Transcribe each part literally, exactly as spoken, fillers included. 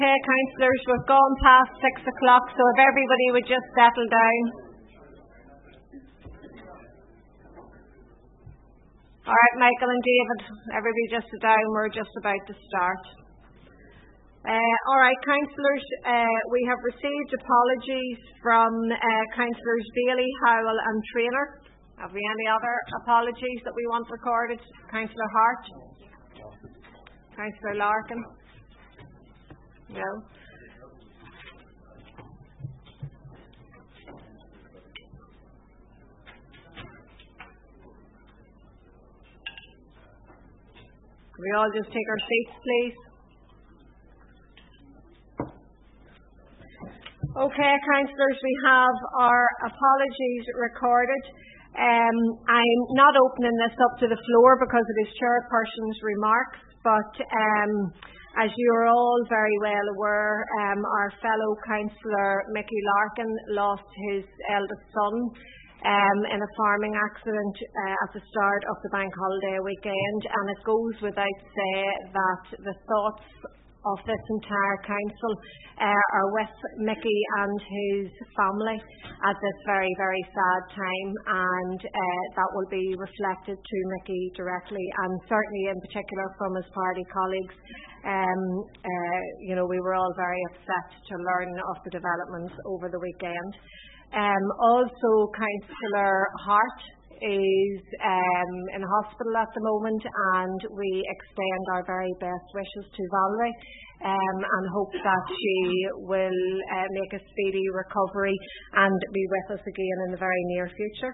Okay, councillors, we've gone past six o'clock, so if everybody would just settle down. All right, Michael and David, everybody just sit down. We're just about to start. Uh, all right, councillors, uh, we have received apologies from uh, councillors Bailey, Howell and Traynor. Have we any other apologies that we want recorded? Councillor Hart? Councillor Larkin? No. Can we all just take our seats, please? Okay, councillors, we have our apologies recorded. Um, I'm not opening this up to the floor because it is chairperson's remarks, but um, as you're all very well aware, um, our fellow councillor Mickey Larkin lost his eldest son um, in a farming accident uh, at the start of the bank holiday weekend, and it goes without say that the thoughts of this entire council uh, are with Mickey and his family at this very, very sad time, and uh, that will be reflected to Mickey directly, and certainly in particular from his party colleagues. Um, uh, you know, we were all very upset to learn of the developments over the weekend. Um, also, Councillor Hart is um, in hospital at the moment, and we extend our very best wishes to Valerie um, and hope that she will uh, make a speedy recovery and be with us again in the very near future.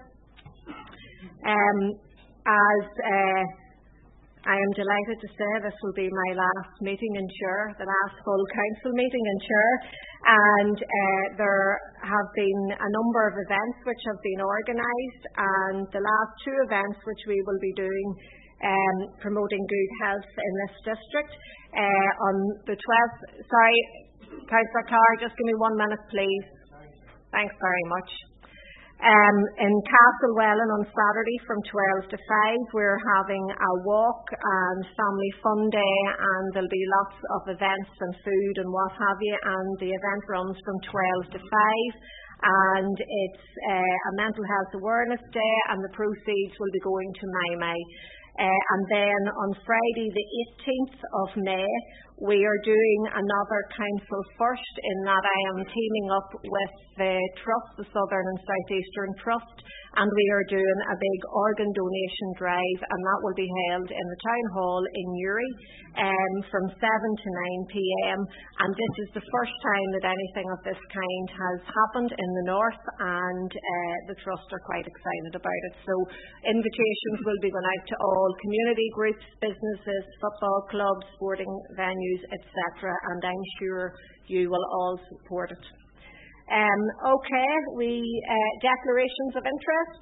Um, as uh, I am delighted to say this will be my last meeting in chair, the last full council meeting in chair, and uh, there have been a number of events which have been organised, and the last two events which we will be doing um, promoting good health in this district uh, on the twelfth. Sorry, Councillor Clark, just give me one minute please. Thanks very much. Um, in Castlewellan on Saturday from twelve to five, we're having a walk and family fun day, and there'll be lots of events and food and what have you, and the event runs from twelve to five, and it's uh, a mental health awareness day, and the proceeds will be going to My My. Uh, and then on Friday the eighteenth of May, we are doing another council first, in that I am teaming up with the Trust, the Southern and South Eastern Trust, and we are doing a big organ donation drive, and that will be held in the Town Hall in Newry um, from seven to nine p m, and this is the first time that anything of this kind has happened in the North, and uh, the Trust are quite excited about it. So invitations will be going out to all community groups, businesses, football clubs, sporting venues, et cetera, and I'm sure you will all support it. Um, okay, we uh, declarations of interest?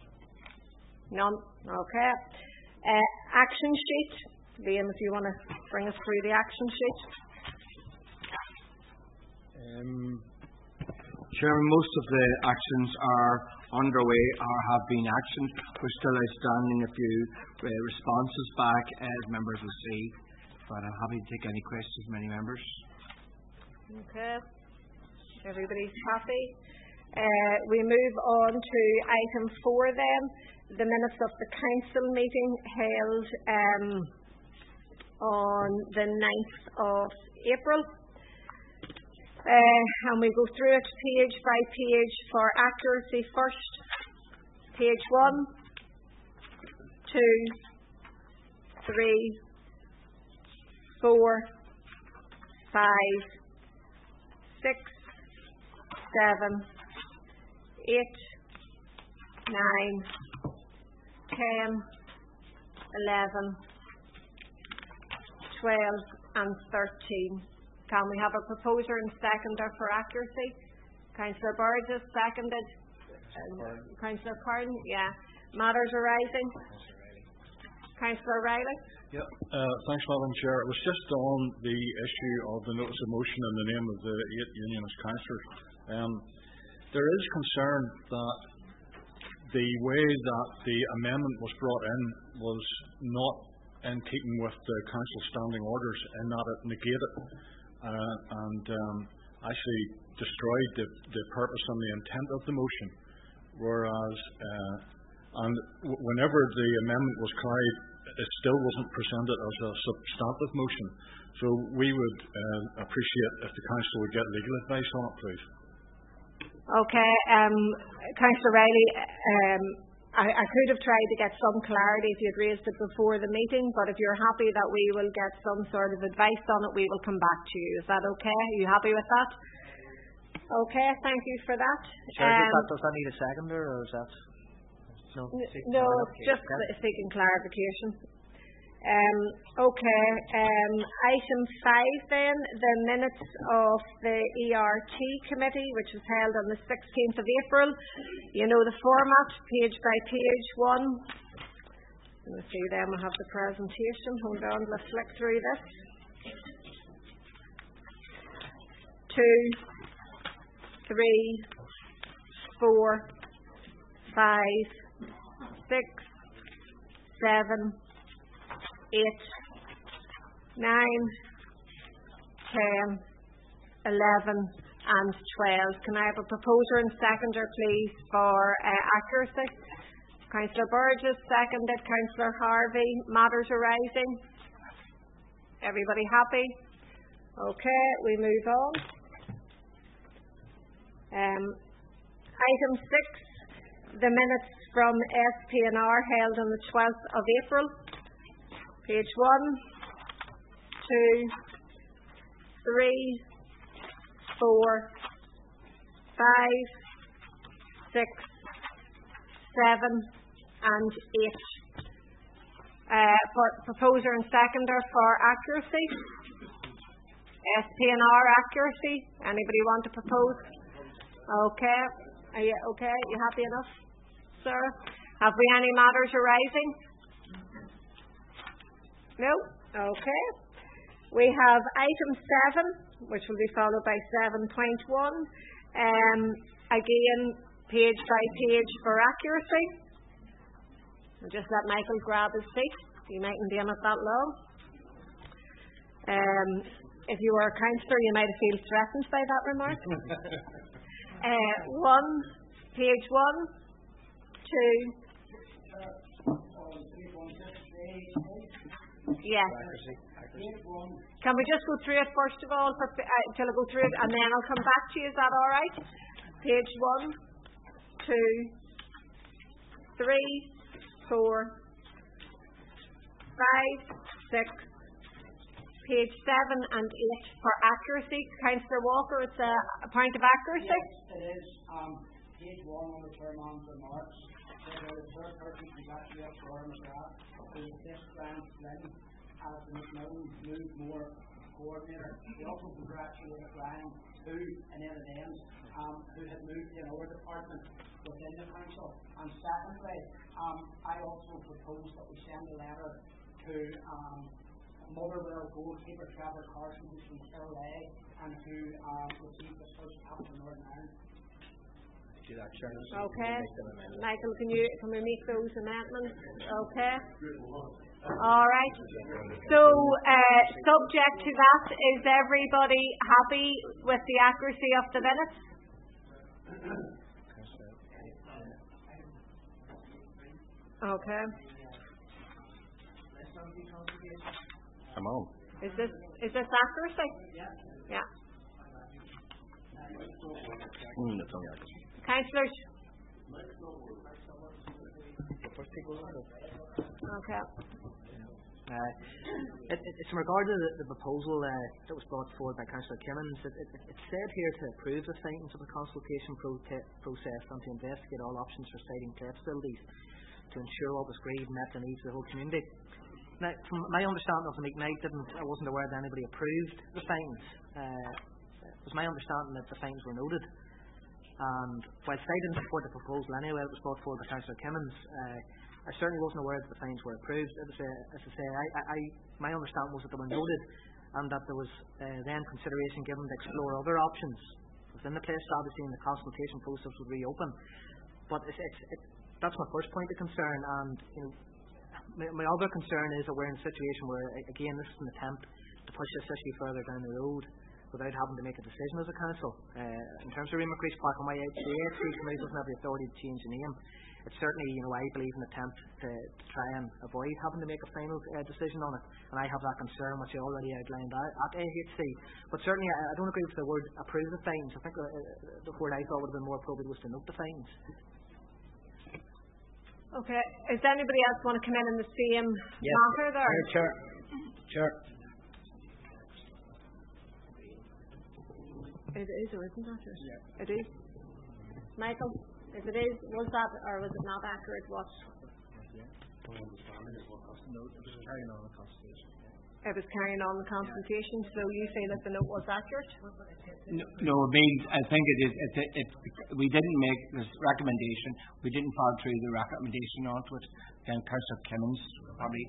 None. Okay. Uh, action sheet. Liam, if you want to bring us through the action sheet. Um, Chairman, most of the actions are underway or have been actioned. We're still outstanding a few uh, responses back as members will see, but I'm happy to take any questions from any members. Okay. Everybody's happy. Uh, we move on to item four then, the minutes of the council meeting held um, on the ninth of April. Uh, and we go through it page by page for accuracy first. Page one, two, three, four, five, six, seven, eight, nine, ten, eleven, twelve and thirteen. Can we have a proposer and seconder for accuracy? Councillor Burgess, seconded. Uh, Councillor Kern, yeah. Matters arising. Councillor Riley. Yeah, uh, thanks, Madam Chair. It was just on the issue of the notice of motion in the name of the eight unionist councillors. Um, there is concern that the way that the amendment was brought in was not in keeping with the council standing orders, in that it negated uh, and um, actually destroyed the, the purpose and the intent of the motion. Whereas, uh, and w- whenever the amendment was carried, it still wasn't presented as a substantive motion. So we would uh, appreciate if the council would get legal advice on it, please. Okay, um, Councillor Riley, um, I, I could have tried to get some clarity if you had raised it before the meeting, but if you're happy that we will get some sort of advice on it, we will come back to you. Is that okay? Are you happy with that? Okay, thank you for that. Sure, um, does, that, does that need a seconder, or is that... No, N- no, just seeking clarification. Um, okay, um, item five then, the minutes of the E R T committee, which was held on the sixteenth of April. You know the format, page by page one. Let me see then, we'll have the presentation. Hold on, let's flick through this. Two, three, four, five, six, seven, eight, nine, ten, eleven, and twelve. Can I have a proposer and seconder, please, for uh, accuracy? Councillor Burgess, seconded. Councillor Harvey. Matters arising? Everybody happy? Okay, we move on. Um, item six, the minutes from S P N R held on the twelfth of April. Page one, two, three, four, five, six, seven, and eight. Uh, for proposer and seconder for accuracy. S P N R accuracy. Anybody want to propose? Okay. Are you okay? You happy enough, sir? Have we any matters arising? No? Okay. We have item seven, which will be followed by seven point one. Um, again, page by page for accuracy. I'll just let Michael grab his seat. He mightn't be in it that long. Um, if you were a councillor, you might have felt threatened by that remark. uh, one, page one, two. Yes. Can we just go through it first of all, for, uh, till I go through it, and then I'll come back to you. Is that all right? Page one, two, three, four, five, six, page seven and eight for accuracy. Councillor Walker, it's a, a point of accuracy. Yes, it is. Um, page one on the chairman's remarks. The chairperson congratulates Laura McGrath who this Grant Flynn as the McMillan Move More coordinator. We also congratulate Brian who and Ed Adams um, who had moved in our department within the council. And secondly, um, I also propose that we send a letter to um, Motherwell goalkeeper Trevor Carson, who's from Killaloe and who um, received his first cap in Northern Ireland. Okay. Michael, can you can we make those amendments? Okay. All right. So, uh, subject to that, is everybody happy with the accuracy of the minutes? Okay. I'm on. Is this is this accuracy? Yeah. Yeah. Mm, that's on the accuracy. Councillors? Okay. Uh, it, it, it's in regard to the, the proposal uh, that was brought forward by Councillor Kimmins. It, it, it's said here to approve the findings of the consultation pro- process and to investigate all options for siting play facilities to ensure what was agreed met the needs of the whole community. Now, from my understanding of the meeting, I didn't, I wasn't aware that anybody approved the findings. Uh, it was my understanding that the findings were noted. And whilst I didn't support the proposal anyway, it was brought forward by Councillor Kimmins, uh, I certainly wasn't aware that the findings were approved. As I say, as I say I, I, my understanding was that they were noted and that there was uh, then consideration given to explore other options within the place strategy and the consultation process would reopen. But it's, it's, it, that's my first point of concern. And you know, my, my other concern is that we're in a situation where, again, this is an attempt to push this issue further down the road. without having to make a decision as a council. Uh, in terms of Rima Creek, black and white, the A F C committee doesn't have the authority to change the name. It's certainly, you know, I believe an attempt to, to try and avoid having to make a final uh, decision on it, and I have that concern which I already outlined at, at A H C. But certainly, I, I don't agree with the word approve the fines. I think uh, the word I thought would have been more appropriate was to note the fines. Okay. Does anybody else want to come in on the same yes. matter there? Uh, Chair. Chair. It is, or isn't that it? Yeah. It is. Michael, if it is, was that or was it not accurate? What? Yeah. My understanding is what no, it was carrying on the consultation. It was carrying on the consultation, yeah. So you say that the note was accurate? No, no it means, I think it is, it, it, it, we didn't make this recommendation, we didn't follow through the recommendation onto it. Then Councillor Kimmins probably.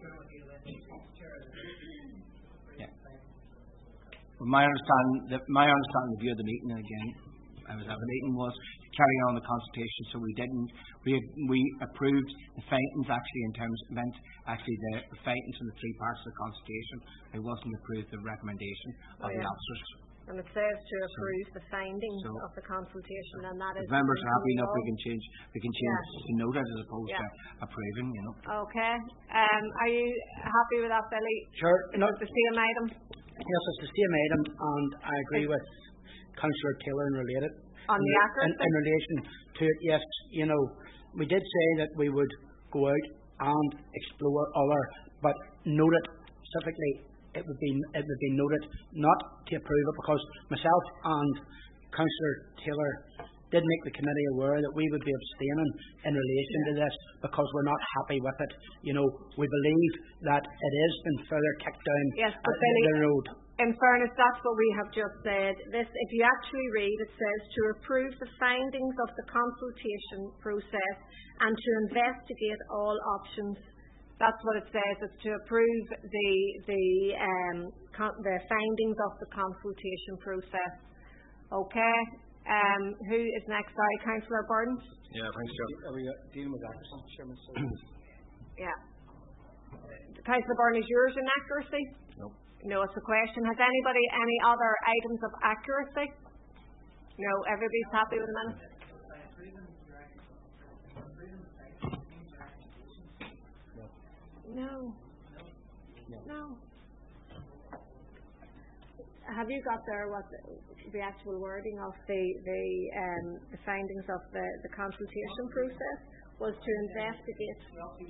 Yeah. Well, my understanding, the, my understanding of the view of the meeting, and again, I was at the meeting, was carrying on the consultation, so we didn't, we we approved the findings actually in terms, meant actually the, the findings in the three parts of the consultation. It wasn't approved the recommendation of oh, yeah. the officers. And it says to approve so, the findings so of the consultation, and that is. If members are happy enough, we can change, we can change yeah. to note it as opposed yeah. to approving, you know. Okay. Um, are you happy with that, Billy? Sure. No. It's the same item? Yes, it's the same item, and I agree with Councillor Taylor and related. On the accuracy? In, in relation to it, yes, you know, we did say that we would go out and explore other, but note it specifically, it would be it would be noted not to approve it, because myself and Councillor Taylor did make the committee aware that we would be abstaining in relation yeah. to this because we're not happy with it. You know, we believe that it has been further kicked down yes, but uh, Billy, the road. In fairness, that's what we have just said. This, if you actually read, it says to approve the findings of the consultation process and to investigate all options. That's what it says. It's to approve the the um con- the findings of the consultation process. Okay. Um, who is next? Sorry, Councillor Burns. Yeah, thanks, Chair. Are we dealing with accuracy, Chairman? Yeah. Councillor Burns, is yours inaccuracy? No. No, it's a question. Has anybody any other items of accuracy? No, everybody's happy with the minute? No. No. Have you got there what the, the actual wording of the the, um, the findings of the, the consultation process was to investigate?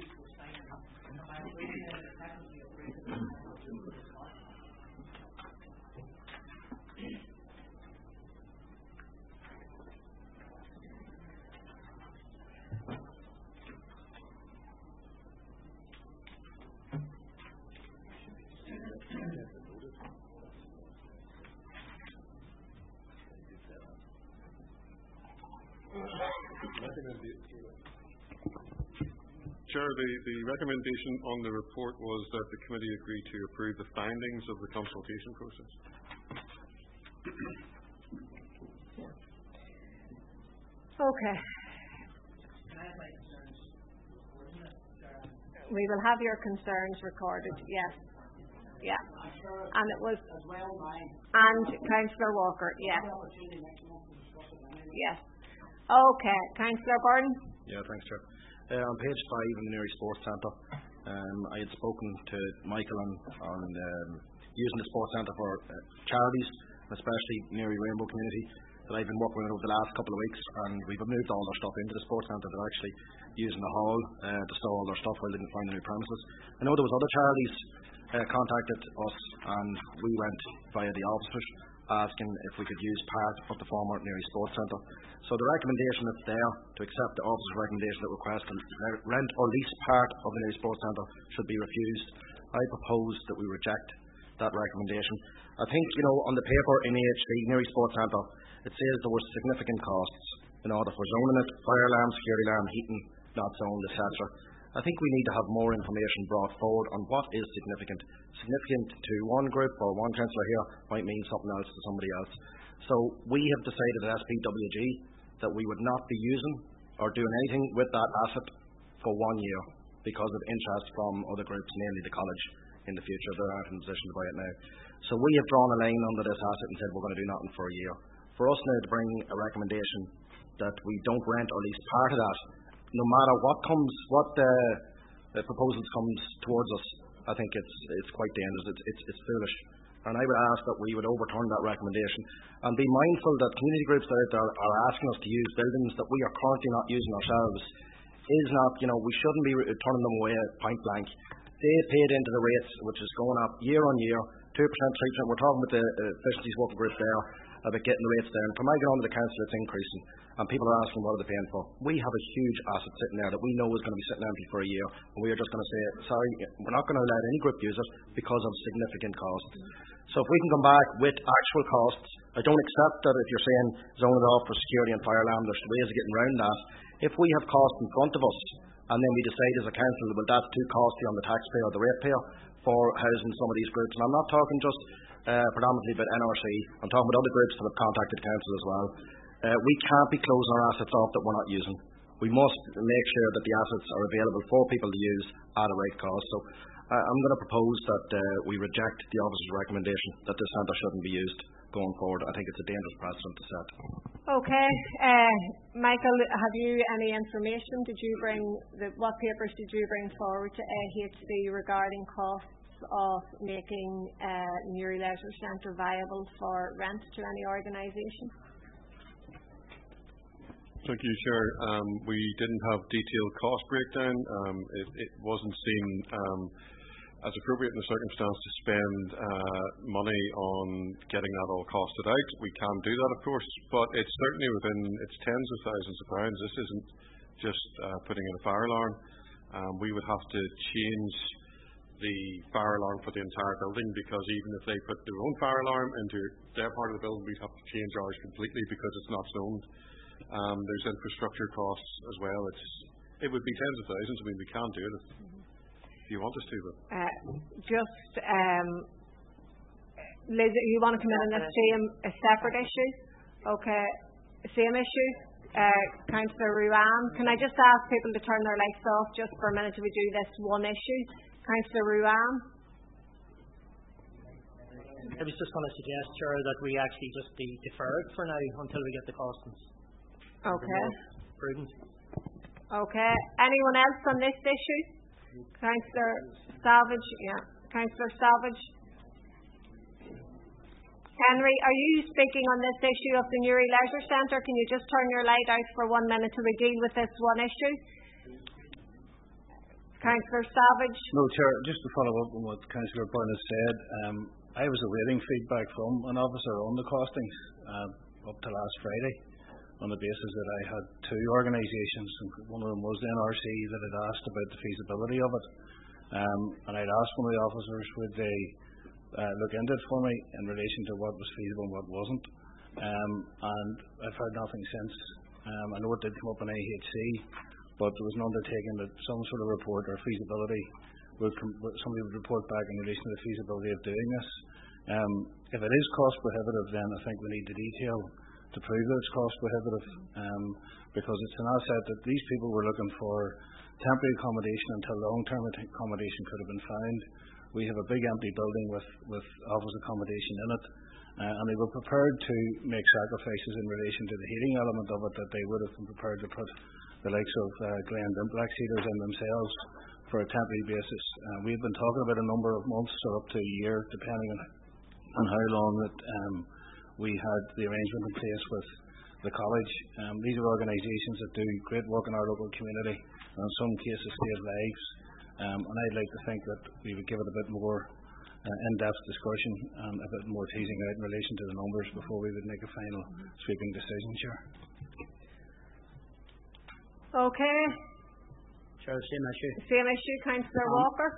Chair, the, the recommendation on the report was that the committee agreed to approve the findings of the consultation process. Okay. We will have your concerns recorded, yes. Yeah. And it was, and Councillor Walker, yes. Yes. Okay. Councillor Byrne? Yeah, thanks, Chair. Uh, on page five in the Newry Sports Centre, um, I had spoken to Michael on, on um, using the Sports Centre for uh, charities, especially Newry Rainbow Community, that I've been working with over the last couple of weeks, and we've moved all their stuff into the Sports Centre. They're actually using the hall uh, to store all their stuff while they didn't find the new premises. I know there was other charities uh, contacted us, and we went via the officers asking if we could use part of the former Newry Sports Centre. So the recommendation that's there to accept the officer's recommendation that requests to rent or lease part of the Newry Sports Centre should be refused. I propose that we reject that recommendation. I think, you know, on the paper in A H C, Newry Sports Centre, it says there were significant costs in order for zoning it, fire alarm, security alarm, heating, not zoned, et cetera. I think we need to have more information brought forward on what is significant. Significant to one group or one councillor here might mean something else to somebody else. So we have decided at S P W G that we would not be using or doing anything with that asset for one year because of interest from other groups, namely the college, in the future. They aren't in a position to buy it now. So we have drawn a line under this asset and said we're going to do nothing for a year. For us now to bring a recommendation that we don't rent or lease part of that, no matter what comes, what the, the proposals comes towards us, I think it's it's quite dangerous. It's, it's it's foolish. And I would ask that we would overturn that recommendation and be mindful that community groups out there are asking us to use buildings that we are currently not using ourselves. Is not, you know, we shouldn't be turning them away at point blank. They paid into the rates, which is going up year on year, two percent, three percent. We're talking about the uh, efficiencies working group there about getting the rates down. From I get on to the council, it's increasing, and people are asking what are they paying for. We have a huge asset sitting there that we know is going to be sitting empty for a year, and we are just going to say, sorry, we're not going to let any group use it because of significant costs. So if we can come back with actual costs, I don't accept that if you're saying zone it off for security and fire alarm, there's ways of getting around that. If we have costs in front of us, and then we decide as a council, well, that's too costly on the taxpayer or the ratepayer for housing some of these groups, and I'm not talking just uh, predominantly about N R C, I'm talking about other groups that have contacted council as well. Uh, we can't be closing our assets off that we're not using. We must make sure that the assets are available for people to use at a right cost. So uh, I'm going to propose that uh, we reject the officer's recommendation that this centre shouldn't be used going forward. I think it's a dangerous precedent to set. Okay. Uh, Michael, have you any information? Did you bring, the, what papers did you bring forward to A H C regarding costs of making uh, Newry Leisure Centre viable for rent to any organisation? Thank you, Chair. Um, we didn't have detailed cost breakdown. Um, it, it wasn't seen um, as appropriate in the circumstance to spend uh, money on getting that all costed out. We can do that, of course, but it's certainly within, it's tens of thousands of pounds. This isn't just uh, putting in a fire alarm. Um, we would have to change the fire alarm for the entire building, because even if they put their own fire alarm into their part of the building, we'd have to change ours completely because it's not zoned. Um, there's infrastructure costs as well. It's it would be tens of thousands. I mean, we can do it if, if you want us to. But uh, just um, Liz, you want to come in on the same a separate issue? Okay, same issue. Uh, Councillor Ruan, can I just ask people to turn their lights off just for a minute till we do this one issue? Councillor Ruan. I was just going to suggest, Chair, that we actually just de- defer it for now until we get the costings. Okay. Prudent. Okay. Anyone else on this issue? Councillor Salvage. Yeah. Councillor Salvage. Henry, are you speaking on this issue of the Newry Leisure Centre? Can you just turn your light out for one minute till we deal with this one issue? Councillor Savage. No, Chair, just to follow up on what Councillor Byrne has said, um, I was awaiting feedback from an officer on the costings uh, up to last Friday, on the basis that I had two organisations, and one of them was the N R C, that had asked about the feasibility of it. Um, and I'd asked one of the officers would they uh, look into it for me in relation to what was feasible and what wasn't. Um, and I've heard nothing since. Um, I know it did come up in A H C, but there was an undertaking that some sort of report or feasibility would com- somebody would report back in relation to the feasibility of doing this. Um, if it is cost prohibitive, then I think we need the detail to prove that it's cost prohibitive, um, because it's an asset that these people were looking for temporary accommodation until long-term accommodation could have been found. We have a big empty building with, with office accommodation in it, uh, and they were prepared to make sacrifices in relation to the heating element of it that they would have been prepared to put the likes of uh, Glen Dimplex heaters in themselves for a temporary basis. Uh, we've been talking about a number of months or up to a year, depending on, on how long that um, we had the arrangement in place with the college. Um, these are organisations that do great work in our local community, and in some cases save lives. Um, and I'd like to think that we would give it a bit more uh, in-depth discussion and a bit more teasing out in relation to the numbers before we would make a final sweeping decision, Chair. Okay. Chair, same issue. Same issue, Councillor Um, Walker.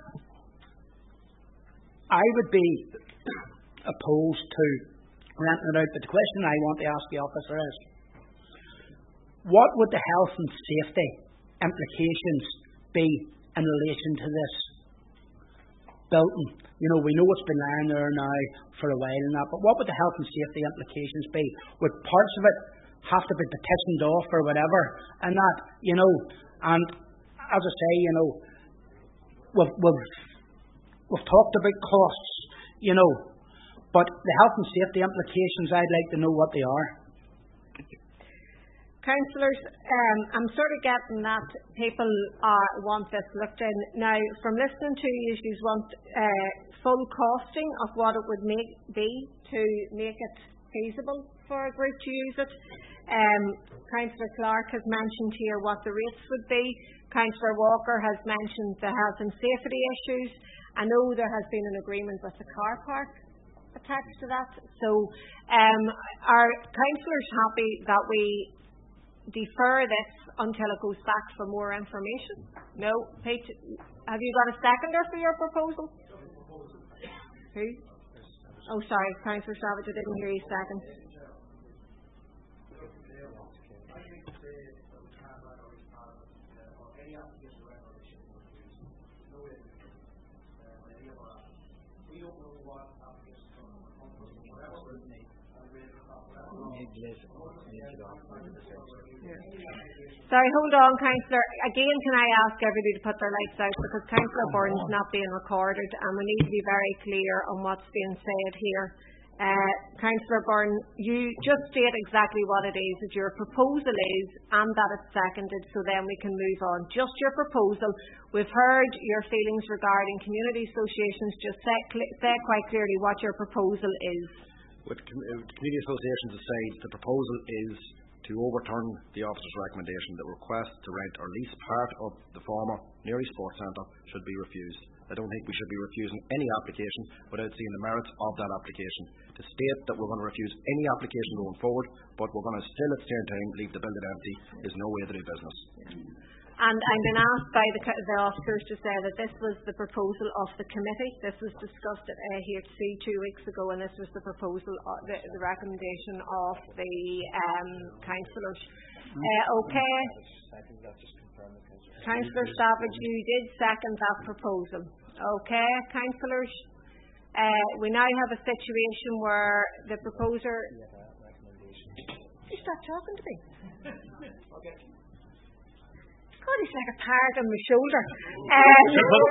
I would be opposed to renting it out, but the question I want to ask the officer is, what would the health and safety implications be in relation to this building? You know, we know it's been lying there now for a while and that, but what would the health and safety implications be? Would parts of it have to be petitioned off or whatever and that, you know? And as I say, you know, we've, we've, we've talked about costs, you know. but the health and safety implications, I'd like to know what they are. Councillors, um, I'm sort of getting that people uh, want this looked in. Now, from listening to you, you want uh, full costing of what it would make be to make it feasible for a group to use it. Um, Councillor Clark has mentioned here what the rates would be. Councillor Walker has mentioned the health and safety issues. I know there has been an agreement with the car park attached to that. So um, are councillors happy that we defer this until it goes back for more information? No? Pete, have you got a seconder for your proposal? Who? Oh, sorry, Councillor Savage, I didn't hear you second. Sorry, hold on, Councillor. Again, can I ask everybody to put their lights out, because Councillor Byrne's not being recorded and we need to be very clear on what's being said here. Uh, Councillor Byrne, you just state exactly what it is that your proposal is and that it's seconded, so then we can move on. Just your proposal. We've heard your feelings regarding community associations. Just say, say quite clearly what your proposal is. With community associations aside, the proposal is to overturn the officer's recommendation that requests to rent or lease part of the former Newry Sports Centre should be refused. I don't think we should be refusing any application without seeing the merits of that application. To state that we're going to refuse any application going forward, but we're going to still at the same time leave the building empty, is no way to do business. And I've been asked by the, the officers to say that this was the proposal of the committee. This was discussed at A H C two weeks ago, and this was the proposal, of the, the recommendation of the um, councillors. Uh, okay. Councillor Savage, you did second that proposal. Okay, councillors. Uh, we now have a situation where the proposer. You stop talking to me. Okay. God, he's like a parrot on my shoulder. Um,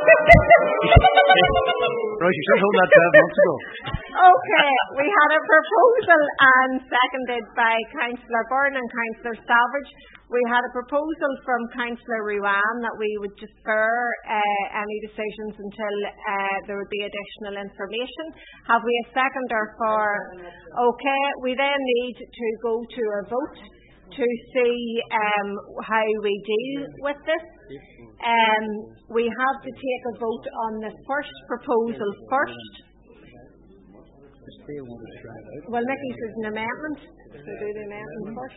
right, you should hold that twelve months ago. Okay, we had a proposal and seconded by Councillor Byrne and Councillor Savage. We had a proposal from Councillor Ruan that we would defer uh, any decisions until uh, there would be additional information. Have we a seconder for? Okay, we then need to go to a vote to see um, how we deal with this. Um, we have to take a vote on the first proposal first. Well, Nicky says an amendment. So do the amendment first.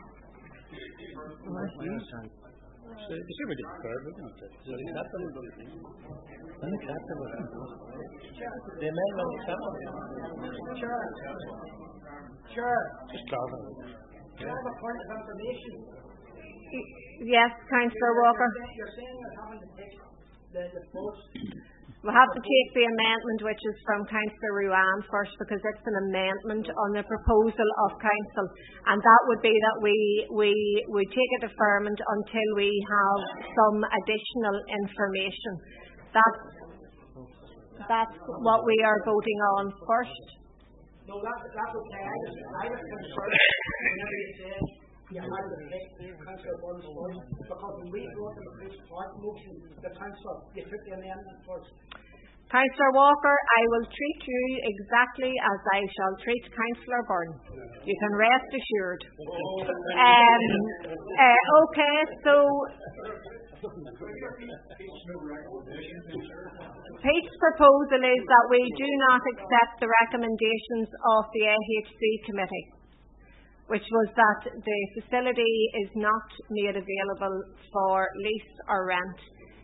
The amendment acceptable. Sure. Sure. Just clarify. Do you have a point of information? Yes, Councillor Walker. You're saying you're having to take the, the votes. We'll have to take the amendment, which is from Councillor Ruan first, because it's an amendment on the proposal of council, and that would be that we we we take a deferment until we have some additional information. That's that's what we are voting on first. No, that, that's okay. I was, I was concerned whenever you said you had to take Councillor Byrne's vote, because when we brought the Bruce Park motion, the council, you took the amendment first. Councillor Walker, I will treat you exactly as I shall treat Councillor Byrne. You can rest assured. Um, uh, okay, so Pete's proposal is that we do not accept the recommendations of the A H C committee, which was that the facility is not made available for lease or rent.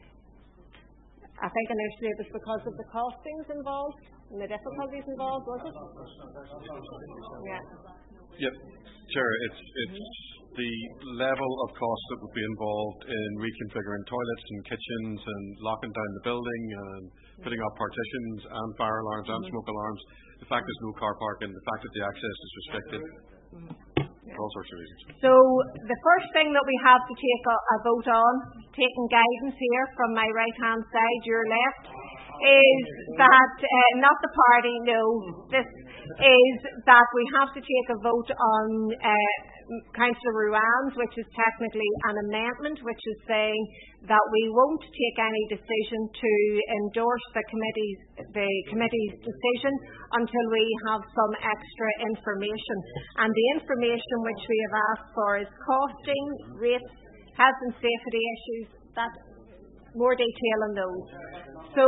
I think initially it was because of the costings involved and the difficulties involved, was it? Yeah. Yep. Chair, it's it's mm-hmm. the level of cost that would be involved in reconfiguring toilets and kitchens and locking down the building and putting up partitions and fire alarms and mm-hmm. smoke alarms. The fact there's no car parking, the fact that the access is restricted. Mm-hmm. For all sorts of reasons. So the first thing that we have to take a, a vote on, taking guidance here from my right hand side, your left, is that, uh, not the party, no, this is that we have to take a vote on uh, Councillor Ruan's, which is technically an amendment, which is saying that we won't take any decision to endorse the committee's, the committee's decision until we have some extra information. And the information which we have asked for is costing, rates, health and safety issues, that more detail on those. So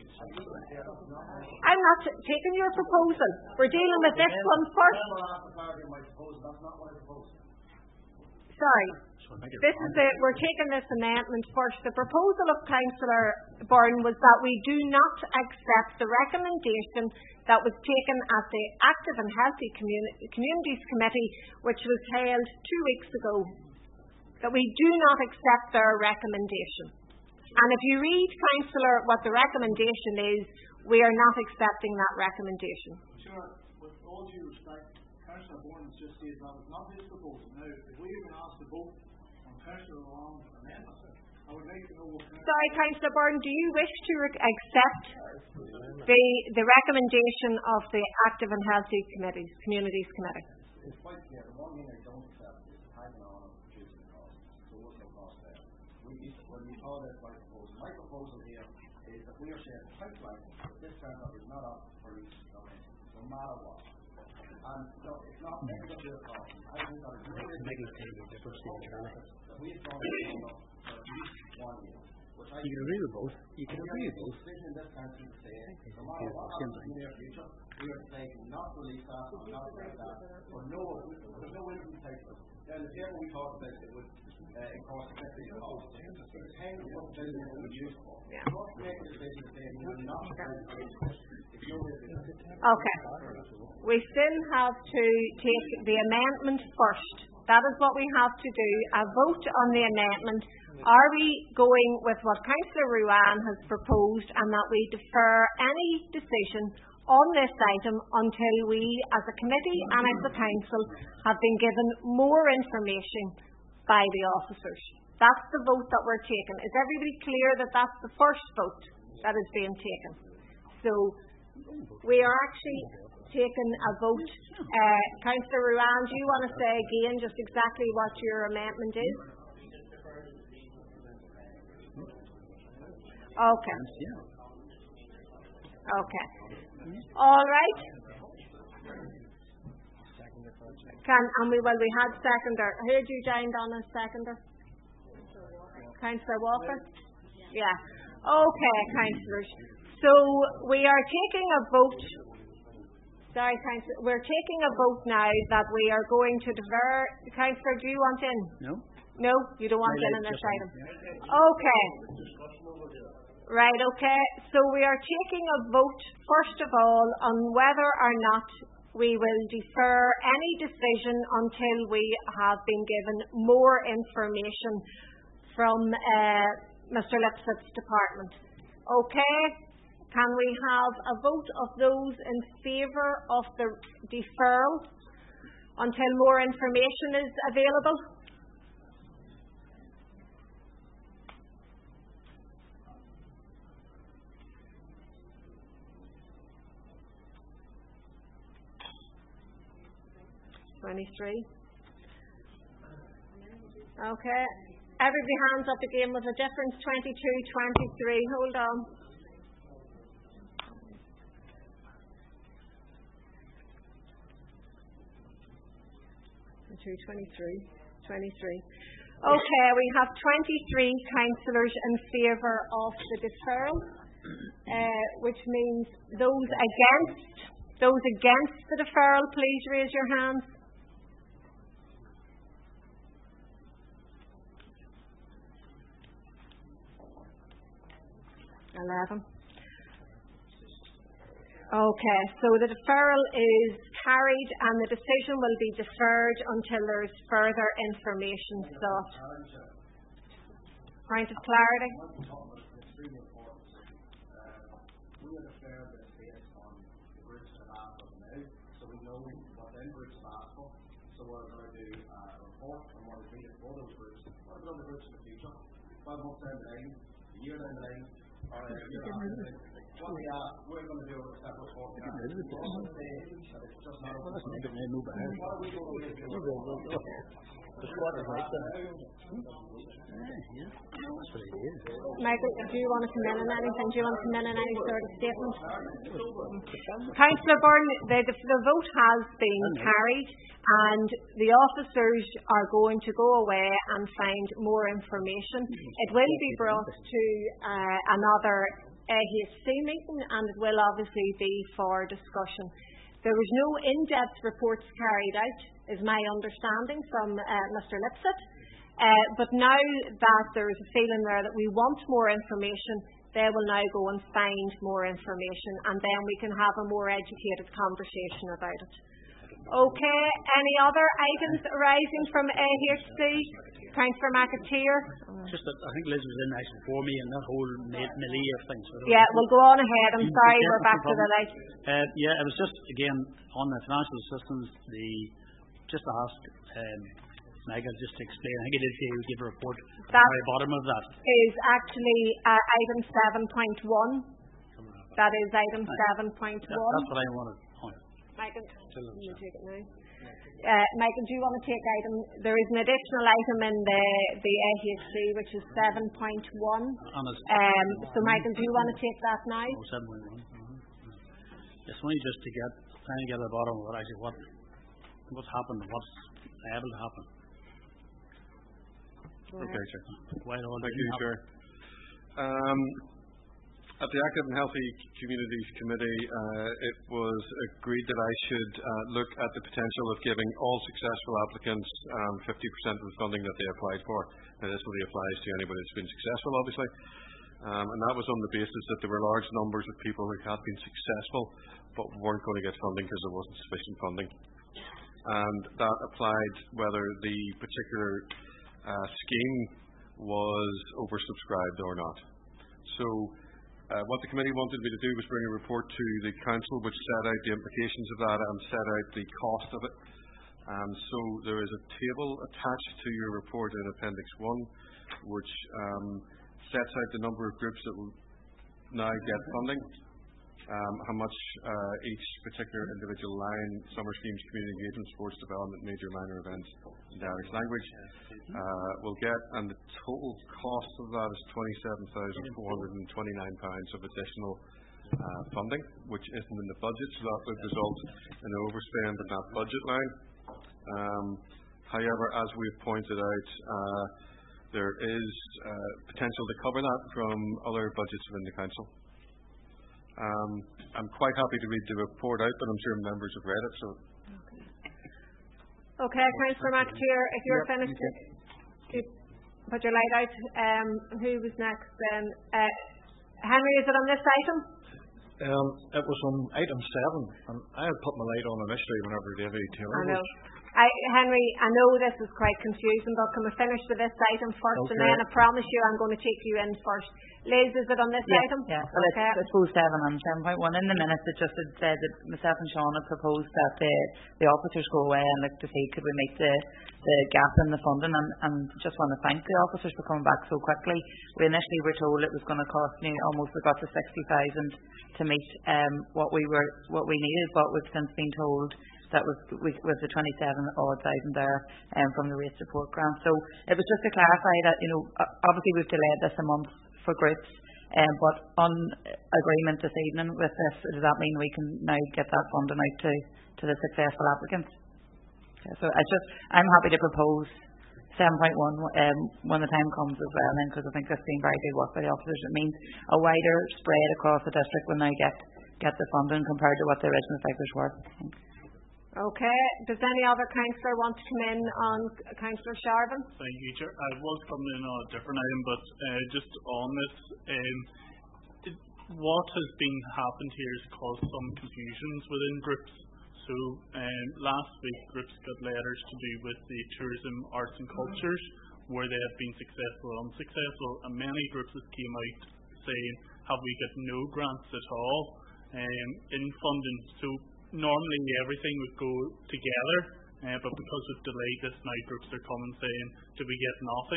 I'm not taking your proposal. We're dealing with this one first. Sorry. This is it. We're taking this amendment first. The proposal of Councillor Byrne was that we do not accept the recommendation that was taken at the Active and Healthy Communi- Communities Committee, which was held two weeks ago. That we do not accept their recommendation. And if you read, Councillor, what the recommendation is, we are not accepting that recommendation. Sure, with all due respect, Councillor Bourne has just said that was not his proposal. Now, if we were asked to vote on Councillor Long's amendment, I would like to know what Councillor... Sorry, Councillor Bourne, do you wish to re- accept the the recommendation of the Active and Healthy Committees, Communities Committee? It's quite clear. The one thing I don't accept is hanging on and reducing the cost. So what's the cost there? We, when we call this my proposal, my proposal here is that we are saying quite right that this centre is not up for each domain, no matter what. And no, it's not making a real cost. I think that is really making a difference that we have done for at least one year. You can agree with both. You can agree with both. Decision in this country to say, no matter what happens in the near future, we are taking not release that or not release that, or no, there's no implementation. Then the table we talked about, it would uh, it cost fifty dollars. It's ten to one billion that we use for. Not make a decision to say, we will not if you Okay. We still have to take the amendment first. That is what we have to do. A vote on the amendment. Are we going with what Councillor Ruan has proposed, and that we defer any decision on this item until we, as a committee and as a council, have been given more information by the officers? That's the vote that we're taking. Is everybody clear that that's the first vote that is being taken? So we are actually taking a vote. Uh, Councillor Ruan, do you want to say again just exactly what your amendment is? Okay. Okay. All right. Can and we well we had seconder. Who had you joined on as seconder? Councillor Walker? Yeah. Okay, councillors. So we are taking a vote. Sorry, councillor. We're taking a vote now that we are going to defer. Councillor, do you want in? No. No, you don't want in on this item. Okay. Right, okay. So we are taking a vote, first of all, on whether or not we will defer any decision until we have been given more information from uh, Mister Lipsett's department. Okay. Can we have a vote of those in favour of the deferral until more information is available? twenty-three. Okay. Everybody hands up again with a difference. twenty-two, twenty-three. Hold on. twenty-two, twenty-three, twenty-three. Okay, we have twenty-three councillors in favour of the deferral, uh, which means those against, those against the deferral, please raise your hands. Eleven. Okay, so the deferral is carried and the decision will be deferred until there is further information sought. Point of clarity? We are deferred this based on the groups that have asked us now, so we know what them groups have asked for. So we're going to do a report on what is needed for those groups. What are the other groups in the future? twelve months down the line, a year down the line, We're going to do a separate forecast. Michael, do you want to come in on anything? Do you want to come in on any sort of statement? Councillor Byrne, the, the, the vote has been carried, and the officers are going to go away and find more information. It will be brought to uh, another A H C meeting, and it will obviously be for discussion. There was no in-depth reports carried out, is my understanding from uh, Mr Lipset. Uh, but now that there is a feeling there that we want more information, they will now go and find more information, and then we can have a more educated conversation about it. Okay, any other items arising from A H C? Councillor McAteer? Just that I think Liz was in nice before me and that whole melee of things. So yeah, we'll go on ahead. I'm sorry, we're back to the light. Uh, yeah, it was just, again, on the financial assistance, the, just to ask um, Michael just to explain. I think he did say he would give a report at the very bottom of that. Is actually uh, item seven point one. That is item seven point one. That, that's what I wanted. Michael, you take it now. Uh, Michael, do you want to take item? There is an additional item in the the A H C which is seven point one. Um, so, Michael, do you want to take that now? Oh, seven point one. Mm-hmm. It's only just to get trying to get to the bottom of what actually what what's happened, what's able to happen. Okay, sir. Why all Thank you, sir. Um, At the Active and Healthy Communities Committee, uh, it was agreed that I should uh, look at the potential of giving all successful applicants um, fifty percent of the funding that they applied for. Now, this really applies to anybody that's been successful, obviously. Um, and that was on the basis that there were large numbers of people who had been successful but weren't going to get funding because there wasn't sufficient funding. And that applied whether the particular uh, scheme was oversubscribed or not. So, Uh, what the committee wanted me to do was bring a report to the council which set out the implications of that and set out the cost of it. Um, so there is a table attached to your report in Appendix one which um, sets out the number of groups that will now get funding, um, how much uh, each particular individual line, summer schemes, community engagement, sports development, major minor events, and Irish language uh, will get, and the total cost of that is twenty-seven thousand four hundred twenty-nine pounds of additional uh, funding, which isn't in the budget, so that would result in an overspend in that budget line. Um, however, as we've pointed out, uh, there is uh, potential to cover that from other budgets within the council. Um, I'm quite happy to read the report out, but I'm sure members have read it. So. Okay, Councillor McAteer, if you're yep, finished, you put your light out. Um, who was next then? Uh, Henry, is it on this item? Um, it was on item seven, and I had put my light on initially whenever David Taylor I know. was. I, Henry, I know this is quite confusing, but can we finish with this item first, okay. And then I promise you I'm going to take you in first. Liz, is it on this yeah, item? Yeah, well, okay. It's, I suppose seven and seven point one. In the minutes, it just had said that myself and Sean had proposed that the, the officers go away and look to see could we make the, the gap in the funding, and, and just want to thank the officers for coming back so quickly. We initially were told it was going to cost me almost, we got to sixty thousand to meet um, what we were what we needed, but we've since been told that was with the twenty-seven odd thousand there um, from the race support grant. So it was just to clarify that, you know, obviously we've delayed this a month for groups, um, but on agreement this evening with this, does that mean we can now get that funding out to, to the successful applicants? Okay, so I just, I'm happy to propose seven point one um, when the time comes as well, then, because I think that's been very good work by the officers. It means a wider spread across the district when they get get the funding compared to what the original figures were. Okay. Does any other councillor want to come in on Councillor Sharvin? Thank you, Chair. I was coming in on a different item, but uh, just on this, um, it, what has been happened here has caused some confusions within groups. So um, last week, groups got letters to do with the tourism, arts and cultures, where they have been successful or unsuccessful, and many groups have came out saying, have we got no grants at all um, in funding? So normally everything would go together, uh, but because we've delayed this now, groups are coming saying, do we get nothing?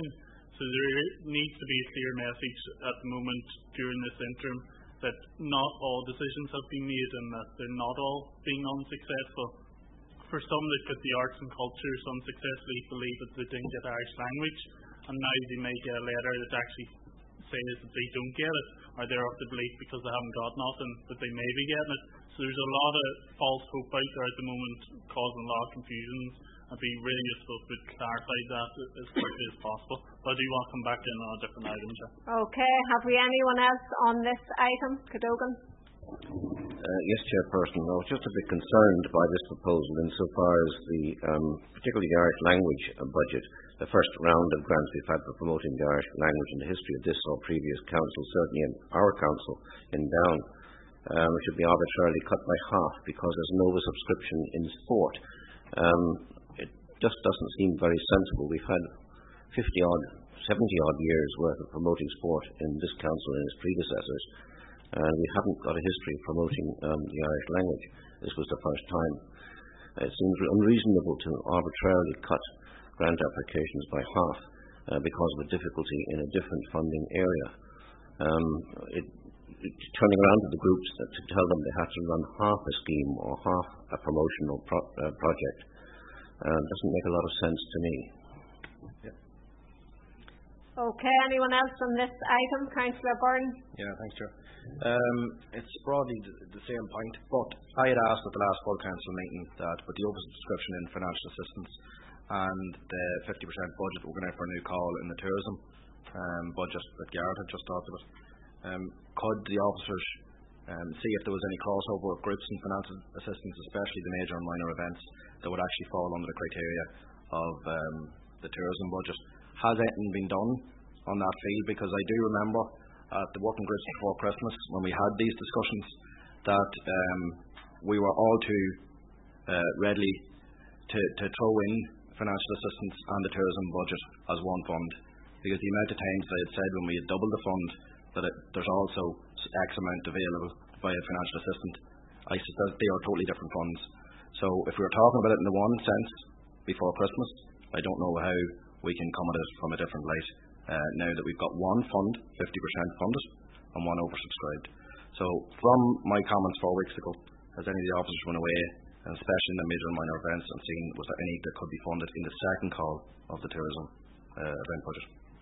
So there needs to be a clear message at the moment during this interim that not all decisions have been made and that they're not all being unsuccessful. For some that got the arts and cultures unsuccessfully believe that they didn't get Irish language, and now they may get a letter that actually says that they don't get it, or they're of the belief because they haven't got nothing that they may be getting it. So there's a lot of false hope out there at the moment causing a lot of confusions. It'd be really useful if we'd clarify that as quickly as possible. But I do want to come back in on a different item. Okay, have we anyone else on this item? Cadogan? Uh, yes, Chairperson. I was just a bit concerned by this proposal insofar as the, um, particularly the Irish language budget, the first round of grants we've had for promoting the Irish language in the history of this or previous council, certainly in our council in Down, um, should be arbitrarily cut by half because there's an oversubscription in sport. Um, it just doesn't seem very sensible. We've had fifty odd, seventy odd years worth of promoting sport in this council and its predecessors, and we haven't got a history of promoting um, the Irish language. This was the first time. It seems unreasonable to arbitrarily cut grant applications by half uh, because of a difficulty in a different funding area. Um, it, it, turning around to the groups that, to tell them they have to run half a scheme or half a promotional pro, uh, project uh, doesn't make a lot of sense to me. Yeah. Okay, anyone else on this item? Councillor Byrne? Yeah, thanks, Chair. Um, it's broadly the, the same point, but I had asked at the last full council meeting that with the oversubscription in financial assistance and the fifty percent budget we're going to have for a new call in the tourism um, budget that Garrett had just talked about, um, could the officers um, see if there was any crossover of groups and financial assistance, especially the major and minor events that would actually fall under the criteria of um, the tourism budget? Has anything been done on that field? Because I do remember at the working groups before Christmas when we had these discussions that um, we were all too uh, ready to, to throw in financial assistance and the tourism budget as one fund, because the amount of times I had said when we had doubled the fund that it, there's also X amount available by a financial assistant. I said that they are totally different funds. So if we were talking about it in the one sense before Christmas, I don't know how we can come at it from a different light uh, now that we've got one fund, fifty percent funded, and one oversubscribed. So from my comments four weeks ago, has any of the officers went away, and especially in the major and minor events, and seen was there any that could be funded in the second call of the tourism uh, event budget?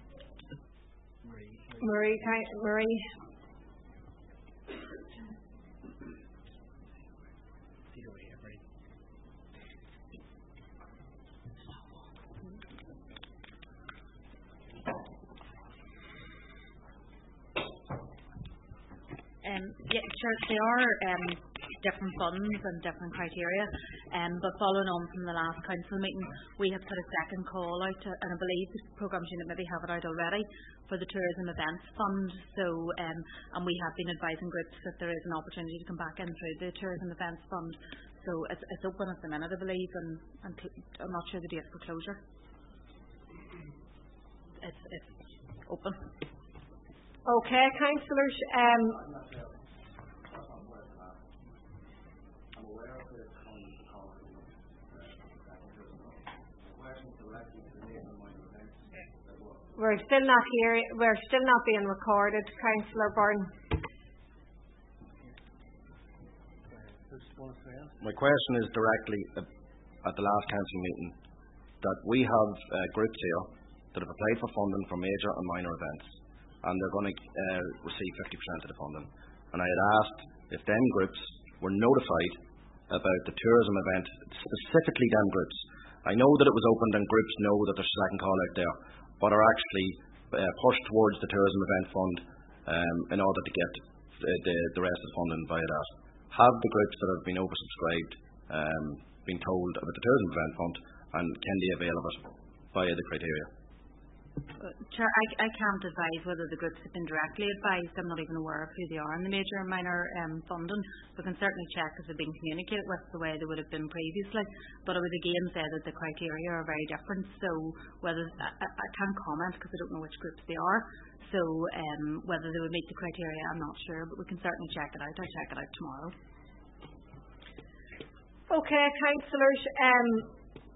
Marie, Marie. Um, yeah, sure, they are um, different funds and different criteria, um, but following on from the last council meeting, we have put a second call out, to, and I believe the programmes unit maybe have it out already, for the tourism events fund. So, um, and we have been advising groups that there is an opportunity to come back in through the tourism events fund. So it's, it's open at the minute, I believe, and, and I'm not sure the date for closure. It's, it's open. Okay, councillors. Um, we're still not here. We're still not being recorded, Councillor Byrne. My question is directly at the last council meeting that we have uh, groups here that have applied for funding for major and minor events, and they're going to uh, receive fifty percent of the funding. And I had asked if them groups were notified about the tourism event, specifically them groups. I know that it was opened and groups know that there's a second call out there, but are actually uh, pushed towards the tourism event fund um, in order to get the, the, the rest of the funding via that. Have the groups that have been oversubscribed um, been told about the tourism event fund, and can they avail of it via the criteria? Uh, Chair, I, I can't advise whether the groups have been directly advised. I'm not even aware of who they are in the major and minor um, funding. We can certainly check if they've been communicated with the way they would have been previously. But I would again say that the criteria are very different. So whether I, I can't comment because I don't know which groups they are. So um, whether they would meet the criteria, I'm not sure. But we can certainly check it out. I'll check it out tomorrow. Okay, councillors. Um,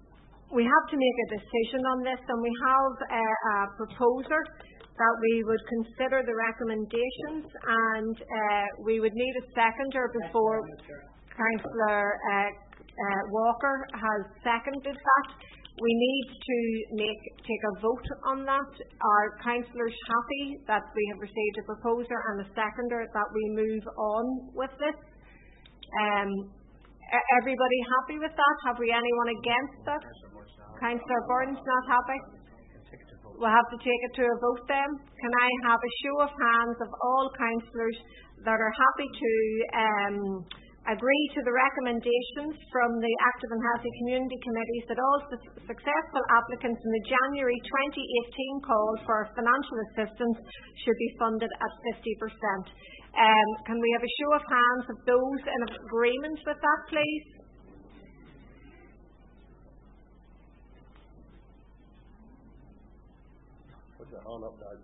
we have to make a decision on this, and we have a, a proposer that we would consider the recommendations, and uh, we would need a seconder before Councillor uh, uh, Walker has seconded that. We need to make take a vote on that. Are councillors happy that we have received a proposer and a seconder that we move on with this? Um, everybody happy with that? Have we anyone against that? Councillor Burns not happy? We'll have to take it to a vote then. Can I have a show of hands of all councillors that are happy to um, agree to the recommendations from the Active and Healthy Community Committees that all su- successful applicants in the January twenty eighteen call for financial assistance should be funded at fifty percent. Um, can we have a show of hands of those in agreement with that, please? Put your hand up, guys.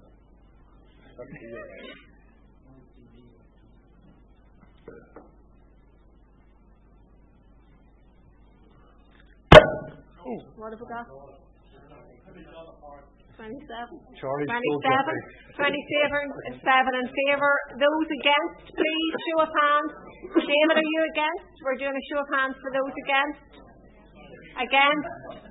Oh, what have we got? twenty-seven. Charlie twenty-seven. twenty-seven seven in favour. Those against, please, show of hands. David, are you against? We're doing a show of hands for those against. Against.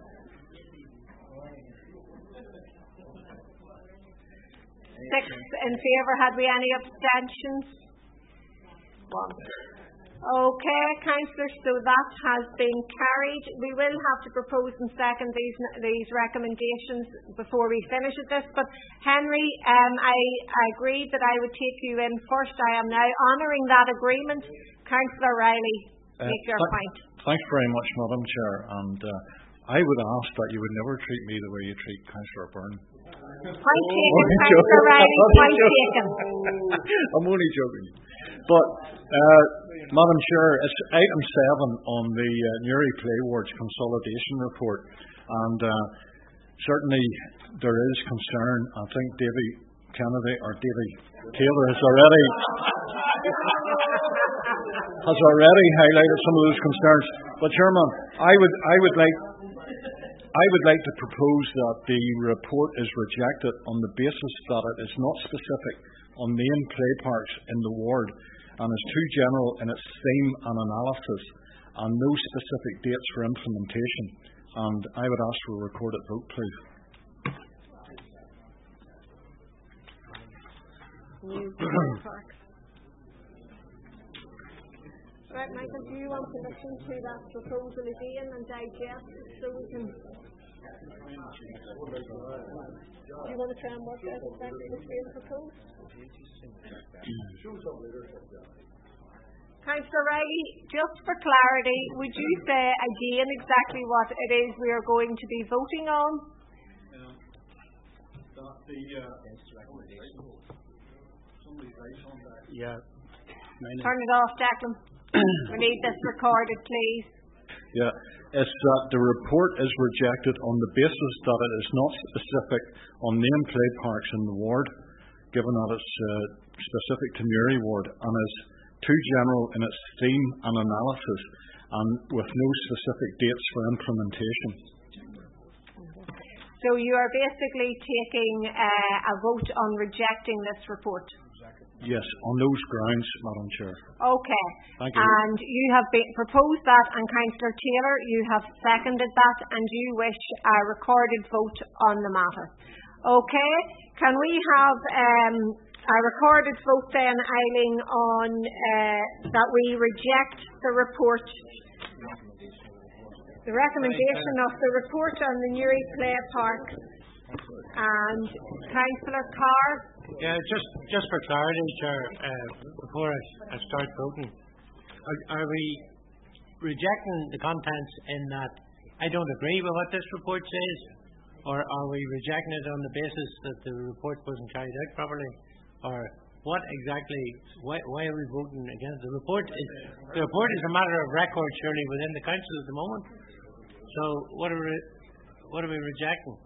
Six in favour. Had we any abstentions? One. Okay, councillors, so that has been carried. We will have to propose and second these these recommendations before we finish with this. But Henry, um, I, I agreed that I would take you in first. I am now honouring that agreement. Councillor Riley, Uh, make your th- point. Thanks very much, Madam Chair. And uh, I would ask that you would never treat me the way you treat Councillor Byrne. Point taken, Councillor Riley. Point taken. I'm only joking. But, uh, Madam Chair, it's item seven on the uh, Newry Play Wards Consolidation Report. And uh, certainly there is concern. I think Davy Kennedy or Davy Taylor has already has already highlighted some of those concerns. But Chairman, I would I would like I would like to propose that the report is rejected on the basis that it is not specific on main play parks in the ward and is too general in its theme and analysis and no specific dates for implementation. And I would ask for a recorded vote, please. New parks. Right, Michael, do you want to listen to that proposal again and digest it so we can... Do you want to try and work out exactly what's being proposed? Councillor Riley, just for clarity, would you say again exactly what it is we are going to be voting on? Yeah. Turn it off, Declan. We need this recorded, please. Yeah, it's that the report is rejected on the basis that it is not specific on main play parks in the ward, given that it's uh, specific to Newry ward, and is too general in its theme and analysis, and with no specific dates for implementation. So you are basically taking uh, a vote on rejecting this report? Yes, on those grounds, Madam Chair. Okay. Thank you. And you have been, proposed that, and Councillor Taylor, you have seconded that, and you wish a recorded vote on the matter. Okay. Can we have um, a recorded vote then, Eileen, on uh, that we reject the report, the recommendation of the report on the Newry Play Park, and Councillor Carr? Yeah, just just for clarity, Chair, uh, before I, I start voting, are, are we rejecting the contents in that I don't agree with what this report says, or are we rejecting it on the basis that the report wasn't carried out properly, or what exactly? Why, why are we voting against the report? Is, the report is a matter of record, surely, within the council at the moment. So what are we, what are we rejecting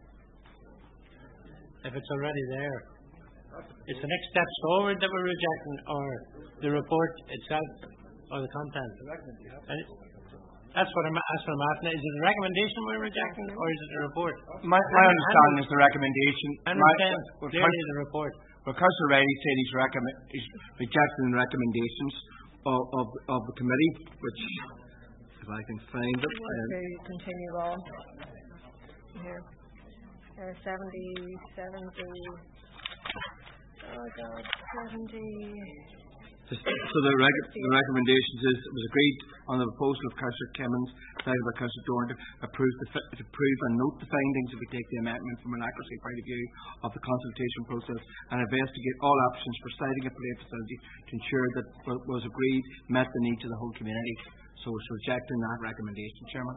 if it's already there? It's the next steps forward that we're rejecting, or the report itself, or the content? And That's what I'm, that's what I'm asking. Is it a recommendation we're rejecting, or is it a report? My, my understanding is the recommendation. I understand my, well, clearly the report. Well, Councillor Riley said he's, recommend, he's rejecting the recommendations of, of, of the committee, which, if I can find it. Okay, continue on. Here. Uh, seventy, seventy. Oh God, seventy. So the, rec- the recommendations is it was agreed on the proposal of Councillor Kimmins, seconded by Councillor Doran, to approve, the fi- to approve and note the findings if we take the amendment from an accuracy point of view of the consultation process and investigate all options for siting a play facility to ensure that what was agreed met the needs of the whole community. So it's rejecting that recommendation, Chairman.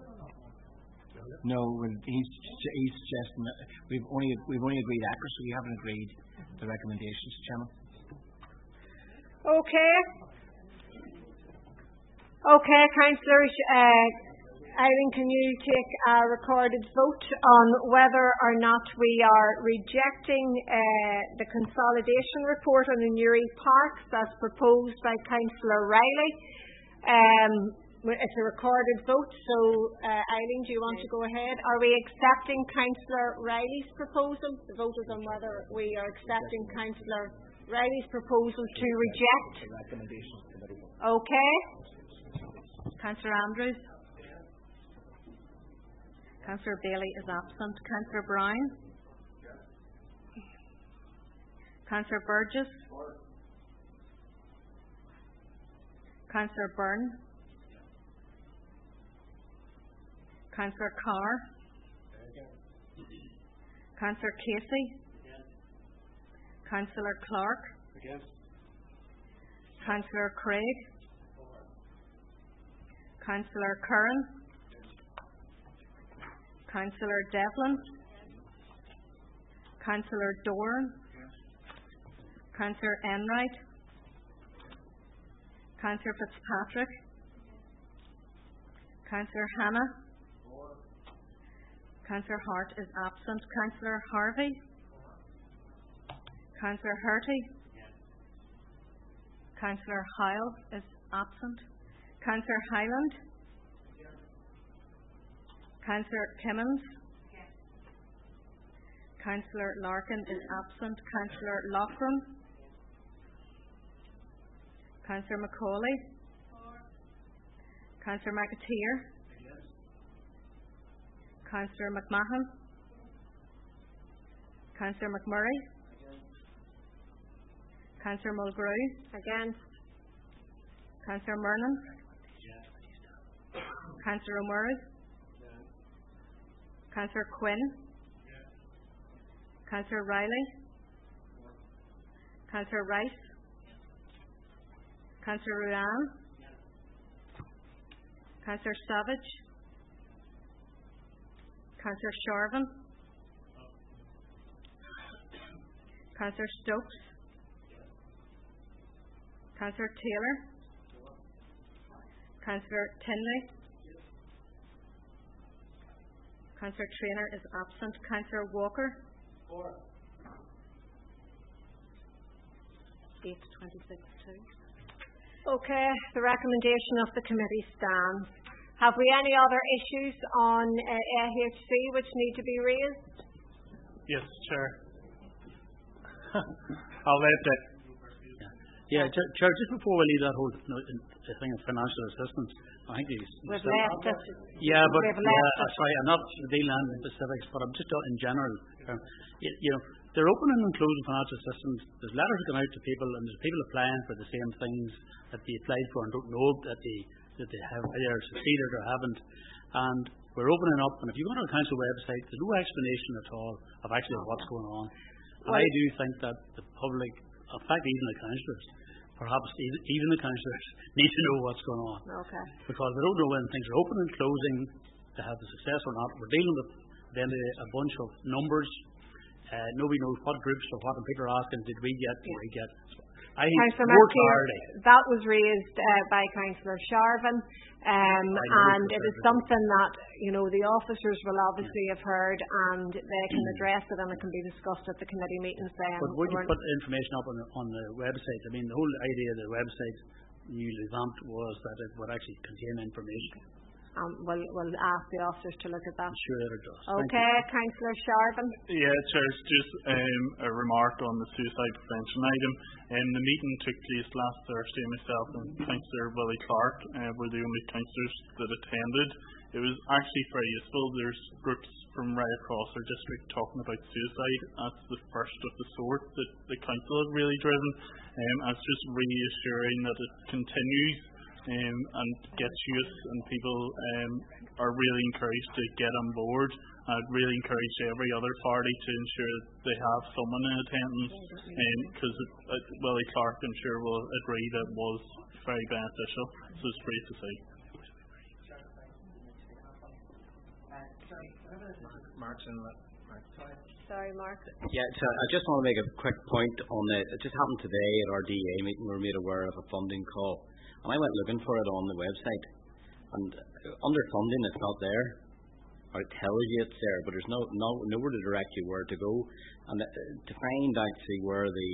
No, when he's, he's suggesting that we've only we've only agreed accuracy. We haven't agreed the recommendations, Chairman. Okay. Okay, councillors. Uh, Eileen, can you take a recorded vote on whether or not we are rejecting uh, the consolidation report on the Newry Parks as proposed by Councillor Riley? Um, it's a recorded vote, so uh, Eileen, do you want to go ahead? Are we accepting Councillor Riley's proposal? The vote is on whether we are accepting Councillor Riley's proposal to reject. Okay. Councillor Andrews. Councillor Bailey is absent. Councillor Brown. Councillor Burgess. Councillor Byrne. Councillor Carr. Councillor Casey. Councillor Clark. Against. Councillor Craig. Councillor Curran. Councillor Devlin. Councillor Doran. Councillor Enright. Councillor Fitzpatrick. Councillor Hannah. Councillor Hart is absent. Councillor Harvey. Councillor Hurty. Councillor Hyle is absent. Councillor Hyland. Councillor Kimmins. Councillor Larkin is absent. Councillor Loughran. Councillor Macaulay. Councillor McAteer. Councillor McMahon. Councillor McMurray. Councillor Mulgrew. Against. Councillor Mernon. Councillor O'Murray. Councillor Quinn. Councillor Riley. Councillor Rice. Councillor Ruan. Councillor Savage. Councillor Sharvin. Councillor Stokes. Councillor Taylor. Councillor Tinley. Councillor Traynor is absent. Councillor Walker. Four. Eight twenty-six two. Okay, the recommendation of the committee stands. Have we any other issues on uh, A H C which need to be raised? Yes, Chair. I'll let that. Yeah, yeah Chair, Chair, just before we leave that whole no, thing of financial assistance, I think he's. We've left it. Yeah, but We've yeah, left it. sorry, I'm not dealing in specifics, but I'm just in general. Um, you, you know, they're opening and closing financial systems. There's letters going out to people, and there's people applying for the same things that they applied for and don't know that they that they have either succeeded or haven't. And we're opening up, and if you go to the council website, there's no explanation at all of actually what's going on. And well, I do think that the public, in fact, even the councillors, perhaps even, even the councillors need to know what's going on. Okay. Because they don't know when things are open and closing, to have the success or not. We're dealing with then a, a bunch of numbers. Uh, nobody knows what groups or what, and people are asking, did we get, did we get? So I think Councillor more McKeer, clarity. that was raised uh, by Councillor Sharvin, um, and it is something that, you know, the officers will obviously have heard, and they can address it, and it can be discussed at the committee meetings then. But would you put information up on the, on the website? I mean, the whole idea of the website, newly revamped, was that it would actually contain information. um, we'll, we'll ask the officers to look at that. Sure that it does. Okay, Councillor Sharvin. Yeah, Chair, it's just um, a remark on the suicide prevention item. Um, the meeting took place last Thursday. Myself and Councillor Willie Clark uh, were the only councillors that attended. It was actually very useful. There's groups from right across our district talking about suicide. That's the first of the sort that the council has really driven. Um, and it's just reassuring that it continues um, and gets use, and people um, are really encouraged to get on board. I'd really encourage every other party to ensure that they have someone in attendance, because um, uh, Willie Clark, I'm sure, will agree that it was very beneficial. So it's great to see. Mark's in the Sorry, Mark. Yeah, so I just want to make a quick point on it. It just happened today at our D A meeting. We were made aware of a funding call, and I went looking for it on the website. And under funding, it's not there. Or it tells you it's there, but there's no, no nowhere to direct you where to go. And to find actually where the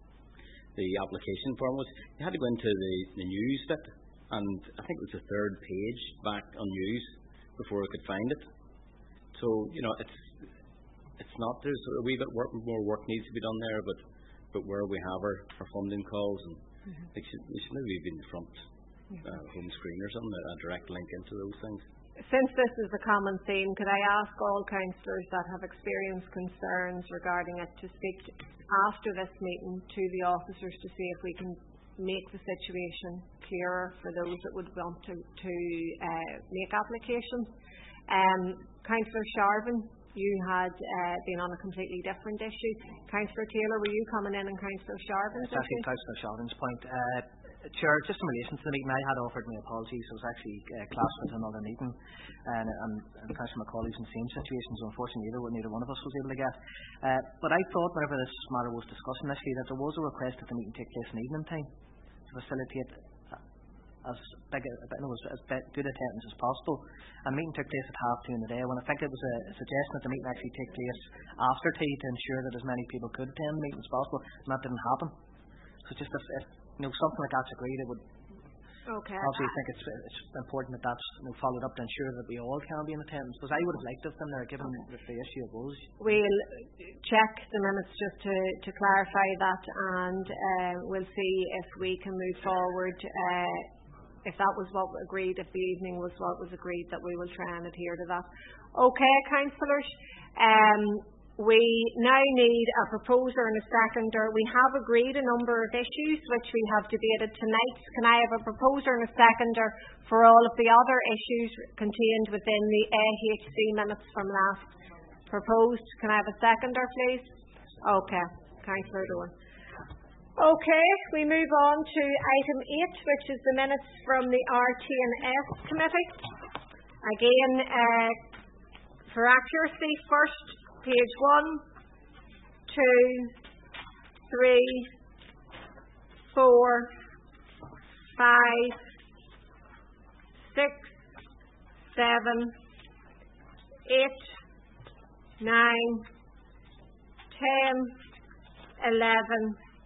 the application form was, you had to go into the, the news bit, and I think it was the third page back on news before I could find it. So you know, it's. It's not, there's a wee bit work, more work needs to be done there, but but where we have our, our funding calls, and mm-hmm. it should, it should maybe be in the front uh, home screen or something, a direct link into those things. Since this is a common theme, could I ask all councillors that have experienced concerns regarding it to speak to, after this meeting to the officers to see if we can make the situation clearer for those that would want to, to uh, make applications. Um, Councillor Sharvin, you had uh, been on a completely different issue. Councillor Taylor, were you coming in on Councillor Sharvin's issue? Actually, Councillor Sharvin's point. Uh, Chair, just in relation to the meeting, I had offered my apologies. I was actually uh, classed with another meeting, and, and, and Councillor McCauley's in the same situation, so unfortunately neither, neither one of us was able to get. Uh, but I thought whenever this matter was discussed initially that there was a request that the meeting take place in evening time to facilitate as big a, as, as good attendance as possible. And the meeting took place at half two in the day, when I think it was a, a suggestion that the meeting actually take place after tea to ensure that as many people could attend the meeting as possible, and that didn't happen. So just if, if you know, something like that's agreed, it would okay. obviously I think it's, it's important that that's you know, followed up to ensure that we all can be in attendance, because I would have liked to have been there given that the issue it was. We'll check the minutes just to, to clarify that, and uh, we'll see if we can move forward. Uh, If that was what was agreed, if the evening was what was agreed, that we will try and adhere to that. Okay, councillors. Um, we now need a proposer and a seconder. We have agreed a number of issues which we have debated tonight. Can I have a proposer and a seconder for all of the other issues contained within the A H C minutes from last proposed? Can I have a seconder, please? Okay, Councillor Doran. Okay, we move on to item eight, which is the minutes from the R T and S committee. Again, uh, for accuracy, first page one, two, three, four, five, six, seven, eight, nine, ten, eleven.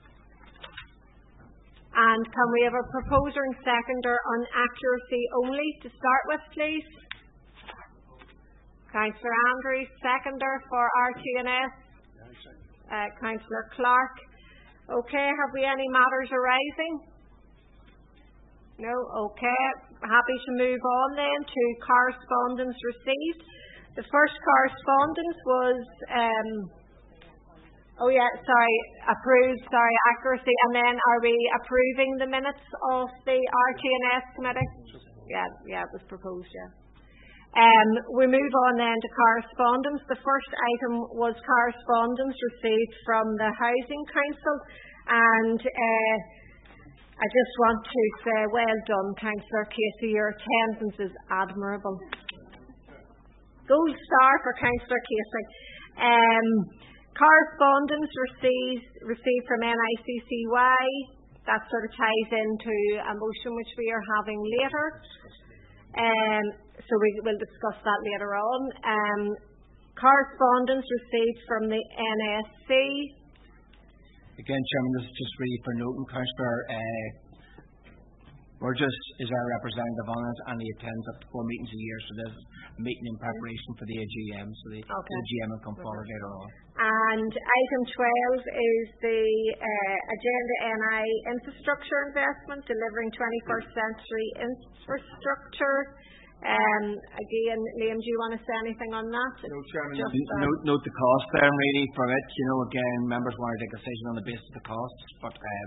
And can we have a proposer and seconder on accuracy only to start with, please? Councillor Andrews, seconder for R T and S. Uh, Councillor Clark. Okay, have we any matters arising? No? Okay. Happy to move on then to correspondence received. The first correspondence was... Um, Oh yeah, sorry, approved, sorry, accuracy. And then are we approving the minutes of the R T and S committee? Yeah, yeah, it was proposed, yeah. Um, we move on then to correspondence. The first item was correspondence received from the Housing Council, and uh, I just want to say well done, Councillor Casey, your attendance is admirable. Gold star for Councillor Casey. Um, Correspondence received, received from N I C C Y, that sort of ties into a motion which we are having later. Um, so we will discuss that later on. Um, correspondence received from the N S C. Again, Chairman, this is just really for noting, Councillor uh, Burgess is our representative on it, and he attends up to four meetings a year, so there's a meeting in preparation for the A G M, so the, Okay. the A G M will come forward later on. And item twelve is the uh, Agenda N I infrastructure investment, delivering twenty-first century infrastructure. Um, again, Liam, do you want to say anything on that? No, Chairman. Just, uh, note, note the cost there, really, from it. You know, again, members want to take a decision on the basis of the costs, but um,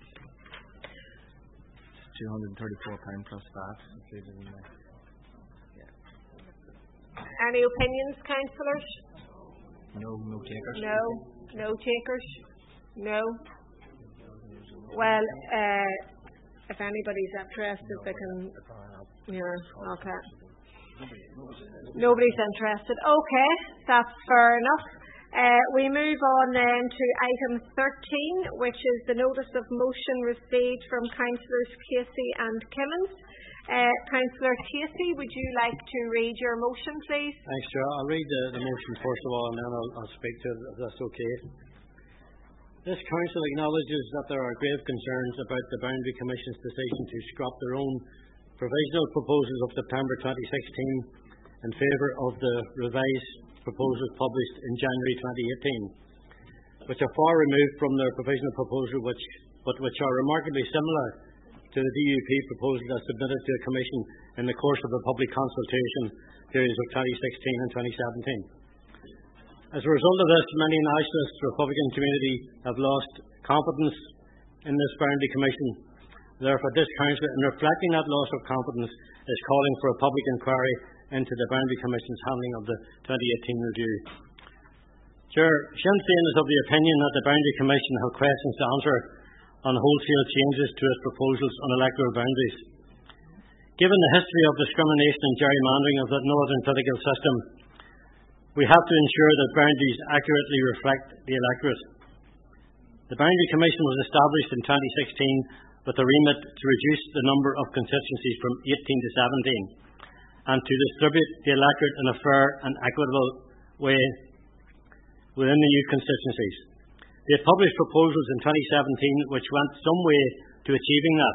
two hundred thirty-four pounds plus V A T included in there. any opinions, councillors? No, no takers. No, no takers. No. Well, uh, if anybody's interested, they can. Yeah. Okay. Nobody's interested. Okay, that's fair enough. Uh, we move on then to item thirteen, which is the notice of motion received from councillors Casey and Kimmins. Uh, Councillor Casey, would you like to read your motion, please? Thanks, Chair. I'll read the, the motion first of all, and then I'll, I'll speak to it, if that's okay. This council acknowledges that there are grave concerns about the Boundary Commission's decision to scrap their own provisional proposals of September twenty sixteen in favour of the revised proposals published in January twenty eighteen, which are far removed from their provisional proposal, which, but which are remarkably similar to the D U P proposal as submitted to the Commission in the course of the public consultation periods of twenty sixteen and twenty seventeen. As a result of this, many nationalist Republican community have lost confidence in this Boundary Commission. Therefore, this Council, in reflecting that loss of confidence, is calling for a public inquiry into the Boundary Commission's handling of the twenty eighteen review. Chair, Sinn Féin is of the opinion that the Boundary Commission have questions to answer on wholesale changes to its proposals on electoral boundaries. Given the history of discrimination and gerrymandering of the northern political system, we have to ensure that boundaries accurately reflect the electorate. The Boundary Commission was established in twenty sixteen with a remit to reduce the number of constituencies from eighteen to seventeen and to distribute the electorate in a fair and equitable way within the new constituencies. They published proposals in twenty seventeen which went some way to achieving that.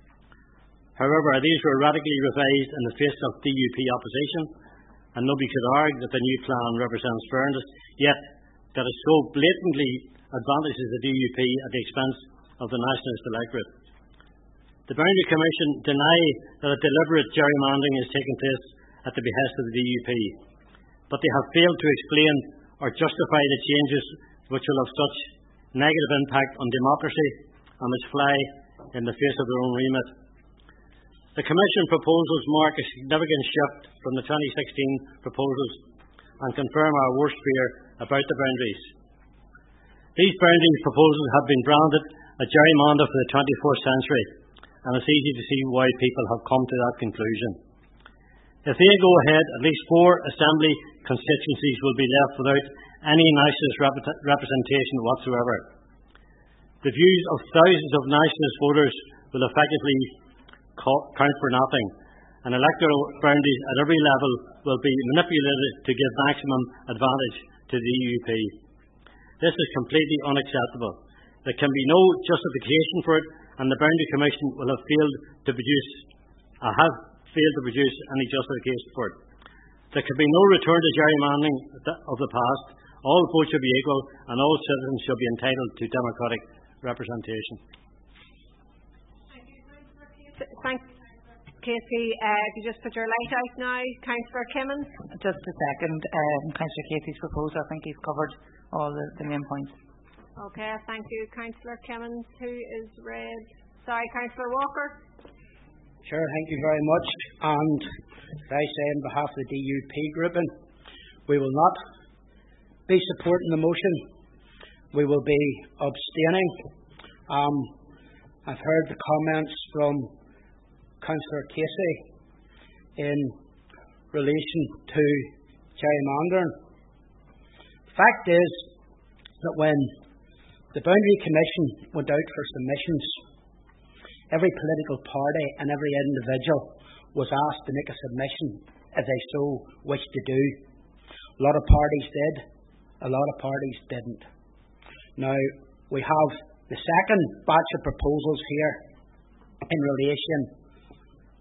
However, these were radically revised in the face of D U P opposition, and nobody could argue that the new plan represents fairness, yet that it so blatantly advantages the D U P at the expense of the nationalist electorate. The Boundary Commission deny that a deliberate gerrymandering is taking place at the behest of the D U P, but they have failed to explain or justify the changes which will have such negative impact on democracy and which fly in the face of their own remit. The Commission proposals mark a significant shift from the twenty sixteen proposals and confirm our worst fear about the boundaries. These boundaries proposals have been branded a gerrymander for the twenty-first century, and it's easy to see why people have come to that conclusion. If they go ahead, at least four Assembly constituencies will be left without any nationalist rep- representation whatsoever. The views of thousands of nationalist voters will effectively co- count for nothing, and electoral boundaries at every level will be manipulated to give maximum advantage to the D U P. This is completely unacceptable. There can be no justification for it, and the Boundary Commission will have failed to produce, uh, have failed to produce any justification for it. There can be no return to gerrymandering of the past. All votes should be equal, and all citizens should be entitled to democratic representation. Thank you, Casey. Uh, if you just put your light out now, Councillor Kimmins. Just a second, um, Councillor Casey's proposal. I think he's covered all the, the main points. Okay, thank you, Councillor Kimmins. Who is read? Sorry, Councillor Walker. Sure, thank you very much. And as I say on behalf of the D U P grouping, we will not be supporting the motion. We will be abstaining. Um, I've heard the comments from Councillor Casey in relation to gerrymandering. The fact is that when the Boundary Commission went out for submissions, every political party and every individual was asked to make a submission if they so wished to do. A lot of parties did, a lot of parties didn't. Now, we have the second batch of proposals here in relation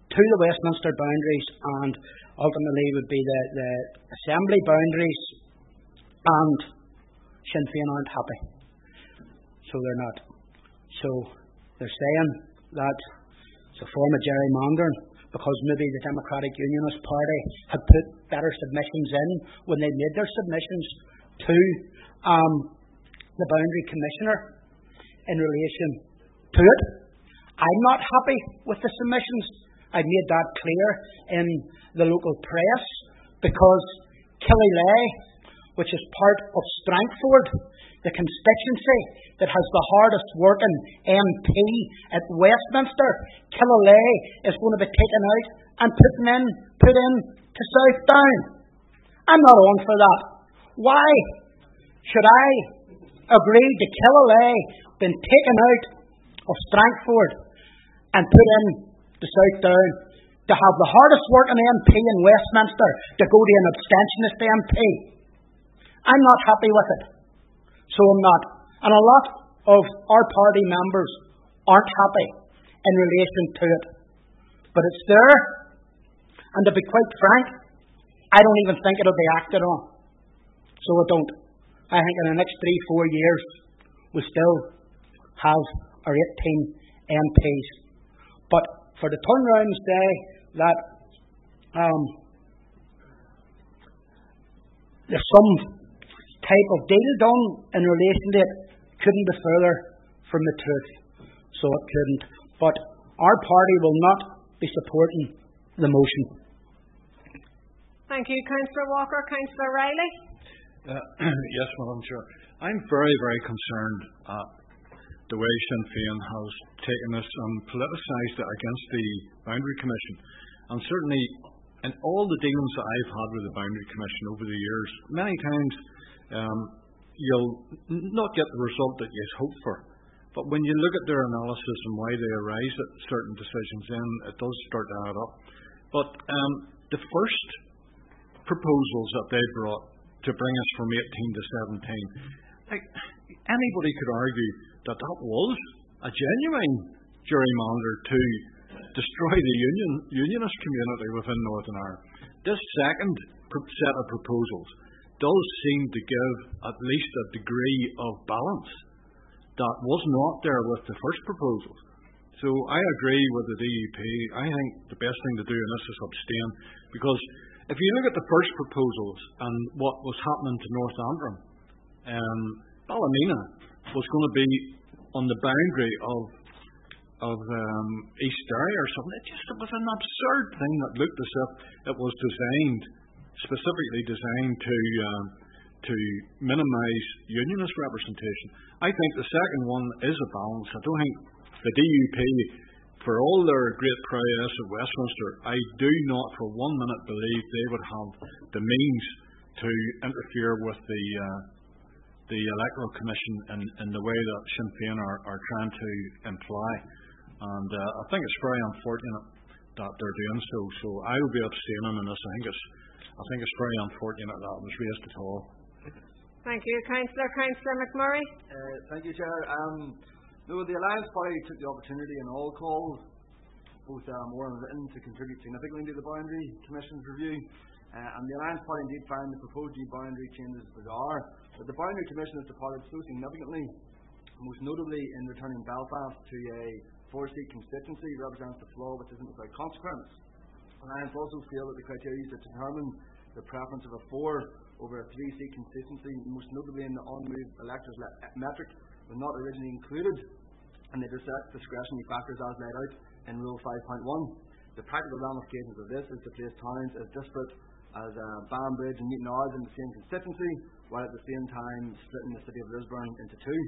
to the Westminster boundaries and ultimately would be the, the Assembly boundaries, and Sinn Féin aren't happy. So they're not. So they're saying that it's a form of gerrymandering because maybe the Democratic Unionist Party had put better submissions in when they made their submissions to um, the Boundary Commissioner in relation to it. I'm not happy with the submissions. I made that clear in the local press because Killelea, which is part of Strangford, the constituency that has the hardest working M P at Westminster, Killelea is going to be taken out and put in, put in to Southdown. I'm not on for that. Why should I agree to Killelea being taken out of Strangford and put in to Southdown to have the hardest working M P in Westminster to go to an abstentionist M P? I'm not happy with it. So I'm not. And a lot of our party members aren't happy in relation to it. But it's there. And to be quite frank, I don't even think it'll be acted on. So I don't. I think in the next three, four years, we still have our eighteen M Ps. But for the turnaround and say that um, there's some type of deal done in relation to it couldn't be further from the truth. So it couldn't. But our party will not be supporting the motion. Thank you, Councillor Walker. Councillor Riley? Uh, yes, Madam Chair. I'm very, very concerned at the way Sinn Féin has taken this and politicised it against the Boundary Commission. And certainly, in all the dealings that I've had with the Boundary Commission over the years, many times Um, you'll not get the result that you'd hoped for. But when you look at their analysis and why they arise at certain decisions, then it does start to add up. But um, the first proposals that they brought to bring us from eighteen to seventeen, like, anybody could argue that that was a genuine gerrymander to destroy the union, unionist community within Northern Ireland. This second set of proposals does seem to give at least a degree of balance that was not there with the first proposals. So I agree with the D U P. I think the best thing to do in this is abstain, because if you look at the first proposals and what was happening to North Antrim, um, Ballymena was going to be on the boundary of of um, East Derry or something. It just it was an absurd thing that looked as if it was designed specifically designed to um, to minimise unionist representation. I think the second one is a balance. I don't think the D U P, for all their great prowess at Westminster, I do not for one minute believe they would have the means to interfere with the uh, the Electoral Commission in, in the way that Sinn Féin are, are trying to imply. And uh, I think it's very unfortunate that they're doing so. So I will be abstaining on this. I think it's I think it's very unfortunate that it was raised at all. Thank you, Councillor. Councillor McMurray? Uh, thank you, Chair. Um, no, the Alliance Party took the opportunity in all calls, both um, oral and written, to contribute significantly to the Boundary Commission's review. Uh, and the Alliance Party indeed found the proposed new boundary changes bizarre. But the Boundary Commission has departed so significantly, most notably in returning Belfast to a four-seat constituency, represents the flaw which isn't without consequence. Alliance also feel that the criteria that determine the preference of a four over a three-seat constituency, most notably in the on-move electors metric, was not originally included in the discretionary factors as laid out in Rule five point one. The practical ramifications of this is to place towns as disparate as uh, Banbridge and Newton Ards in the same constituency, while at the same time splitting the city of Lisburn into two.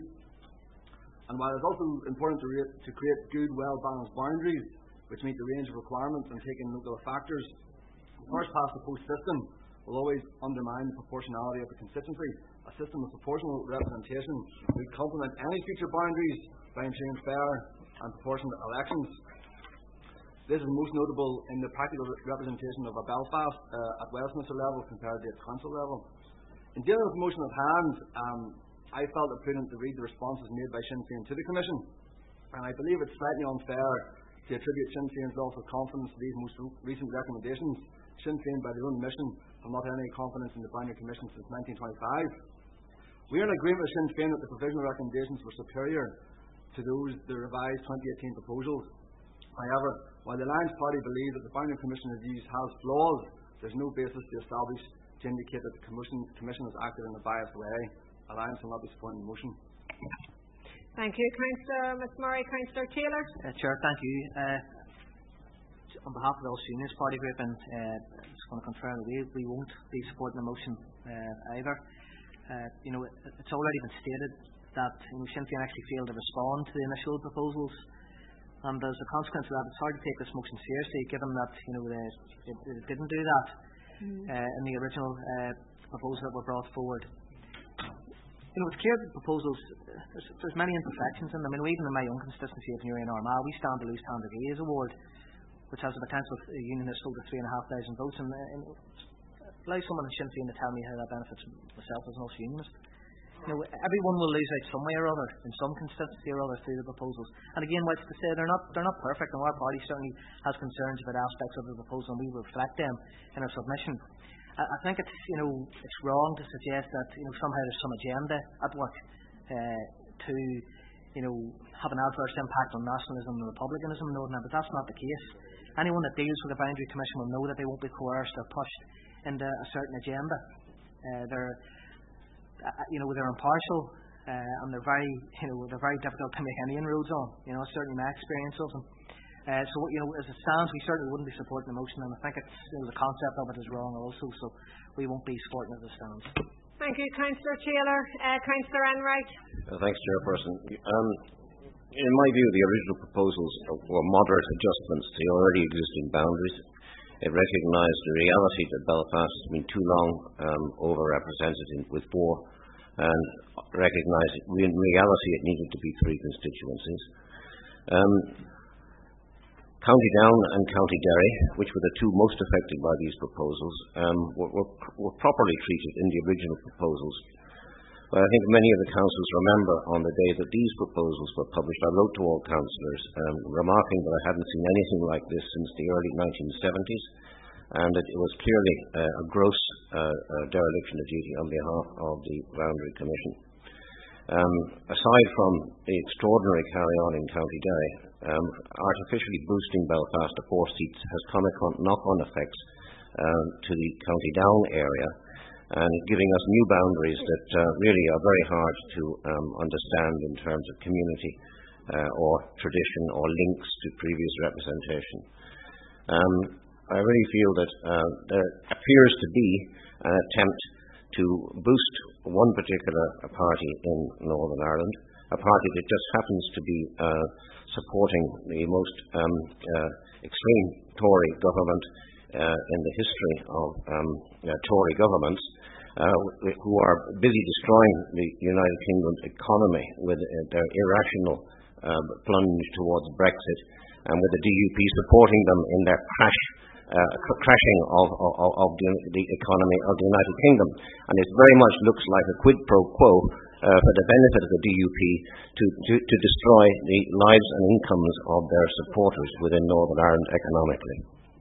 And while it's also important to, re- to create good, well-balanced boundaries which meet the range of requirements and take in local factors, the first past the post system will always undermine the proportionality of the constituency. A system of proportional representation would complement any future boundaries by ensuring fair and proportionate elections. This is most notable in the practical representation of a Belfast uh, at Westminster level compared to its council level. In dealing with the motion at hand, um, I felt it prudent to read the responses made by Sinn Féin to the Commission, and I believe it's slightly unfair to attribute Sinn Féin's loss of confidence to these most recent recommendations. Sinn Féin, by their own admission, have not had any confidence in the Boundary Commission since nineteen twenty-five. We are in agreement with Sinn Féin that the provisional recommendations were superior to those the revised twenty eighteen proposals. However, while the Alliance Party believe that the Boundary Commission reviews has flaws, there is no basis to establish to indicate that the Commission, commission has acted in a biased way. Alliance will not be supporting the motion. Thank you, Councillor McMurray. Councillor Taylor. Uh, Chair, thank you. Uh, on behalf of the Ulster Unionist Party Group, and uh, I'm just going to confirm that we, we won't be supporting the motion uh, either. Uh, you know, it, it's already been stated that you know, Sinn Féin actually failed to respond to the initial proposals, and as a consequence of that, it's hard to take this motion seriously, given that you know the, it, it didn't do that mm. uh, in the original uh, proposals that were brought forward. You know, it's clear that the proposals, there's, there's many imperfections in them. I mean, even in my own constituency of Newry and Armagh, we stand to lose Tanda Gaze Award, which has a potential unionist hold of three and a half thousand votes, and, and allow someone in Sinn Féin to tell me how that benefits myself as an Ulster Unionist. You know, everyone will lose out some way or other, in some constituency or other, through the proposals. And again, what's to say, they're not they're not perfect, and our party certainly has concerns about aspects of the proposal, and we reflect them in our submission. I think it's you know it's wrong to suggest that you know somehow there's some agenda at work uh, to you know have an adverse impact on nationalism and republicanism in Northern Ireland, but that's not the case. Anyone that deals with the Boundary Commission will know that they won't be coerced or pushed into a certain agenda. Uh, they're uh, you know they're impartial uh, and they're very you know they're very difficult to make any inroads on. You know certainly my experience of them. Uh, so, you know, as it stands, we certainly wouldn't be supporting the motion, and I think it's, you know, the concept of it is wrong also, so we won't be supporting it as it stands. Thank you, Councillor Taylor. Uh, Councillor Enright. Uh, thanks, Chairperson. Um, in my view, the original proposals were moderate adjustments to the already existing boundaries. It recognised the reality that Belfast has been too long um, overrepresented in, with four, and recognised that in reality it needed to be three constituencies. Um, County Down and County Derry, which were the two most affected by these proposals, um, were, were, were properly treated in the original proposals. But I think many of the councillors remember on the day that these proposals were published, I wrote to all councillors um, remarking that I hadn't seen anything like this since the early nineteen seventies, and that it was clearly uh, a gross uh, uh, dereliction of duty on behalf of the Boundary Commission. Um, aside from the extraordinary carry-on in County Derry, um, artificially boosting Belfast to four seats has comic knock-on effects um, to the County Down area, and giving us new boundaries that uh, really are very hard to um, understand in terms of community uh, or tradition or links to previous representation. Um, I really feel that uh, there appears to be an attempt to boost one particular party in Northern Ireland, a party that just happens to be uh, supporting the most um, uh, extreme Tory government uh, in the history of um, uh, Tory governments, uh, who are busy destroying the United Kingdom's economy with uh, their irrational uh, plunge towards Brexit, and with the D U P supporting them in their crash Uh, crashing of, of, of the, the economy of the United Kingdom. And it very much looks like a quid pro quo uh, for the benefit of the D U P to, to, to destroy the lives and incomes of their supporters within Northern Ireland economically.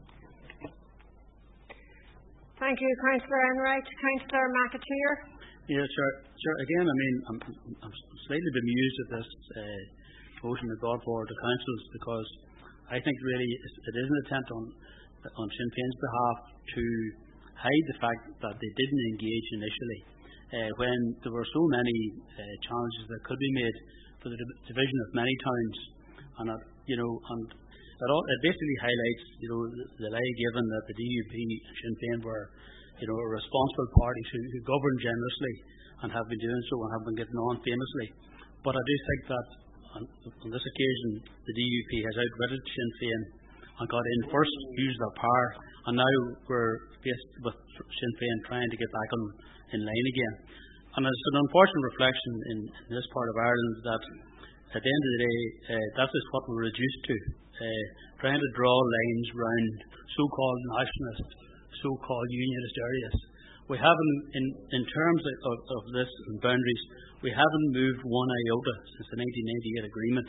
Thank you, Councillor Enright. Councillor McAteer. Yes, sir. Sir, again, I mean, I'm, I'm slightly bemused at this uh, motion that brought forward to councils, because I think really it is an attempt on on Sinn Féin's behalf to hide the fact that they didn't engage initially, uh, when there were so many uh, challenges that could be made for the div- division of many towns, and uh, you know, and it, all, it basically highlights, you know, the, the lie given that the D U P and Sinn Féin were, you know, responsible parties who, who govern generously and have been doing so and have been getting on famously. But I do think that on, on this occasion the D U P has outwitted Sinn Féin and got in first, used their power, and now we're faced with Sinn Féin trying to get back on in line again. And it's an unfortunate reflection in, in this part of Ireland that at the end of the day, uh, that is what we're reduced to, uh, trying to draw lines around so-called nationalist, so-called unionist areas. We haven't, in, in terms of, of this and boundaries, we haven't moved one iota since the nineteen ninety-eight agreement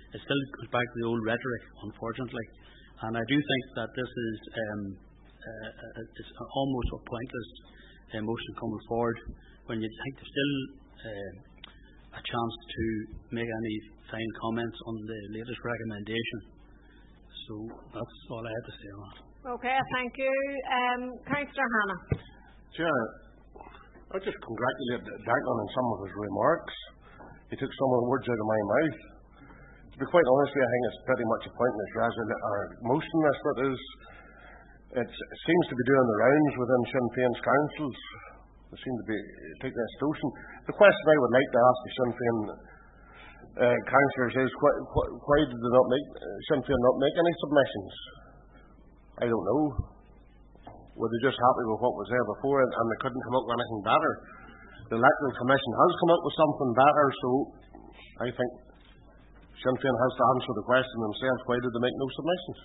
it still goes back to the old rhetoric, unfortunately. And I do think that this is um, uh, it's almost a pointless uh, motion coming forward when you think there's still uh, a chance to make any fine comments on the latest recommendation. So that's all I have to say on that. Okay, thank you. Um, Councillor Hanna. Chair, I just congratulate Declan on some of his remarks. He took some of the words out of my mouth. To be quite honest with you, I think it's pretty much a pointless resolution or motion, this that is. It's, it seems to be doing the rounds within Sinn Féin's councils. They seem to be taking this notion. The question I would like to ask the Sinn Féin uh, councillors is why, why, why did they not make uh, Sinn Féin not make any submissions? I don't know. Were they just happy with what was there before and, and they couldn't come up with anything better? The Electoral Commission has come up with something better, so I think Sinn Féin has to answer the question themselves, why did they make no submissions?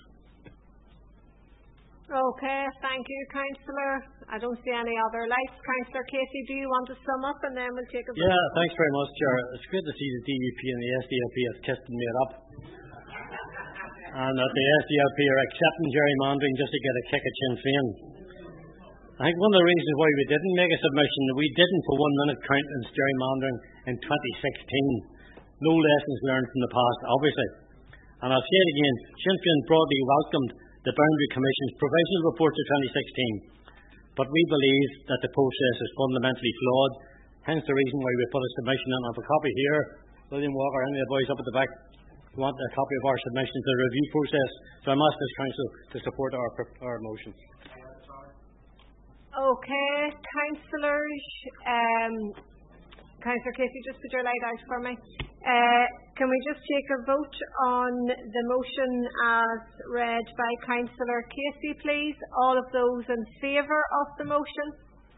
Okay, thank you, Councillor. I don't see any other lights. Councillor Casey, do you want to sum up and then we'll take a vote? Yeah, thanks very much, Chair. It's good to see the D U P and the S D L P have kissed and made up. And that the S D L P are accepting gerrymandering just to get a kick at Sinn Féin. I think one of the reasons why we didn't make a submission, we didn't for one minute count in gerrymandering in twenty sixteen. No lessons learned from the past, obviously. And I'll say it again, Sinn Féin broadly welcomed the Boundary Commission's provisional report of twenty sixteen, but we believe that the process is fundamentally flawed, hence the reason why we put a submission in. I have a copy here. William Walker, any of the boys up at the back want a copy of our submission to the review process, so I'm asking this council to support our, our motion. Okay, councillors, um, Councillor Casey, just put your light out for me. Uh, can we just take a vote on the motion as read by Councillor Casey, please? All of those in favour of the motion?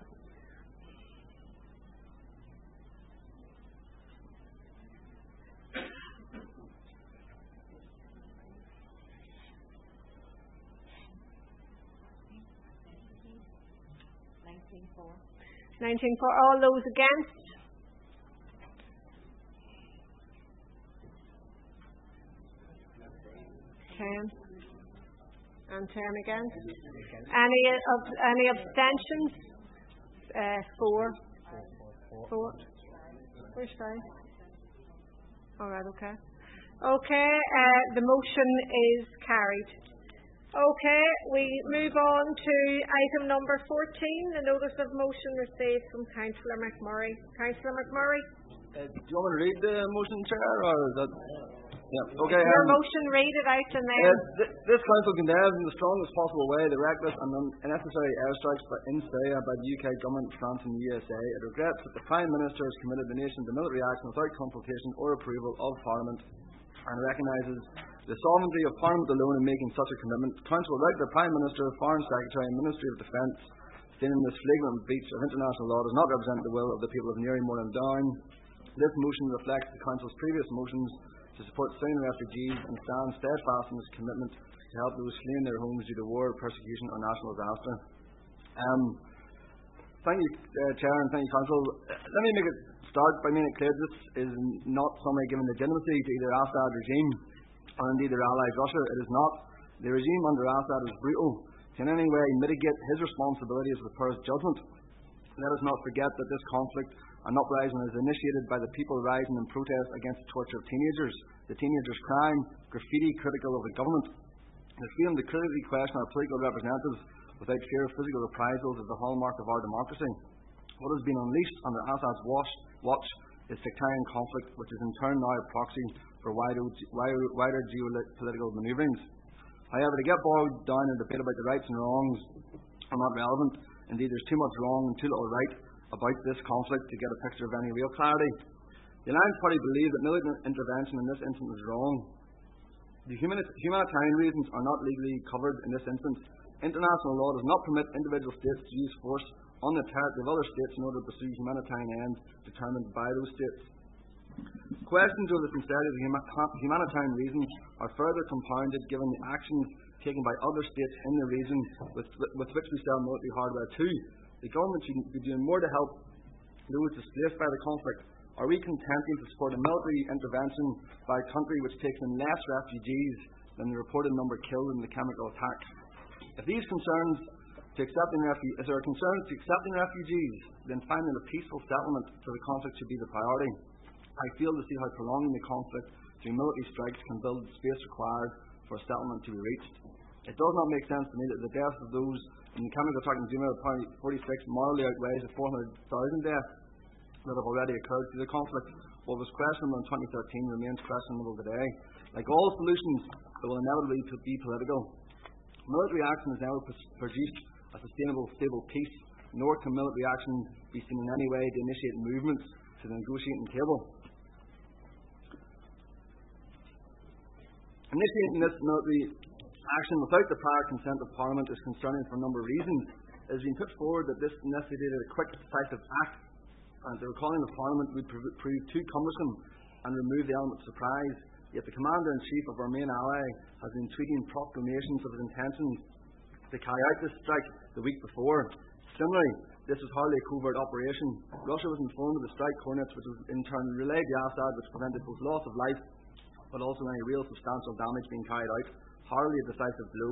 nineteen for. All those against? ten. And ten against. Any of any abstentions? Uh, four. Four. Where's five? All right. Okay. Okay. Uh, the motion is carried. Okay, we move on to item number fourteen, the notice of motion received from Councillor McMurray. Councillor McMurray? Uh, do you want me to read the motion, Chair, or is that... Yeah, okay. Your um, motion, read it out and then... Uh, th- this Council condemns in the strongest possible way the reckless and unnecessary airstrikes by, in Syria by the U K Government, France and the U S A. It regrets that the Prime Minister has committed the nation to military action without consultation or approval of Parliament, and recognises the sovereignty of Parliament alone in making such a commitment. The Council will write to the Prime Minister, Foreign Secretary and Ministry of Defence, stating this flagrant breach of international law does not represent the will of the people of Newry, Mourne and Down. This motion reflects the Council's previous motions to support Syrian refugees and stand steadfast in its commitment to help those fleeing their homes due to war, persecution or national disaster. Um, thank you, uh, Chair, and thank you, Council. Uh, let me make it start by making it clear this is not somebody giving legitimacy to either Assad regime or indeed their allies Russia. It is not. The regime under Assad is brutal. To in any way mitigate his responsibilities with first judgment. Let us not forget that this conflict and uprising is initiated by the people rising in protest against the torture of teenagers, the teenagers' crime, graffiti critical of the government. The freedom to critically question our political representatives without fear of physical reprisals is the hallmark of our democracy. What has been unleashed under Assad's watch is sectarian conflict, which is in turn now a proxy for wider, wider, wider geopolitical manoeuvrings. However, to get bogged down in a debate about the rights and wrongs are not relevant. Indeed, there's too much wrong and too little right about this conflict to get a picture of any real clarity. The Alliance Party believe that military intervention in this instance is wrong. The humanitarian reasons are not legally covered in this instance. International law does not permit individual states to use force on the territory of other states in order to pursue humanitarian ends determined by those states. Questions over the sincerity of the humanitarian reasons are further compounded given the actions taken by other states in the region with, with which we sell military hardware to. The government should be doing more to help those displaced by the conflict. Are we contenting to support a military intervention by a country which takes in less refugees than the reported number killed in the chemical attack? If these concerns to accepting refu- if there are concerns to accepting refugees, then finding a peaceful settlement to the conflict should be the priority. I fail to see how prolonging the conflict through military strikes can build the space required for a settlement to be reached. It does not make sense to me that the deaths of those in the chemical attack in Zuma forty-six morally outweighs the four hundred thousand deaths that have already occurred through the conflict. What was questionable in twenty thirteen remains questionable today. Like all solutions, it will inevitably be political. Military action has never produced a sustainable, stable peace, nor can military action be seen in any way to initiate movements to the negotiating table. Initiating this military action without the prior consent of Parliament is concerning for a number of reasons. It has been put forward that this necessitated a quick, decisive act, and the recalling of Parliament would prove, prove too cumbersome and remove the element of surprise. Yet the Commander-in-Chief of our main ally has been tweeting proclamations of his intentions to carry out this strike the week before. Similarly, this was hardly a covert operation. Russia was informed of the strike coordinates, which was in turn relayed to Assad, which prevented both loss of life but also any real substantial damage being carried out. Hardly a decisive blow.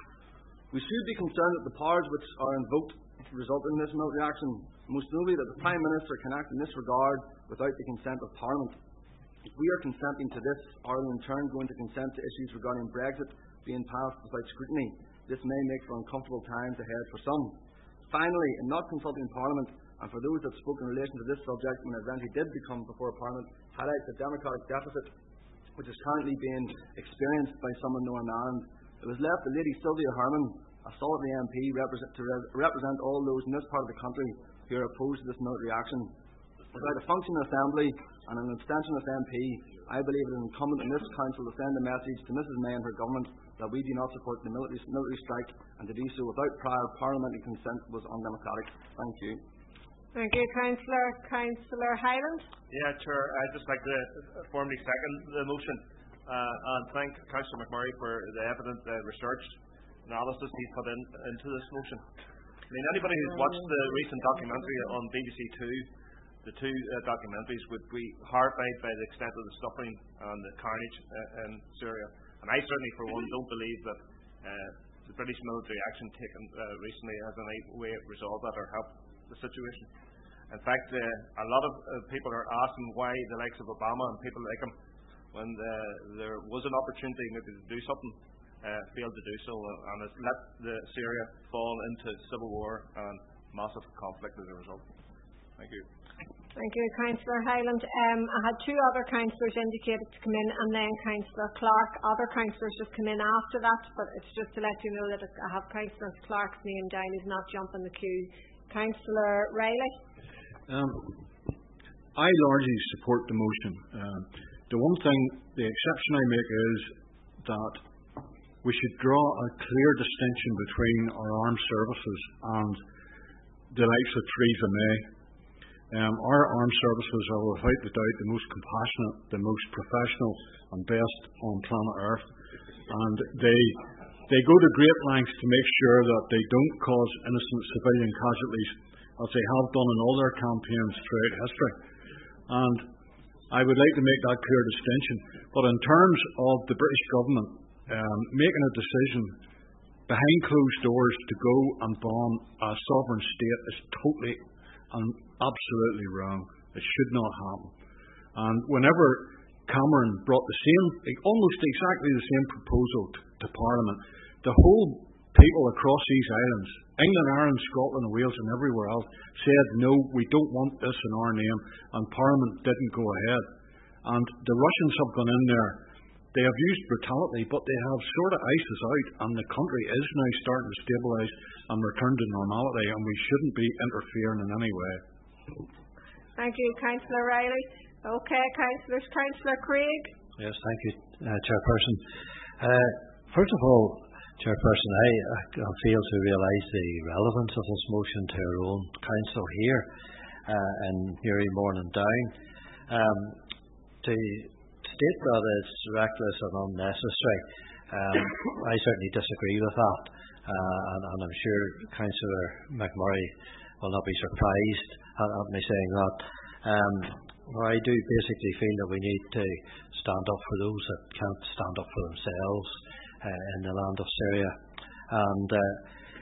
We should be concerned that the powers which are invoked result in this military action, most notably that the Prime Minister can act in this regard without the consent of Parliament. If we are consenting to this, are we in turn going to consent to issues regarding Brexit being passed without scrutiny? This may make for uncomfortable times ahead for some. Finally, in not consulting Parliament, and for those that spoke in relation to this subject when it eventually did become before Parliament, highlights the democratic deficit which is currently being experienced by some in Northern Ireland. It was left to Lady Sylvia Herman, a solitary M P, represent, to re- represent all those in this part of the country who are opposed to this military action. Without a functioning assembly and an abstentionist M P, I believe it is incumbent on this Council to send a message to Missus May and her government that we do not support the military, military strike, and to do so without prior parliamentary consent was undemocratic. Thank you. Thank you, Councillor. Councillor Hyland. Yeah, Chair, I'd just like to formally second the motion uh, and thank Councillor McMurray for the evident uh, research analysis he put in, into this motion. I mean, anybody who's watched the recent documentary on B B C Two, the two uh, documentaries, would be horrified by the extent of the suffering and the carnage uh, in Syria. And I certainly, for one, don't believe that uh, the British military action taken uh, recently has in any way resolved that or helped the situation. In fact, uh, a lot of uh, people are asking why the likes of Obama and people like him, when the, there was an opportunity maybe to do something, uh, failed to do so, and has let the Syria fall into civil war and massive conflict as a result. Thank you. Thank you, Councillor Hyland. Um, I had two other councillors indicated to come in, and then Councillor Clark. Other councillors just come in after that, but it's just to let you know that I have Councillor Clark's name down. He's not jumping the queue. Councillor Riley. Um, I largely support the motion. Um, the one thing, the exception I make is that we should draw a clear distinction between our armed services and the likes of Theresa May. Um, our armed services are without the doubt the most compassionate, the most professional and best on planet Earth, and they they go to great lengths to make sure that they don't cause innocent civilian casualties, as they have done in all their campaigns throughout history. And I would like to make that clear distinction. But in terms of the British government um, making a decision behind closed doors to go and bomb a sovereign state is totally and absolutely wrong. It should not happen. And whenever Cameron brought the same, almost exactly the same proposal to, to Parliament, the whole people across these islands, England, Ireland, Scotland, Wales and everywhere else, said no, we don't want this in our name, and Parliament didn't go ahead. And the Russians have gone in there. They have used brutality, but they have sort of iced us out, and the country is now starting to stabilise and return to normality, and we shouldn't be interfering in any way. Thank you, Councillor Riley. Okay, Councillors. Councillor Craig. Yes, thank you, uh, Chairperson. Uh, first of all, Chairperson, I, I fail to realise the relevance of this motion to our own council here uh, in Newry-Morn and Down. Um, to state that it's reckless and unnecessary, um, I certainly disagree with that, uh, and, and I'm sure Councillor McMurray will not be surprised at, at me saying that. Um, I do basically feel that we need to stand up for those that can't stand up for themselves uh, in the land of Syria. And uh,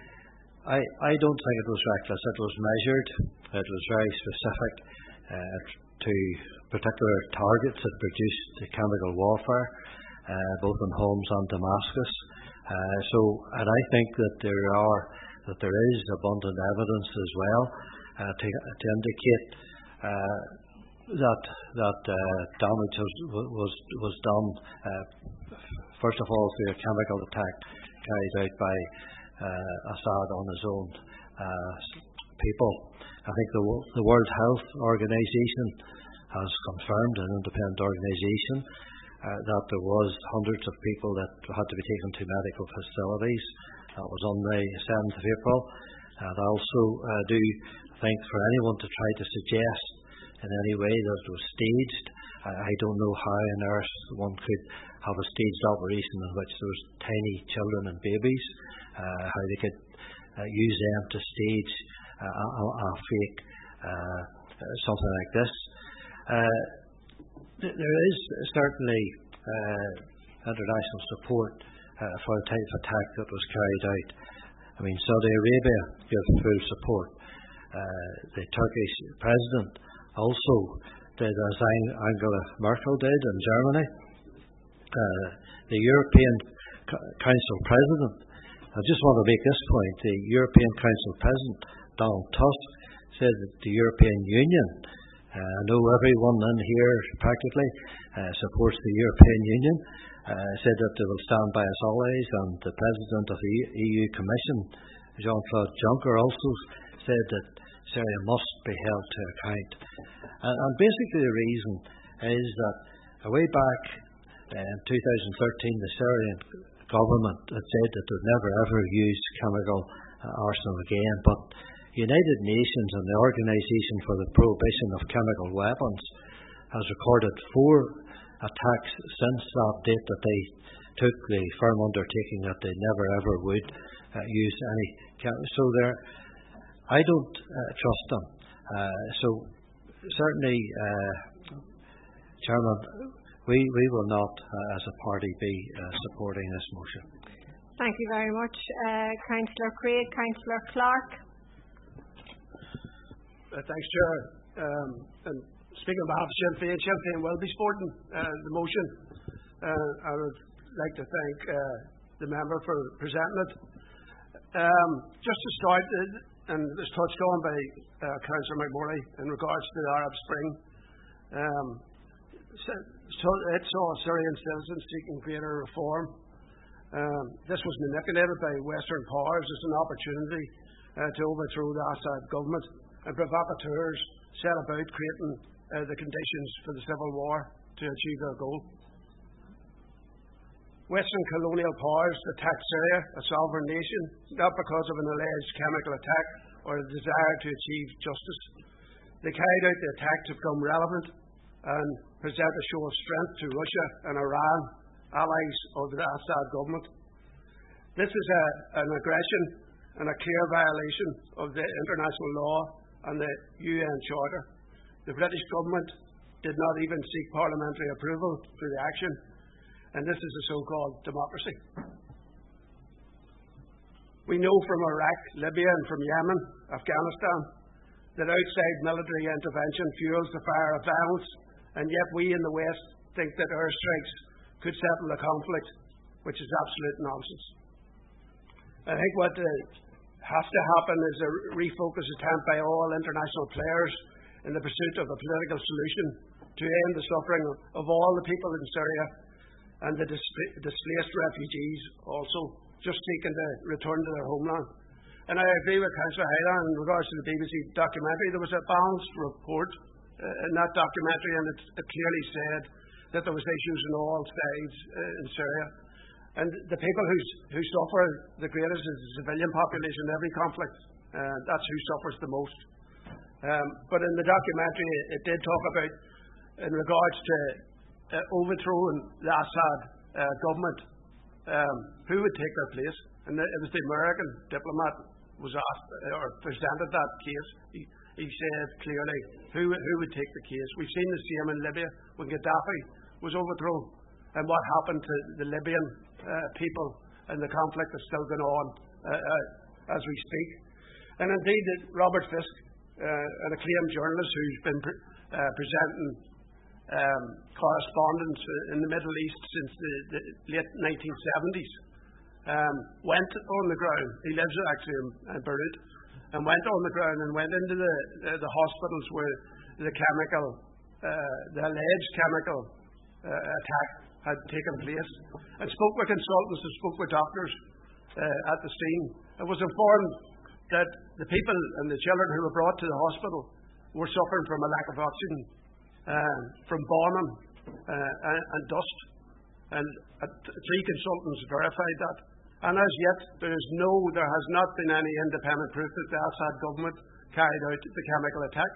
I, I don't think it was reckless. It was measured. It was very specific uh, to particular targets that produced the chemical warfare, uh, both in Homs and Damascus. Uh, so, and I think that there are that there is abundant evidence as well uh, to, to indicate uh, that that uh, damage was was, was done uh, first of all through a chemical attack carried out by uh, Assad on his own uh, people. I think the the World Health Organization has confirmed, an independent organisation, uh, that there was hundreds of people that had to be taken to medical facilities. That was on the seventh of April. And I also uh, do think for anyone to try to suggest in any way that it was staged, I, I don't know how on earth one could have a staged operation in which there was tiny children and babies, uh, how they could uh, use them to stage uh, a, a, a fake uh, something like this. Uh, th- there is certainly uh, international support uh, for the type of attack that was carried out. I mean, Saudi Arabia gave full support. Uh, the Turkish president also did, as Angela Merkel did in Germany. Uh, the European C- Council president, I just want to make this point, the European Council president, Donald Tusk, said that the European Union, Uh, I know everyone in here practically uh, supports the European Union, uh, said that they will stand by its allies, and the President of the E U Commission, Jean-Claude Juncker, also said that Syria must be held to account. And, and basically the reason is that way back in two thousand thirteen, the Syrian government had said that they would never ever use chemical uh, arsenal again, but United Nations and the Organisation for the Prohibition of Chemical Weapons has recorded four attacks since that date that they took the firm undertaking that they never ever would uh, use any chemical. So there, I don't uh, trust them. Uh, so certainly, uh, Chairman, we, we will not, uh, as a party, be uh, supporting this motion. Thank you very much, uh, Councillor Craig. Councillor Clark. Uh, thanks, Chair. Um, and speaking on behalf of Sinn Féin, Sinn Féin will be supporting uh, the motion. Uh, I would like to thank uh, the member for presenting it. Um, just to start, uh, and it was touched on by uh, Councillor McMurray in regards to the Arab Spring. Um, so, so it saw Syrian citizens seeking greater reform. Um, this was manipulated by Western powers as an opportunity uh, to overthrow the Assad government. And provocateurs set about creating uh, the conditions for the civil war to achieve their goal. Western colonial powers attacked Syria, a sovereign nation, not because of an alleged chemical attack or a desire to achieve justice. They carried out the attack to become relevant and present a show of strength to Russia and Iran, allies of the Assad government. This is a, an aggression and a clear violation of the international law and the U N Charter. The British government did not even seek parliamentary approval for the action, and this is a so-called democracy. We know from Iraq, Libya and from Yemen, Afghanistan, that outside military intervention fuels the fire of violence, and yet we in the West think that airstrikes could settle the conflict, which is absolute nonsense. I think what uh, has to happen is a refocus attempt by all international players in the pursuit of a political solution to end the suffering of all the people in Syria and the dis- displaced refugees also just seeking to return to their homeland. And I agree with Councillor Hyland in regards to the B B C documentary. There was a balanced report uh, in that documentary, and it, it clearly said that there was issues on all sides uh, in Syria. And the people who, who suffer the greatest is the civilian population in every conflict. Uh, that's who suffers the most. Um, but in the documentary, it, it did talk about, in regards to uh, overthrowing the Assad uh, government, um, who would take their place. And it was the American diplomat was asked or presented that case. He, he he said clearly who, who would take the case. We've seen the same in Libya when Gaddafi was overthrown, and what happened to the Libyan uh, people, and the conflict is still going on uh, uh, as we speak. And indeed, Robert Fisk, uh, an acclaimed journalist who's been pre- uh, presenting um, correspondence in the Middle East since the, the late nineteen seventies, um, went on the ground. He lives actually in, in Beirut, and went on the ground and went into the uh, the hospitals where the chemical, uh, the alleged chemical uh, attack had taken place, and spoke with consultants and spoke with doctors uh, at the scene, and was informed that the people and the children who were brought to the hospital were suffering from a lack of oxygen, uh, from bombing uh, and, and dust, and uh, three consultants verified that. And as yet, there is no, there has not been any independent proof that the Assad government carried out the chemical attack.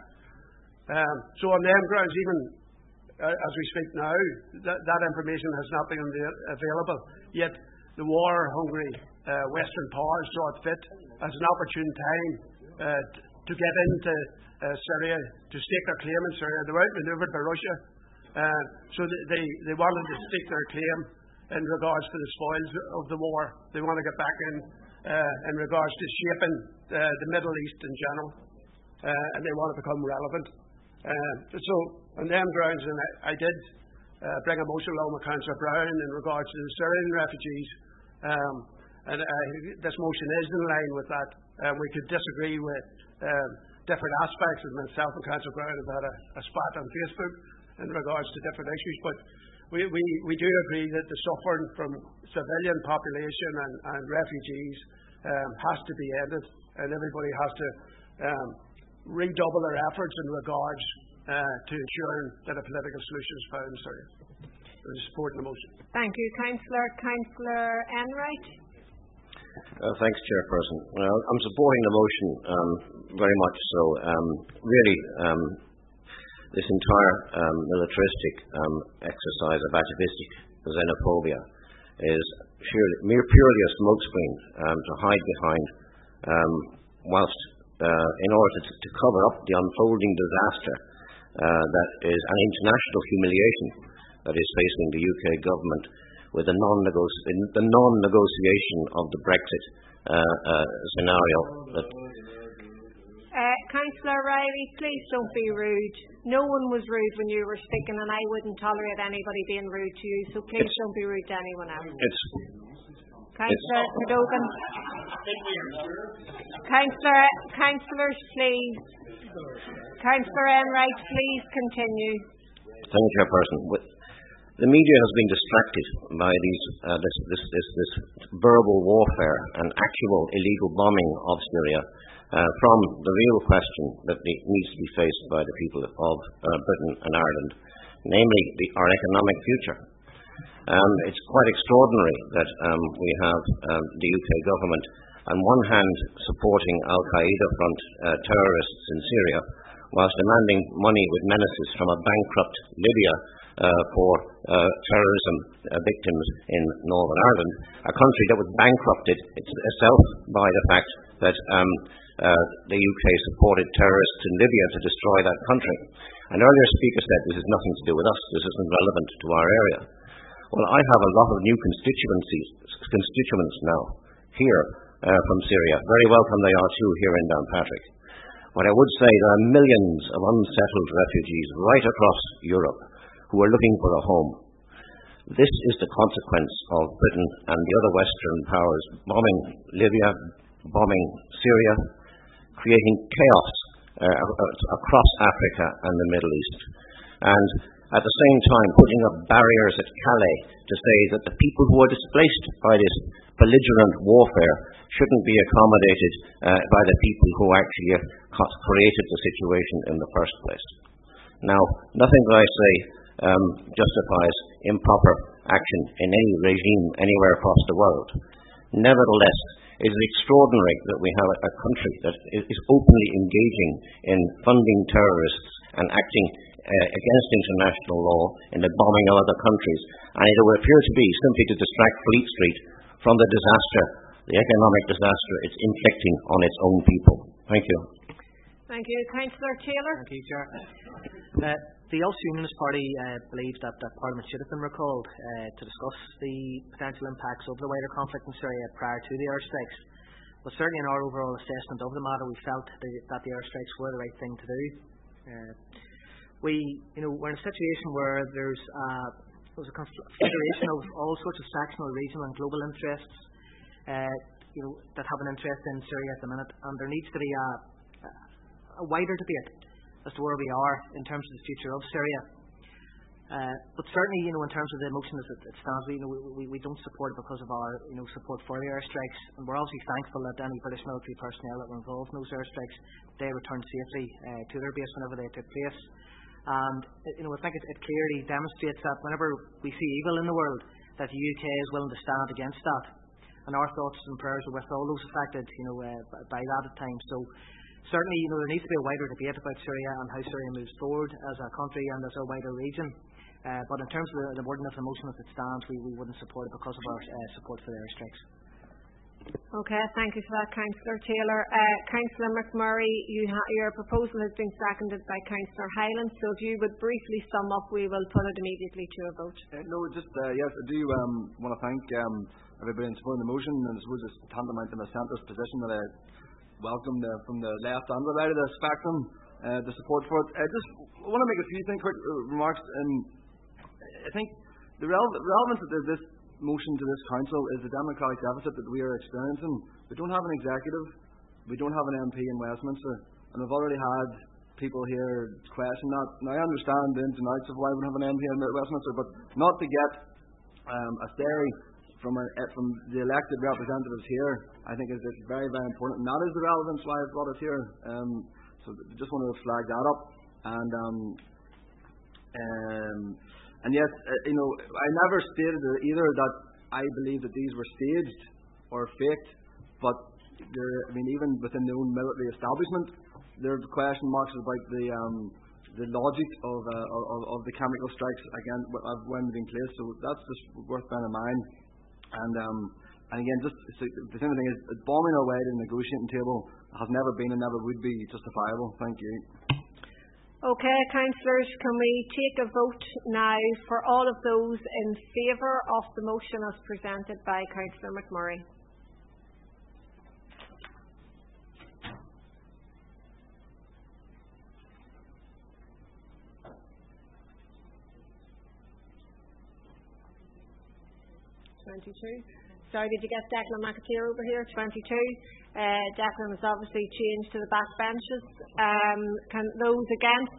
Um, so on them grounds, even uh, as we speak now, that, that information has not been available. Yet the war-hungry uh, Western powers saw it fit as an opportune time uh, to get into uh, Syria, to stake their claim in Syria. They were outmaneuvered by Russia, uh, so they, they wanted to stake their claim in regards to the spoils of the war. They want to get back in uh, in regards to shaping uh, the Middle East in general, uh, and they want to become relevant. Uh, so on them grounds, and I, I did uh, bring a motion along with Councillor Brown in regards to the Syrian refugees, um, and uh, this motion is in line with that. Uh, we could disagree with um, different aspects, and myself and Councillor Brown have had a, a spat on Facebook in regards to different issues, but We, we, we do agree that the suffering from civilian population and, and refugees um, has to be ended, and everybody has to um, redouble their efforts in regards uh, to ensuring that a political solution is found. Sorry, I'm supporting the motion. Thank you, Councillor. Councillor Enright. Uh, thanks, Chairperson. Well, I'm supporting the motion um, very much so. Um, really. Um, This entire um, militaristic um, exercise of atavistic xenophobia is purely, mere, purely a smokescreen um, to hide behind, um, whilst uh, in order to, to cover up the unfolding disaster uh, that is an international humiliation that is facing the U K government with the, non-negoci- the non-negotiation of the Brexit uh, uh, scenario. That Uh, Councillor Riley, please don't be rude. No one was rude when you were speaking, and I wouldn't tolerate anybody being rude to you, so please it's, don't be rude to anyone else. It's, Councillor Cadogan. Councillor, Councillors, please. Councillor Enright, please continue. Thank you, Chairperson. The media has been distracted by these, uh, this, this, this, this verbal warfare and actual illegal bombing of Syria Uh, from the real question that needs to be faced by the people of uh, Britain and Ireland, namely the, our economic future. Um, it's quite extraordinary that um, we have um, the U K government on one hand supporting Al-Qaeda front uh, terrorists in Syria, whilst demanding money with menaces from a bankrupt Libya uh, for uh, terrorism uh, victims in Northern Ireland, a country that was bankrupted itself by the fact that um, Uh, the U K supported terrorists in Libya to destroy that country. An earlier speaker said this has nothing to do with us, this isn't relevant to our area. Well, I have a lot of new constituencies, constituents now here uh, from Syria. Very welcome they are too here in Downpatrick. But I would say there are millions of unsettled refugees right across Europe who are looking for a home. This is the consequence of Britain and the other Western powers bombing Libya, bombing Syria, creating chaos uh, across Africa and the Middle East, and at the same time putting up barriers at Calais to say that the people who are displaced by this belligerent warfare shouldn't be accommodated uh, by the people who actually created the situation in the first place. Now, nothing that I say um, justifies improper action in any regime anywhere across the world. Nevertheless, it is extraordinary that we have a country that is openly engaging in funding terrorists and acting uh, against international law in the bombing of other countries, and it would appear to be simply to distract Fleet Street from the disaster, the economic disaster it's inflicting on its own people. Thank you. Thank you. Councillor Taylor. Thank you, Chair. Uh, the Ulster Unionist Party uh, believes that, that Parliament should have been recalled uh, to discuss the potential impacts of the wider conflict in Syria prior to the airstrikes. But certainly in our overall assessment of the matter, we felt the, that the airstrikes were the right thing to do. Uh, we, you know, we're in a situation where there's uh, there's a configuration of all sorts of sectional, regional, and global interests, uh, you know, that have an interest in Syria at the minute, and there needs to be a, a wider debate as to where we are in terms of the future of Syria. Uh, but certainly, you know, in terms of the motion as it, it stands, we, you know, we, we don't support it because of our, you know, support for the airstrikes, and we're obviously thankful that any British military personnel that were involved in those airstrikes, they returned safely uh, to their base whenever they took place. And, you know, I think it, it clearly demonstrates that whenever we see evil in the world, that the U K is willing to stand against that. And our thoughts and prayers are with all those affected, you know, uh, by that at times. So certainly, you know, there needs to be a wider debate about Syria and how Syria moves forward as a country and as a wider region. Uh, but in terms of the, the wording of the motion as it stands, we, we wouldn't support it because of our uh, support for the airstrikes. Okay, thank you for that, Councillor Taylor. Uh, Councillor McMurray, you ha- your proposal has been seconded by Councillor Hyland, so if you would briefly sum up, we will put it immediately to a vote. Uh, no, just, uh, yes, I do um, want to thank um, everybody in supporting the motion, and I suppose it's tantamount to my centre's position that I welcome the, from the left and the right of the spectrum uh, the support for it. I just want to make a few things, quick remarks, and I think the rele- relevance of this motion to this council is the democratic deficit that we are experiencing. We don't have an executive, we don't have an M P in Westminster, and we've already had people here question that. Now I understand the ins and outs of why we don't have an M P in Westminster, but not to get um, a theory from, a, from the elected representatives here, I think is, is very, very important, and that is the relevance why I've brought us here. Um, so just wanted to flag that up. And um, um, And yes, uh, you know, I never stated either that I believe that these were staged or faked, but there, I mean, even within the own military establishment, there are question marks about the um, the logic of, uh, of of the chemical strikes again when they've been placed. So that's just worth bearing in mind. And um, and again, just so the same thing is bombing our way to the negotiating table has never been and never would be justifiable. Thank you. Okay, councillors, can we take a vote now for all of those in favour of the motion as presented by Councillor McMurray? twenty-two. Sorry, did you get Declan McAteer over here? twenty-two. Uh, Declan has obviously changed to the back benches. Um, can those against?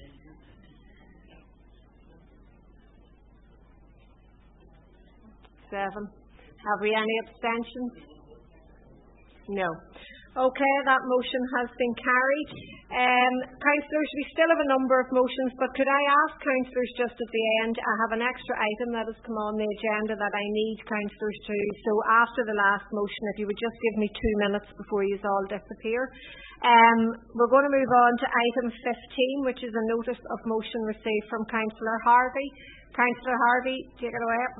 Seven. Have we any abstentions? No. Okay, that motion has been carried. Um, councillors, we still have a number of motions, but could I ask councillors just at the end, I have an extra item that has come on the agenda that I need councillors to, so after the last motion, if you would just give me two minutes before you all disappear. Um, we're going to move on to item fifteen, which is a notice of motion received from Councillor Harvey. Councillor Harvey, take it away.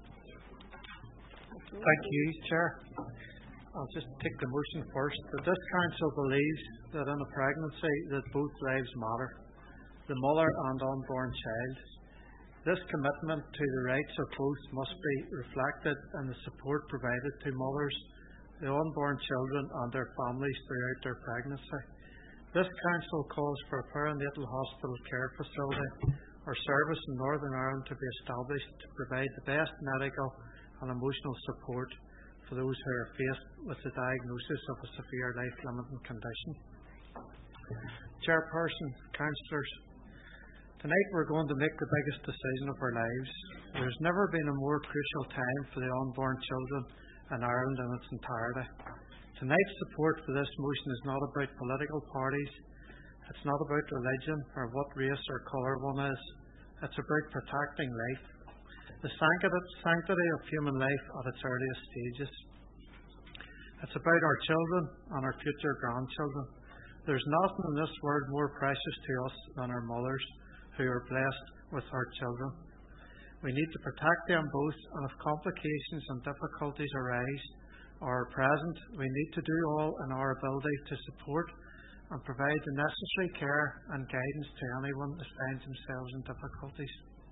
Thank you, Chair. I'll just take the motion first. That this council believes that in a pregnancy that both lives matter, the mother and unborn child. This commitment to the rights of both must be reflected in the support provided to mothers, the unborn children and their families throughout their pregnancy. This council calls for a perinatal hospital care facility or service in Northern Ireland to be established to provide the best medical and emotional support for those who are faced with the diagnosis of a severe life-limiting condition. Chairperson, councillors, tonight we're going to make the biggest decision of our lives. There has never been a more crucial time for the unborn children in Ireland in its entirety. Tonight's support for this motion is not about political parties, it's not about religion or what race or colour one is, it's about protecting life, the sanctity of human life at its earliest stages. It's about our children and our future grandchildren. There's nothing in this world more precious to us than our mothers who are blessed with our children. We need to protect them both, and if complications and difficulties arise or are present, we need to do all in our ability to support and provide the necessary care and guidance to anyone that finds themselves in difficulties.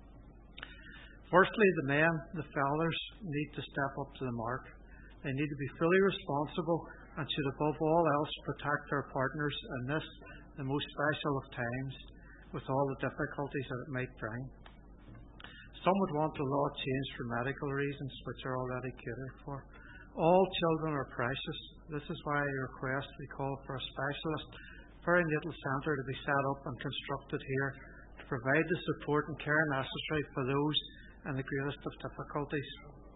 Firstly, the men, the fathers, need to step up to the mark. They need to be fully responsible and should above all else protect their partners in this, the most special of times, with all the difficulties that it might bring. Some would want the law changed for medical reasons, which are already catered for. All children are precious. This is why I request we call for a specialist perinatal centre to be set up and constructed here to provide the support and care necessary for those in the greatest of difficulties.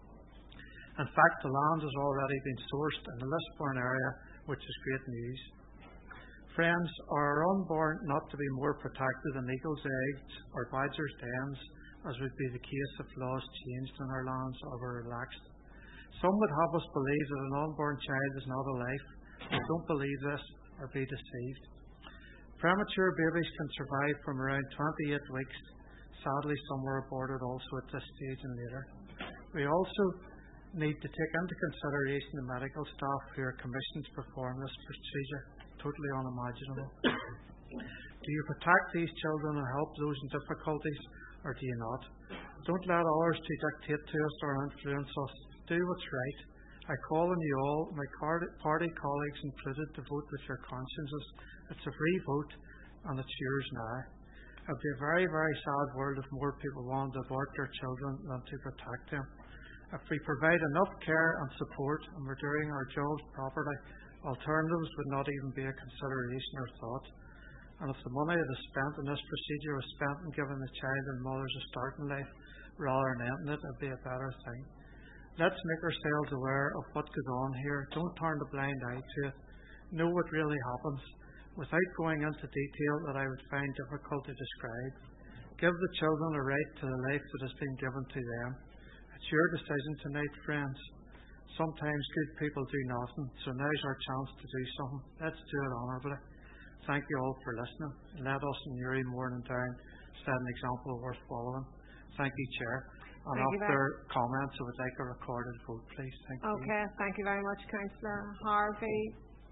In fact, the land has already been sourced in the Lisburn area, which is great news. Friends, are our unborn not to be more protected than eagles' eggs or badgers' dens, as would be the case if laws changed in our lands or were relaxed? Some would have us believe that an unborn child is not a life. We don't believe this or be deceived. Premature babies can survive from around twenty-eight weeks. Sadly, some were aborted also at this stage and later. We also need to take into consideration the medical staff who are commissioned to perform this procedure. Totally unimaginable. Do you protect these children and help those in difficulties, or do you not? Don't let others to dictate to us or influence us. Do what's right. I call on you all, my party colleagues included, to vote with your consciences. It's a free vote, and it's yours now. It would be a very, very sad world if more people wanted to abort their children than to protect them. If we provide enough care and support and we're doing our jobs properly, alternatives would not even be a consideration or thought. And if the money that is spent in this procedure was spent in giving the child and mothers a start in life rather than ending it, it would be a better thing. Let's make ourselves aware of what goes on here. Don't turn a blind eye to it. Know what really happens, without going into detail that I would find difficult to describe. Give the children a right to the life that has been given to them. It's your decision tonight, friends. Sometimes good people do nothing, so now's our chance to do something. Let's do it honourably. Thank you all for listening. Let us in Newry, Morning Down, set an example worth following. Thank you, Chair. And Thank you after comments, I would like a recorded vote, please. Thank you. Okay, thank you very much, Councillor Harvey.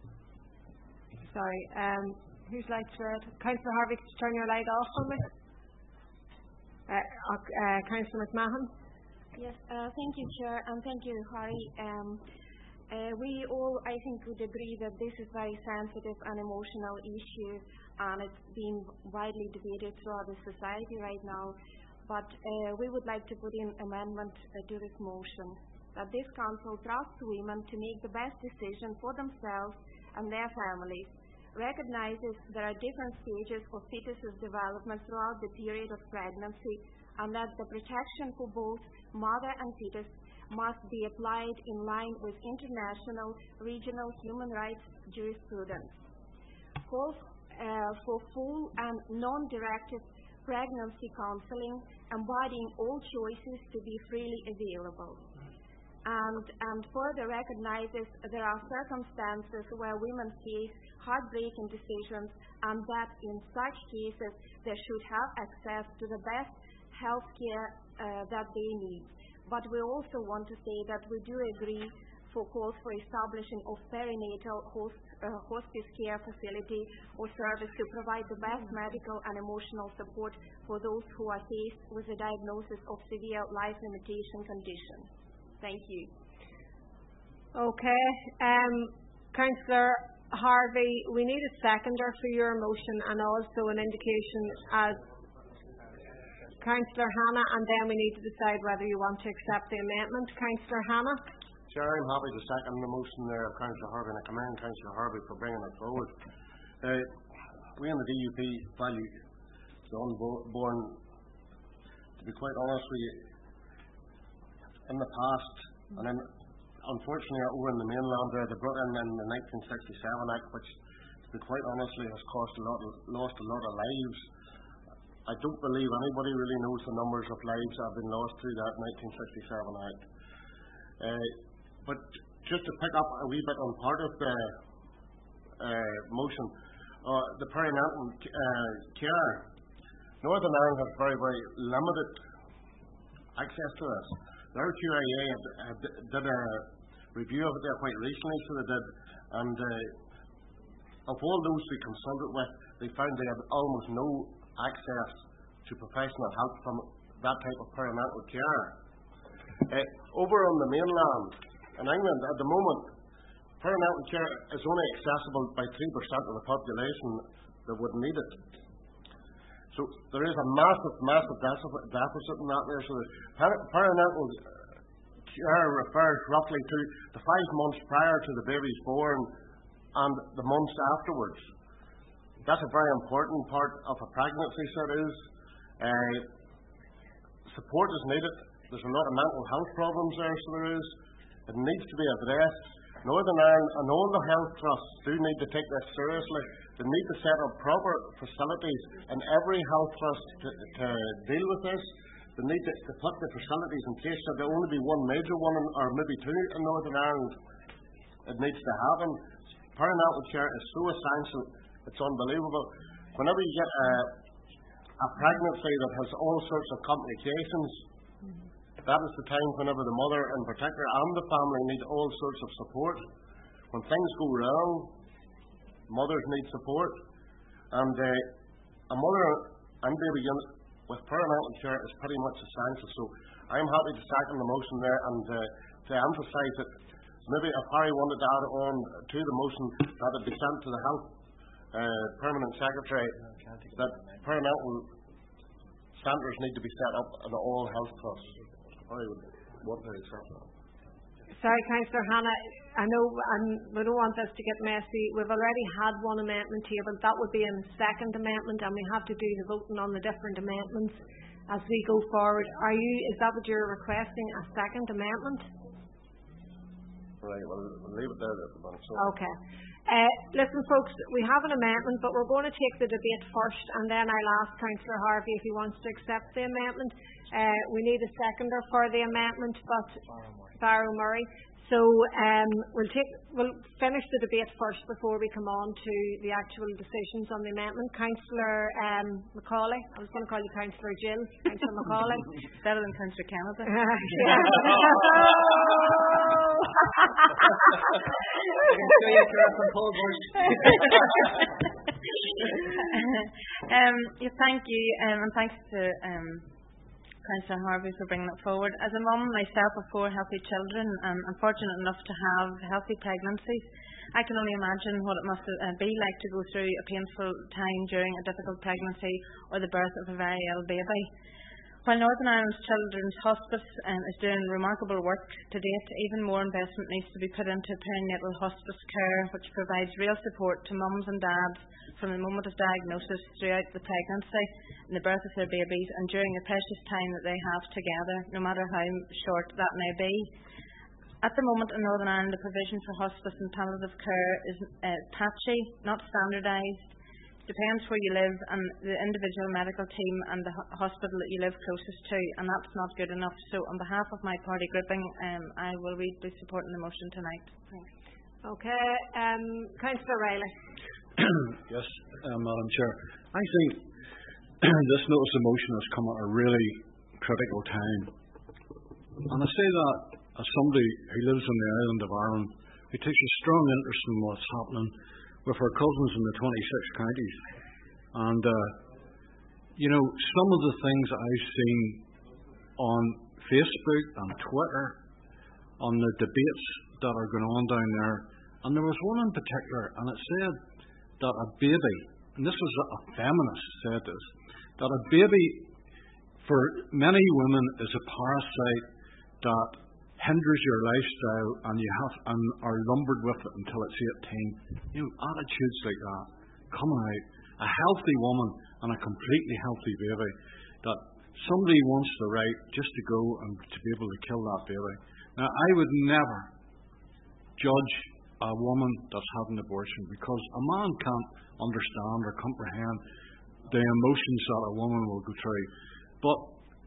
Sorry, um, who's lights red? Councillor Harvey, could you turn your light off for me? Uh, uh, Councillor McMahon. Yes, uh, thank you, Chair, and thank you, Harry. Um, uh, we all, I think, would agree that this is a very sensitive and emotional issue, and it's being widely debated throughout the society right now. But uh, we would like to put in amendment uh, to this motion, that this Council trusts women to make the best decision for themselves and their families, recognizes there are different stages of fetus's development throughout the period of pregnancy, and that the protection for both mother and fetus must be applied in line with international, regional human rights jurisprudence. Calls uh, for full and non-directed pregnancy counseling, embodying all choices to be freely available. And, and further recognizes there are circumstances where women face heartbreaking decisions, and that in such cases they should have access to the best health care uh, that they need. But we also want to say that we do agree for calls for establishing of perinatal host, uh, hospice care facility or service to provide the best medical and emotional support for those who are faced with a diagnosis of severe life limitation condition. Thank you. Okay. Um, Councillor Harvey, we need a seconder for your motion and also an indication as Councillor Hanna, and then we need to decide whether you want to accept the amendment. Councillor Hanna. Chair, I'm happy to second the motion there of Councillor Harvey, and I commend Councillor Harvey for bringing it forward. Uh, we in the D U P value the unborn. To be quite honest with you, in the past, and then unfortunately over in the mainland there, they brought in, in the nineteen sixty-seven Act, which, to be quite honestly, has cost a lot, of, lost a lot of lives. I don't believe anybody really knows the numbers of lives that have been lost through that nineteen sixty-seven Act. Uh, but just to pick up a wee bit on part of the uh, motion, uh, the perinatal uh, care, Northern Ireland has very, very limited access to this. The R Q I A had, had, did a review of it there quite recently, so they did, and uh, of all those we consulted with, they found they had almost no access to professional help from that type of perinatal care. Uh, over on the mainland, in England, at the moment, perinatal care is only accessible by three percent of the population that would need it. So there is a massive, massive deficit in that there. So per- perinatal care refers roughly to the five months prior to the baby's born and the months afterwards. That's a very important part of a pregnancy, so it is. Uh, support is needed. There's a lot of mental health problems there, so there is. It needs to be addressed. Northern Ireland and all the health trusts do need to take this seriously. They need to set up proper facilities in every health trust to, to deal with this. They need to, to put the facilities in place so there only be one major one in, or maybe two in Northern Ireland. It needs to happen. Perinatal care is so essential, it's unbelievable. Whenever you get a, a pregnancy that has all sorts of complications, that is the time whenever the mother in particular and the family need all sorts of support. When things go wrong, mothers need support. And uh, a mother and baby unit with perinatal care is pretty much essential. So I'm happy to second the motion there and uh, to emphasise that maybe if Harry wanted to add on to the motion that it be sent to the Health uh, Permanent Secretary that perinatal centres need to be set up at all health trusts. I would want to accept that. Sorry, Councillor Hannah, I know um, we don't want this to get messy. We've already had one amendment tabled. That would be a second amendment, and we have to do the voting on the different amendments as we go forward. Are you? Is that what you're requesting? A second amendment? Right. Well, we'll leave it there at the moment. So. Okay. Uh, listen, folks, we have an amendment, but we're going to take the debate first, and then I'll ask Councillor Harvey if he wants to accept the amendment. Uh, we need a seconder for the amendment, but Barrow Murray. So um, we'll take we'll finish the debate first before we come on to the actual decisions on the amendment. Councillor um, Macaulay, I was going to call you Councillor Jill. Councillor Macaulay, better than Councillor Kennedy. um, yeah, thank you, um, and thanks to um, Councillor Harvey for bringing it forward. As a mum myself of four healthy children, and I'm fortunate enough to have healthy pregnancies, I can only imagine what it must uh, be like to go through a painful time during a difficult pregnancy or the birth of a very ill baby. While Northern Ireland's Children's Hospice um, is doing remarkable work to date, even more investment needs to be put into perinatal hospice care, which provides real support to mums and dads from the moment of diagnosis throughout the pregnancy and the birth of their babies and during the precious time that they have together, no matter how short that may be. At the moment in Northern Ireland, the provision for hospice and palliative care is uh, patchy, not standardised. Depends where you live and the individual medical team and the ho- hospital that you live closest to, and that's not good enough. So on behalf of my party grouping, um, I will be supporting the motion tonight. Thanks. Okay, um, Councillor Riley. Yes, uh, Madam Chair. I think this notice of motion has come at a really critical time. And I say that as somebody who lives on the island of Ireland, who takes a strong interest in what's happening with our cousins in the twenty-six counties. And, uh, you know, some of the things I've seen on Facebook and Twitter, on the debates that are going on down there, and there was one in particular, and it said that a baby, and this was a feminist said this, that a baby for many women is a parasite that hinders your lifestyle and you have and are lumbered with it until it's eighteen. You know, attitudes like that coming out. A healthy woman and a completely healthy baby, that somebody wants the right just to go and to be able to kill that baby. Now, I would never judge a woman that's had an abortion, because a man can't understand or comprehend the emotions that a woman will go through. But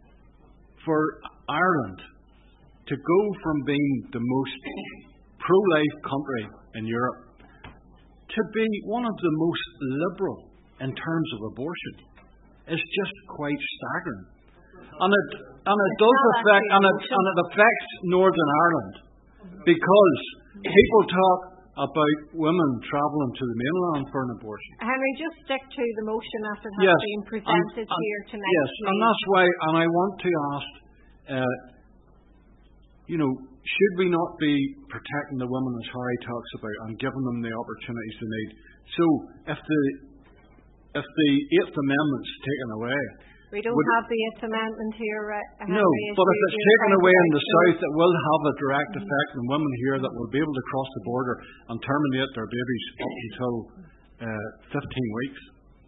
for Ireland to go from being the most pro-life country in Europe to be one of the most liberal in terms of abortion is just quite staggering. And it and it does affect and it, and it affects Northern Ireland, because people talk about women travelling to the mainland for an abortion. Henry, just stick to the motion as it has Yes, been presented and- and- here tonight. Yes, and please. that's why, and I want to ask, uh, you know, should we not be protecting the women as Harry talks about and giving them the opportunities they need? So if the if the Eighth Amendment's taken away, We don't would- have the Eighth Amendment here, uh, Henry. no, as but if you- it's you're taken trying away to in the make sure. south, it will have a direct effect on women here that will be able to cross the border and terminate their babies up until uh, fifteen weeks.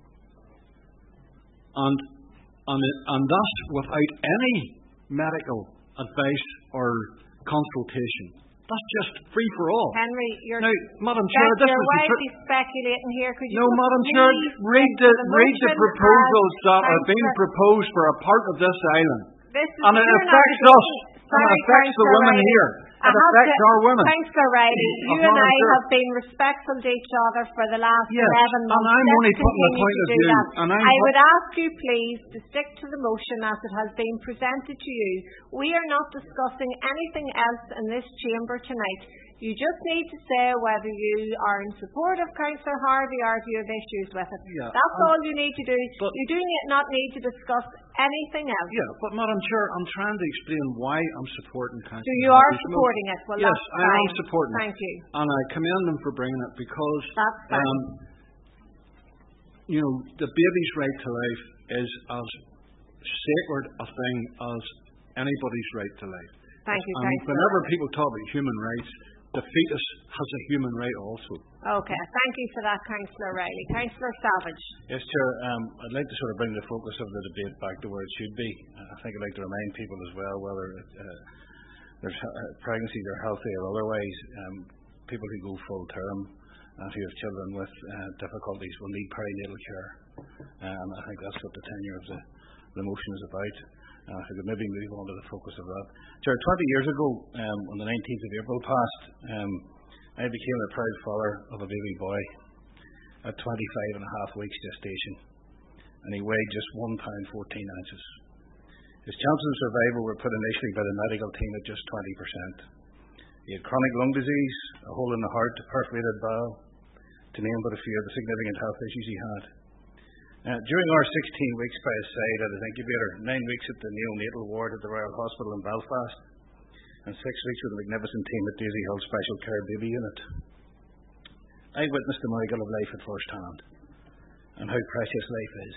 And and it, and that's without any medical advice or consultation. That's just free for all. Henry, you're, Now, Madam Chair, that this you're is the widely tr- speculating here. Could you No, just Madam Chair, please read stick the to the read the motion proposals as that are being Councillor- proposed for a part of this island. This is, And it you're not affects agreeing- us, and it Sorry, affects the Councillor women Riley. here. I It have affects to- our women. Councillor Riley, Of you and Madam I Chair. have been respectful to each other for the last Yes, eleven and months. I'm Let's only putting a continue point to of do view, that. and I'm I put- would ask you please to stick to the motion as it has been presented to you. We are not discussing anything else in this chamber tonight. You just need to say whether you are in support of Councillor Harvey or if you have issues with it. Yeah, That's um, all you need to do. You do ne- not need to discuss anything else. Yeah, but Madam Chair, I'm trying to explain why I'm supporting Councillor So you are Harvey's supporting motion. it. Well, yes, that's I am fine. supporting Thank it. you. And I commend them for bringing it because, That's fine. um, you know, the baby's right to life is as sacred a thing as anybody's right to life. Thank you, And Councillor. whenever people talk about human rights, the fetus has a human right also. Okay, thank you for that, Councillor Riley. Councillor Savage. Yes, Chair. Um, I'd like to sort of bring the focus of the debate back to where it should be. Uh, I think I'd like to remind people as well, whether uh, there's uh, pregnancies are healthy or otherwise, um, people who go full term and who have children with uh, difficulties will need perinatal care. Um, I think that's what the tenure of the, the motion is about. Uh, I could maybe move on to the focus of that. Chair, twenty years ago, um, on the nineteenth of April past, um, I became a proud father of a baby boy at twenty-five and a half weeks gestation, and he weighed just one pound fourteen ounces. His chances of survival were put initially by the medical team at just twenty percent. He had chronic lung disease, a hole in the heart, a perforated bowel, to name but a few of the significant health issues he had. Uh, during our sixteen weeks by his side at his incubator, nine weeks at the neonatal ward at the Royal Hospital in Belfast, and six weeks with the magnificent team at Daisy Hill Special Care Baby Unit, I witnessed the miracle of life at first hand, and how precious life is.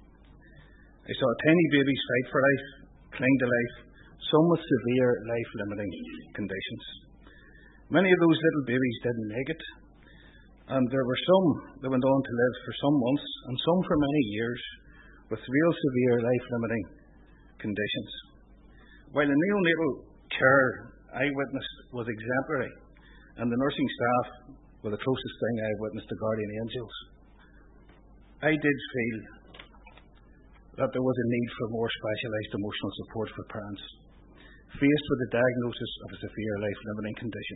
I saw tiny babies fight for life, cling to life, some with severe life-limiting conditions. Many of those little babies didn't make it, and there were some that went on to live for some months and some for many years with real severe life-limiting conditions. While the neonatal care I witnessed was exemplary, and the nursing staff were the closest thing I witnessed to guardian angels, I did feel that there was a need for more specialised emotional support for parents faced with the diagnosis of a severe life-limiting condition.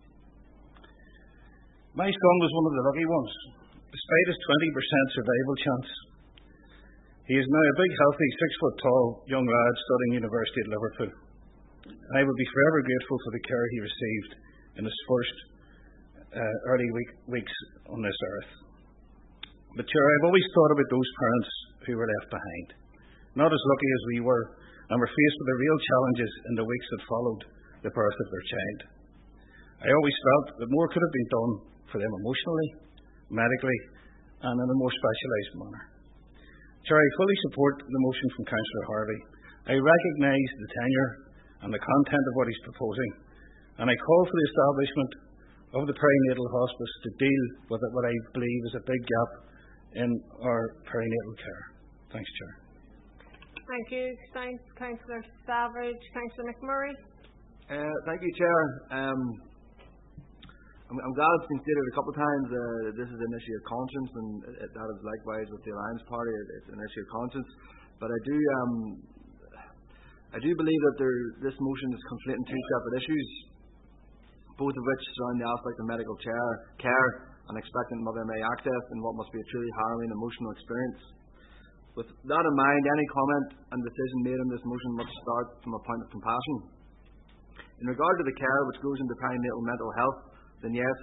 My son was one of the lucky ones, despite his twenty percent survival chance. He is now a big, healthy, six-foot-tall young lad studying university at Liverpool. I will be forever grateful for the care he received in his first uh, early week, weeks on this earth. But sure, I've always thought about those parents who were left behind, not as lucky as we were, and were faced with the real challenges in the weeks that followed the birth of their child. I always felt that more could have been done for them emotionally, medically, and in a more specialised manner. Chair, I fully support the motion from Councillor Harvey. I recognise the tenure and the content of what he's proposing, and I call for the establishment of the perinatal hospice to deal with what I believe is a big gap in our perinatal care. Thanks, Chair. Thank you. Thanks, Councillor Savage. Councillor McMurray. Uh, thank you, Chair. Um, I'm, I'm glad it's been stated a couple of times uh, that this is an issue of conscience, and it, that is likewise with the Alliance Party. It, it's an issue of conscience. But I do, um, I do believe that there, this motion is conflating two separate issues, both of which surround the aspect of medical care, care and expectant mother may access in what must be a truly harrowing emotional experience. With that in mind, any comment and decision made on this motion must start from a point of compassion. In regard to the care which goes into perinatal mental health, then yes,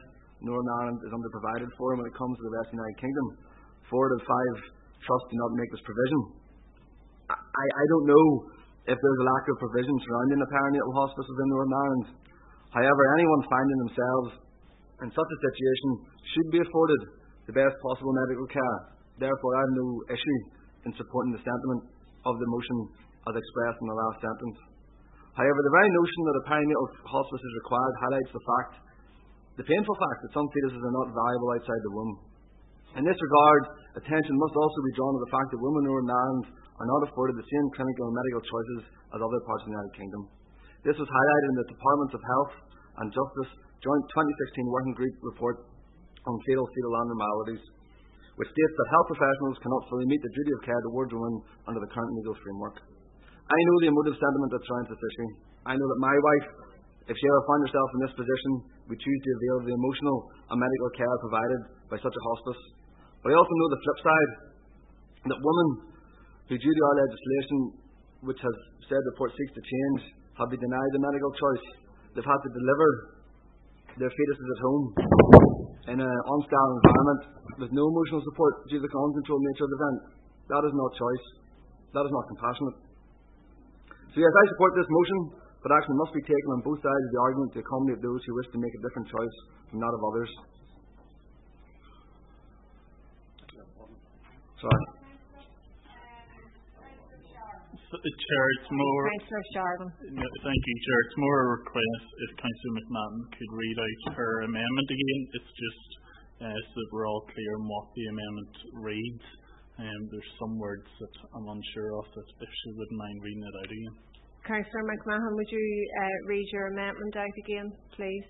Northern Ireland is underprovided for when it comes to the rest of the United Kingdom. Four out of five trusts do not make this provision. I, I don't know if there's a lack of provision surrounding a perinatal hospice within Northern Ireland. However, anyone finding themselves in such a situation should be afforded the best possible medical care. Therefore, I have no issue in supporting the sentiment of the motion as expressed in the last sentence. However, the very notion that a perinatal hospice is required highlights the fact, the painful fact, that some fetuses are not viable outside the womb. In this regard, attention must also be drawn to the fact that women in Northern Ireland are not afforded the same clinical and medical choices as other parts of the United Kingdom. This was highlighted in the Departments of Health and Justice Joint twenty sixteen Working Group Report on Fatal Fetal Abnormalities, which states that health professionals cannot fully meet the duty of care towards women under the current legal framework. I know the emotive sentiment that surrounds this issue. I know that my wife, if she ever found herself in this position, would choose to avail of the emotional and medical care provided by such a hospice. But I also know the flip side, that women who, due to our legislation, which has said the report seeks to change, have been denied the medical choice. They've had to deliver their fetuses at home in an unsterile environment with no emotional support due to the uncontrolled nature of the event. That is not choice. That is not compassionate. So yes, I support this motion, but action must be taken on both sides of the argument to accommodate those who wish to make a different choice from that of others. Sorry. Chair, it's more. Councillor Sharvin. No, thank you, Chair. It's more a request if Councillor McMahon could read out her amendment again. It's just uh, so that we're all clear on what the amendment reads. Um, there's some words that I'm unsure of, that if she wouldn't mind reading it out again. Councillor McMahon, would you uh, read your amendment out again, please?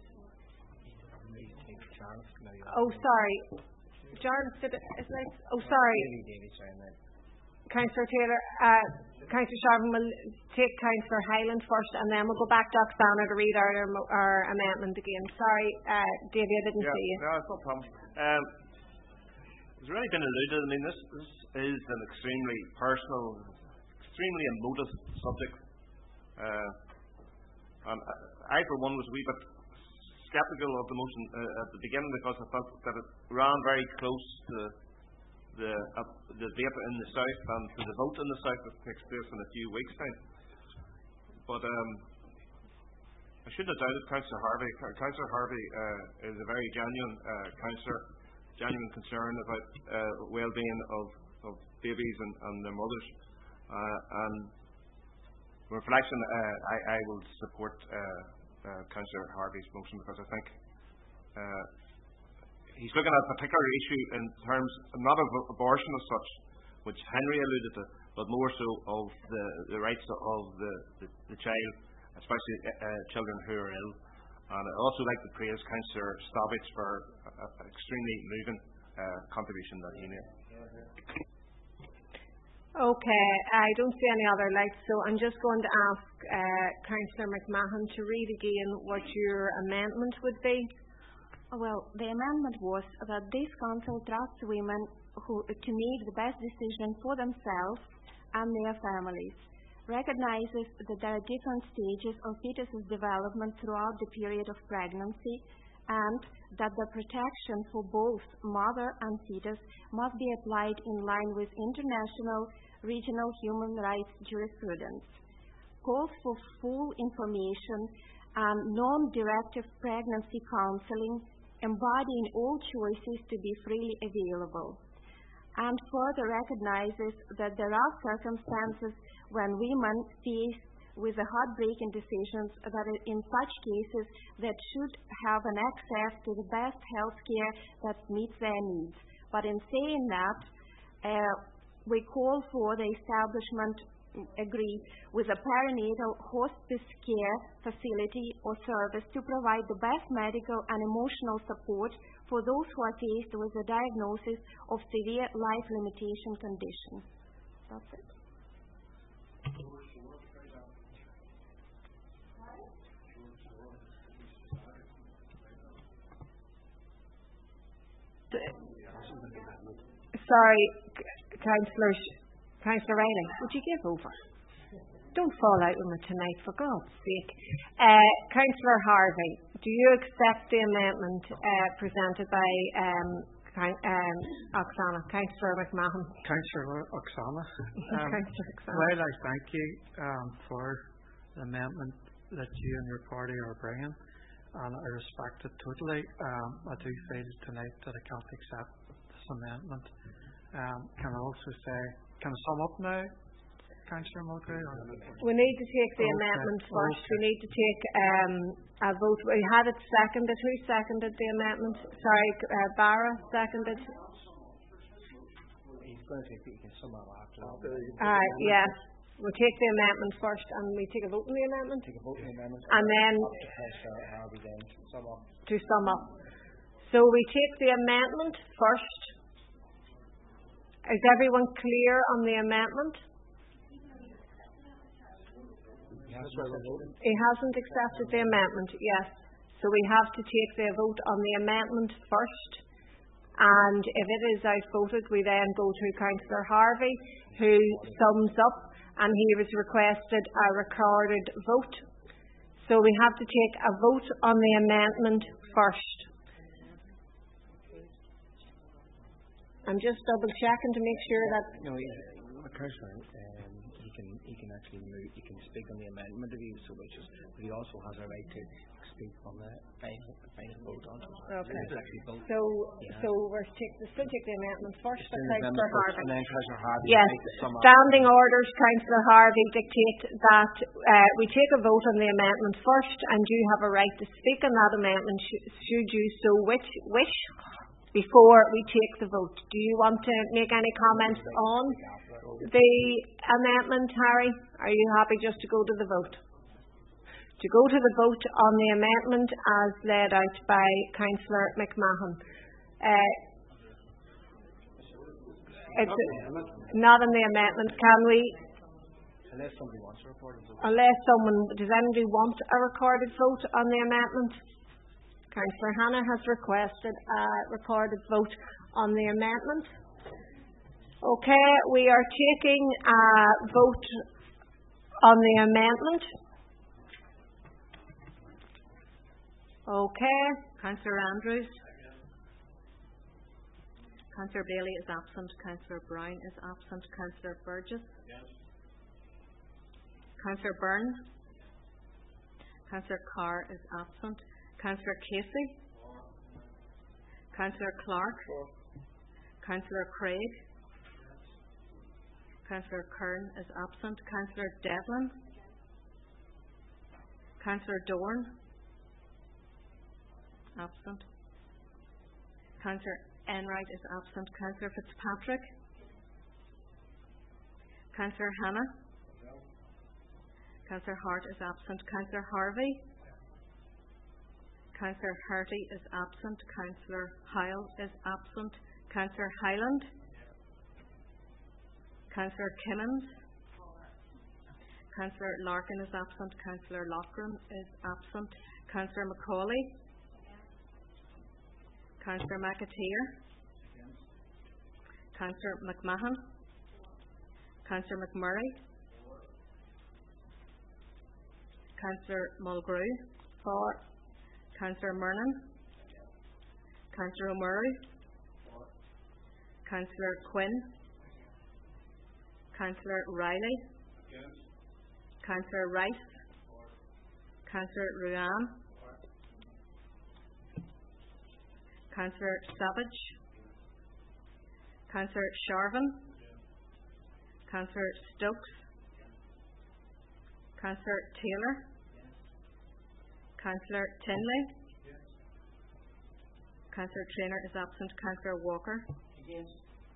Oh, sorry. Jarvis, did it, is it? Oh, sorry. Councillor Taylor, uh, Councillor Sharvin will take Councillor Hyland first, and then we'll go back to Oksana to read our, our amendment again. Sorry, uh, Davey, I didn't yeah, see you. No, it's no problem. Um, It's already been alluded. I mean, this, this is an extremely personal, extremely emotive subject. Uh, and I, for one, was a wee bit sceptical of the motion uh, at the beginning because I felt that it ran very close to the uh, the debate in the south and to the vote in the south that takes place in a few weeks' time. But um, I shouldn't have doubted Councillor Harvey. Councillor Harvey uh, is a very genuine uh, councillor. Genuine concern about uh, well-being of, of babies and, and their mothers. Uh, and reflection, uh, I, I will support uh, uh, Councillor Harvey's motion because I think uh, he's looking at a particular issue in terms not of abortion as such, which Henry alluded to, but more so of the, the rights of the, the, the child, especially uh, children who are ill. And I'd also like to praise Councillor Stovich for an extremely moving uh, contribution that he made. Okay, I don't see any other lights, so I'm just going to ask uh, Councillor McMahon to read again what your amendment would be. Well, the amendment was that this council trusts women who, to make the best decision for themselves and their families, recognizes that there are different stages of fetus's development throughout the period of pregnancy, and that the protection for both mother and fetus must be applied in line with international regional human rights jurisprudence. Calls for full information and non-directive pregnancy counseling, embodying all choices to be freely available, and further recognizes that there are circumstances when women face with the heartbreaking decisions that in such cases that should have an access to the best health care that meets their needs. But in saying that, uh, we call for the establishment, agree, with a perinatal hospice care facility or service to provide the best medical and emotional support for those who are faced with a diagnosis of severe life limitation condition. That's it. Sorry, Councillor Councillor Riley, would you give over? don't fall out with me tonight, for God's sake. Uh, Councillor Harvey, do you accept the amendment uh, presented by um, um, Oksana? Councillor McMahon. Councillor Oksana. Um, Councillor Oksana. Well, I thank you um, for the amendment that you and your party are bringing, and I respect it totally. Um, I do feel tonight that I can't accept this amendment. Um, can I also say, can I sum up now, Councillor Mulgrew? We need to take the okay. amendment first. Okay. We need to take um, a vote. We had it seconded. Who seconded the amendment? Sorry, uh, Barra seconded. He's going to take it. You can sum up after. Uh, yes. We'll take the amendment first, and we take a vote on the amendment. Take a vote on the amendment. And then Harvey then sum up. To sum up. So we take the amendment first. Is everyone clear on the amendment? He hasn't accepted the amendment, yes. So we have to take the vote on the amendment first. And if it is outvoted, we then go to Councillor Harvey, who sums up, and he has requested a recorded vote. So we have to take a vote on the amendment first. I'm just double checking to make sure that. No, yeah, Councillor, um, he can he can actually move. He can speak on the amendment if he so wishes, but he also has a right to speak on the final, final vote on it. Okay. Vote. So yeah. so we're take, we'll still take the amendment first. Just But the Councillor Harvey. And then Councillor Harvey. Yes. Standing orders, Councillor Harvey dictate that uh, we take a vote on the amendment first, and you have a right to speak on that amendment sh- should you so wish. wish. Before we take the vote, do you want to make any comments on the amendment, Harry? Are you happy just to go to the vote? To go to the vote on the amendment as laid out by Councillor McMahon. Uh, it's not on the amendment. Can we? Unless somebody wants a recorded vote. Unless someone, does anybody want a recorded vote on the amendment? Councillor Hannah has requested a recorded vote on the amendment. Okay, we are taking a vote on the amendment. Okay. Councillor Andrews. Councillor Bailey is absent. Councillor Brown is absent. Councillor Burgess. Yes. Councillor Byrne. Councillor Carr is absent. Councillor Casey. Councillor Clark. Councillor Craig. Councillor Kern is absent. Councillor Devlin. Councillor Dorn. Absent. Councillor Enright is absent. Councillor Fitzpatrick. Councillor Hannah. Councillor Hart is absent. Councillor Harvey. Councillor Hardy is absent. Councillor Hyle is absent. Councillor Hyland. Councillor Kimmins. Councillor Larkin is absent. Councillor Loughran is absent. Councillor Macaulay. Councillor McAteer. Councillor McMahon. Councillor McMurray. Councillor Mulgrew. For. Councillor Murnan. Councillor O'Murray. Councillor Quinn. Councillor Riley. Councillor Rice. Councillor Ruan. Councillor Savage. Councillor Sharvin. Councillor Stokes. Councillor Taylor. Councillor Tinley. Councillor Traynor is absent. Councillor Walker. Yes.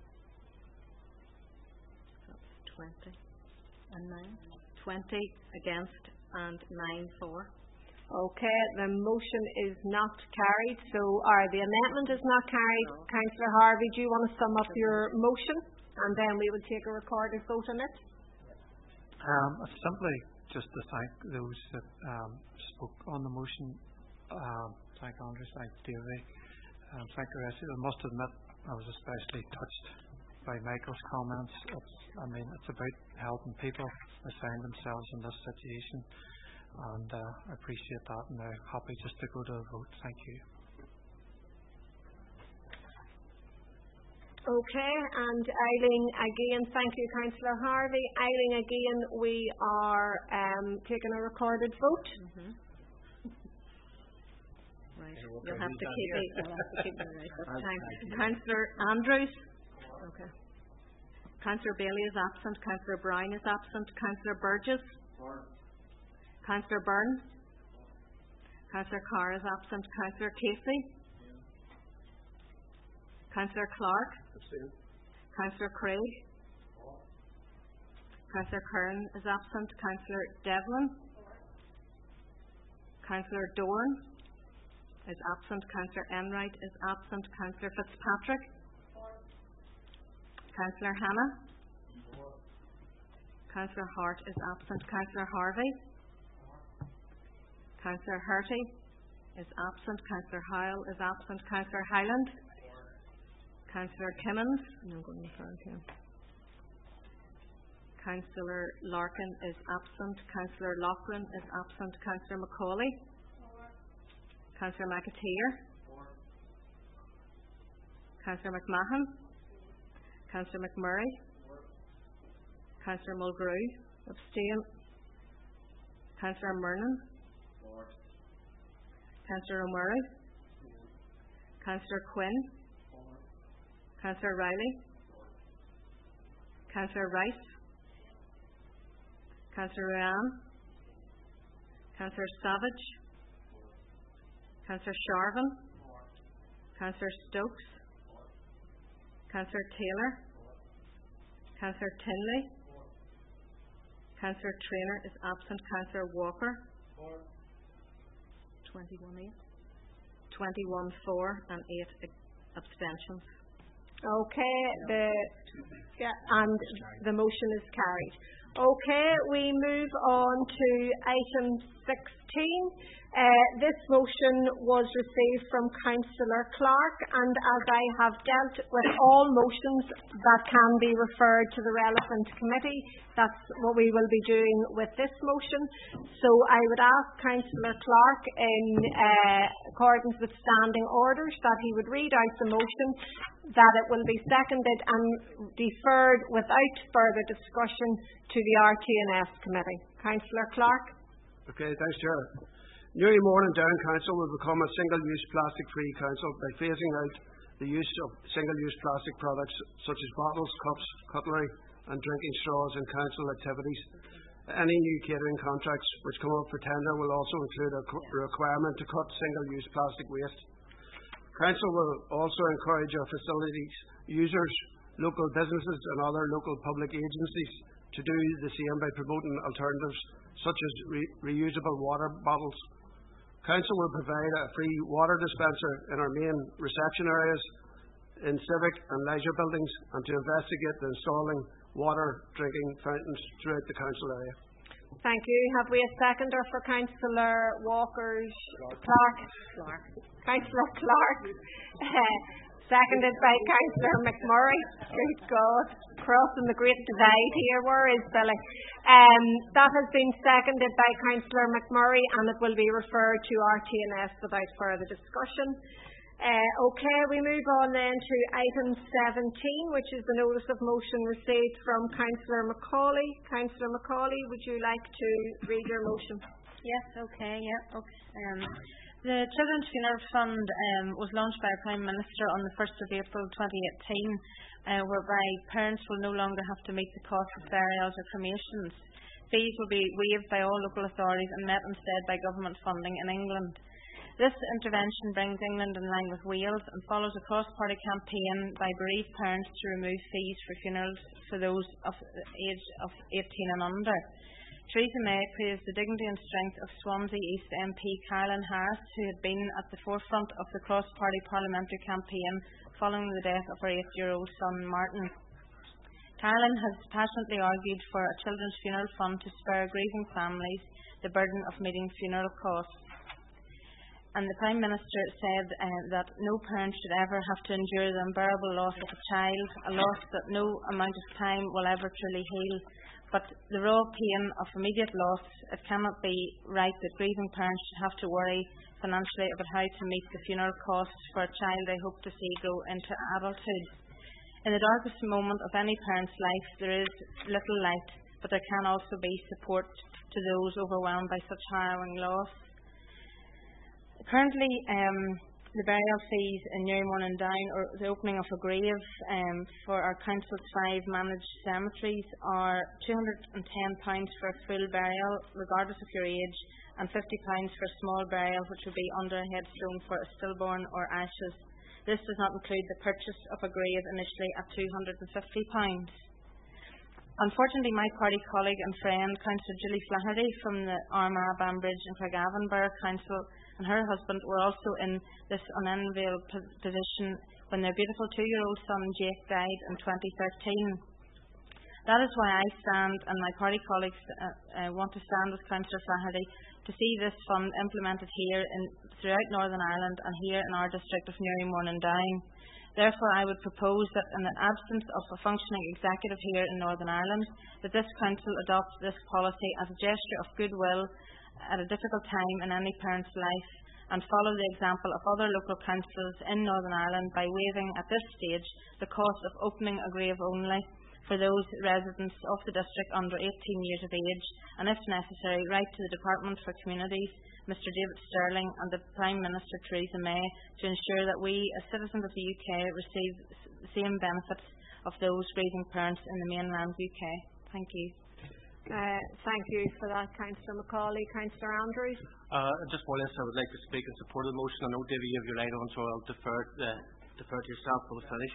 That's twenty and nine. Twenty against and nine for. Okay, the motion is not carried. So, or the amendment is not carried. No. Councillor Harvey, do you want to sum up your motion, and then we will take a recorded vote on it? Um, simply just to thank those that um, spoke on the motion. Um, thank Andrew, thank Davey, um, thank the rest of you. I must admit I was especially touched by Michael's comments. It's, I mean, it's about helping people that find themselves in this situation, and uh, I appreciate that, and I'm happy just to go to a vote. Thank you. Okay, and Eileen, again, thank you, Councillor Harvey. Eileen, again, we are um, taking a recorded vote. Mm-hmm. Right, you'll have to keep it. You'll have to keep it right this time. Councillor Andrews. Okay. Councillor Bailey is absent. Councillor Brown is absent. Councillor Burgess. Councillor Byrne. Councillor Carr is absent. Councillor Casey. Councillor Clark. Councillor Craig. Councillor Kern is absent. Councillor Devlin. Councillor Dorn is absent. Councillor Enright is absent. Councillor Fitzpatrick. Councillor Hannah. Councillor Hart is absent. Councillor Harvey. Councillor Herty is absent. Councillor Hyle is absent. Councillor Hyland. Councillor Kimmins. No, I'm going to refer to him. Councillor Larkin is absent. Councillor Loughlin is absent. Councillor Macaulay. Councillor McAteer. Councillor McMahon. Councillor McMurray. Councillor Mulgrew. Abstain. Councillor Murnan. Councillor O'Murray. Councillor Quinn. Councillor Riley. Councillor Rice. Councillor Ryan. Councillor Savage. Councillor Sharvin. Councillor Stokes. Councillor Taylor. Councillor Tinley. Councillor Traynor is absent. Councillor Walker. twenty-one eight. twenty-one four and eight abstentions. Okay, the yeah, and the motion is carried. Okay, we move on to item sixteen. Uh, this motion was received from Councillor Clark, and as I have dealt with all motions that can be referred to the relevant committee, that's what we will be doing with this motion. So I would ask Councillor Clark, in uh, accordance with standing orders, that he would read out the motion, that it will be seconded and deferred without further discussion to the R T N S committee. Councillor Clark. Okay, thanks, Chair. Newrymore and Down Council will become a single-use plastic-free council by phasing out the use of single-use plastic products such as bottles, cups, cutlery and drinking straws in council activities. Any new catering contracts which come up for tender will also include a requirement to cut single-use plastic waste. Council will also encourage our facilities users, local businesses and other local public agencies to do the same by promoting alternatives such as re- reusable water bottles. Council will provide a free water dispenser in our main reception areas, in civic and leisure buildings, and to investigate the installing water drinking fountains throughout the council area. Thank you. Have we a seconder for Councillor Walker's Clark? Clark. Councillor Clark. Uh, seconded by Councillor McMurray. Good God. Crossing the great divide here. Where is Billy? Um, that has been seconded by Councillor McMurray, and it will be referred to R T N S without further discussion. Uh, okay, we move on then to item seventeen, which is the notice of motion received from Councillor Macaulay. Councillor Macaulay, would you like to read your motion? Yes, okay, yeah. Okay. Um, the Children's Funeral Fund um, was launched by our Prime Minister on the first of April twenty eighteen, uh, whereby parents will no longer have to meet the cost of burials or cremations. Fees will be waived by all local authorities and met instead by government funding in England. This intervention brings England in line with Wales and follows a cross-party campaign by bereaved parents to remove fees for funerals for those of the age of eighteen and under. Theresa May praised the dignity and strength of Swansea East M P Carolyn Harris, who had been at the forefront of the cross-party parliamentary campaign following the death of her eight-year-old son Martin. Carolyn has passionately argued for a children's funeral fund to spare grieving families the burden of meeting funeral costs. and the Prime Minister said uh, that no parent should ever have to endure the unbearable loss of a child, a loss that no amount of time will ever truly heal. But the raw pain of immediate loss, it cannot be right that grieving parents should have to worry financially about how to meet the funeral costs for a child they hope to see grow into adulthood. In the darkest moment of any parent's life, there is little light, but there can also be support to those overwhelmed by such harrowing loss. Currently, um, the burial fees in Newmorn and Down, or the opening of a grave um, for our council's five managed cemeteries, are two hundred and ten pounds for a full burial, regardless of your age, and fifty pounds for a small burial, which would be under a headstone for a stillborn or ashes. This does not include the purchase of a grave initially at two hundred and fifty pounds. Unfortunately, my party colleague and friend, Councillor Julie Flaherty from the Armagh, Banbridge and Craigavon Borough Council, and her husband were also in this unenviable position when their beautiful two-year-old son Jake died in twenty thirteen. That is why I stand, and my party colleagues uh, uh, want to stand with Councillor Flaherty to see this fund implemented here in, throughout Northern Ireland and here in our district of Newmorn and Down. Therefore, I would propose that in the absence of a functioning executive here in Northern Ireland, that this Council adopt this policy as a gesture of goodwill at a difficult time in any parent's life, and follow the example of other local councils in Northern Ireland by waiving at this stage the cost of opening a grave only for those residents of the district under eighteen years of age, and if necessary, write to the Department for Communities, Mr David Stirling, and the Prime Minister Theresa May to ensure that we, as citizens of the U K, receive the same benefits of those grieving parents in the mainland U K. Thank you. Uh, thank you for that, Councillor Macaulay. Councillor Andrews. Uh, just more or less, I would like to speak in support of the motion. I know, Davy, you have your light on, so I'll defer, uh, defer to yourself for the finish.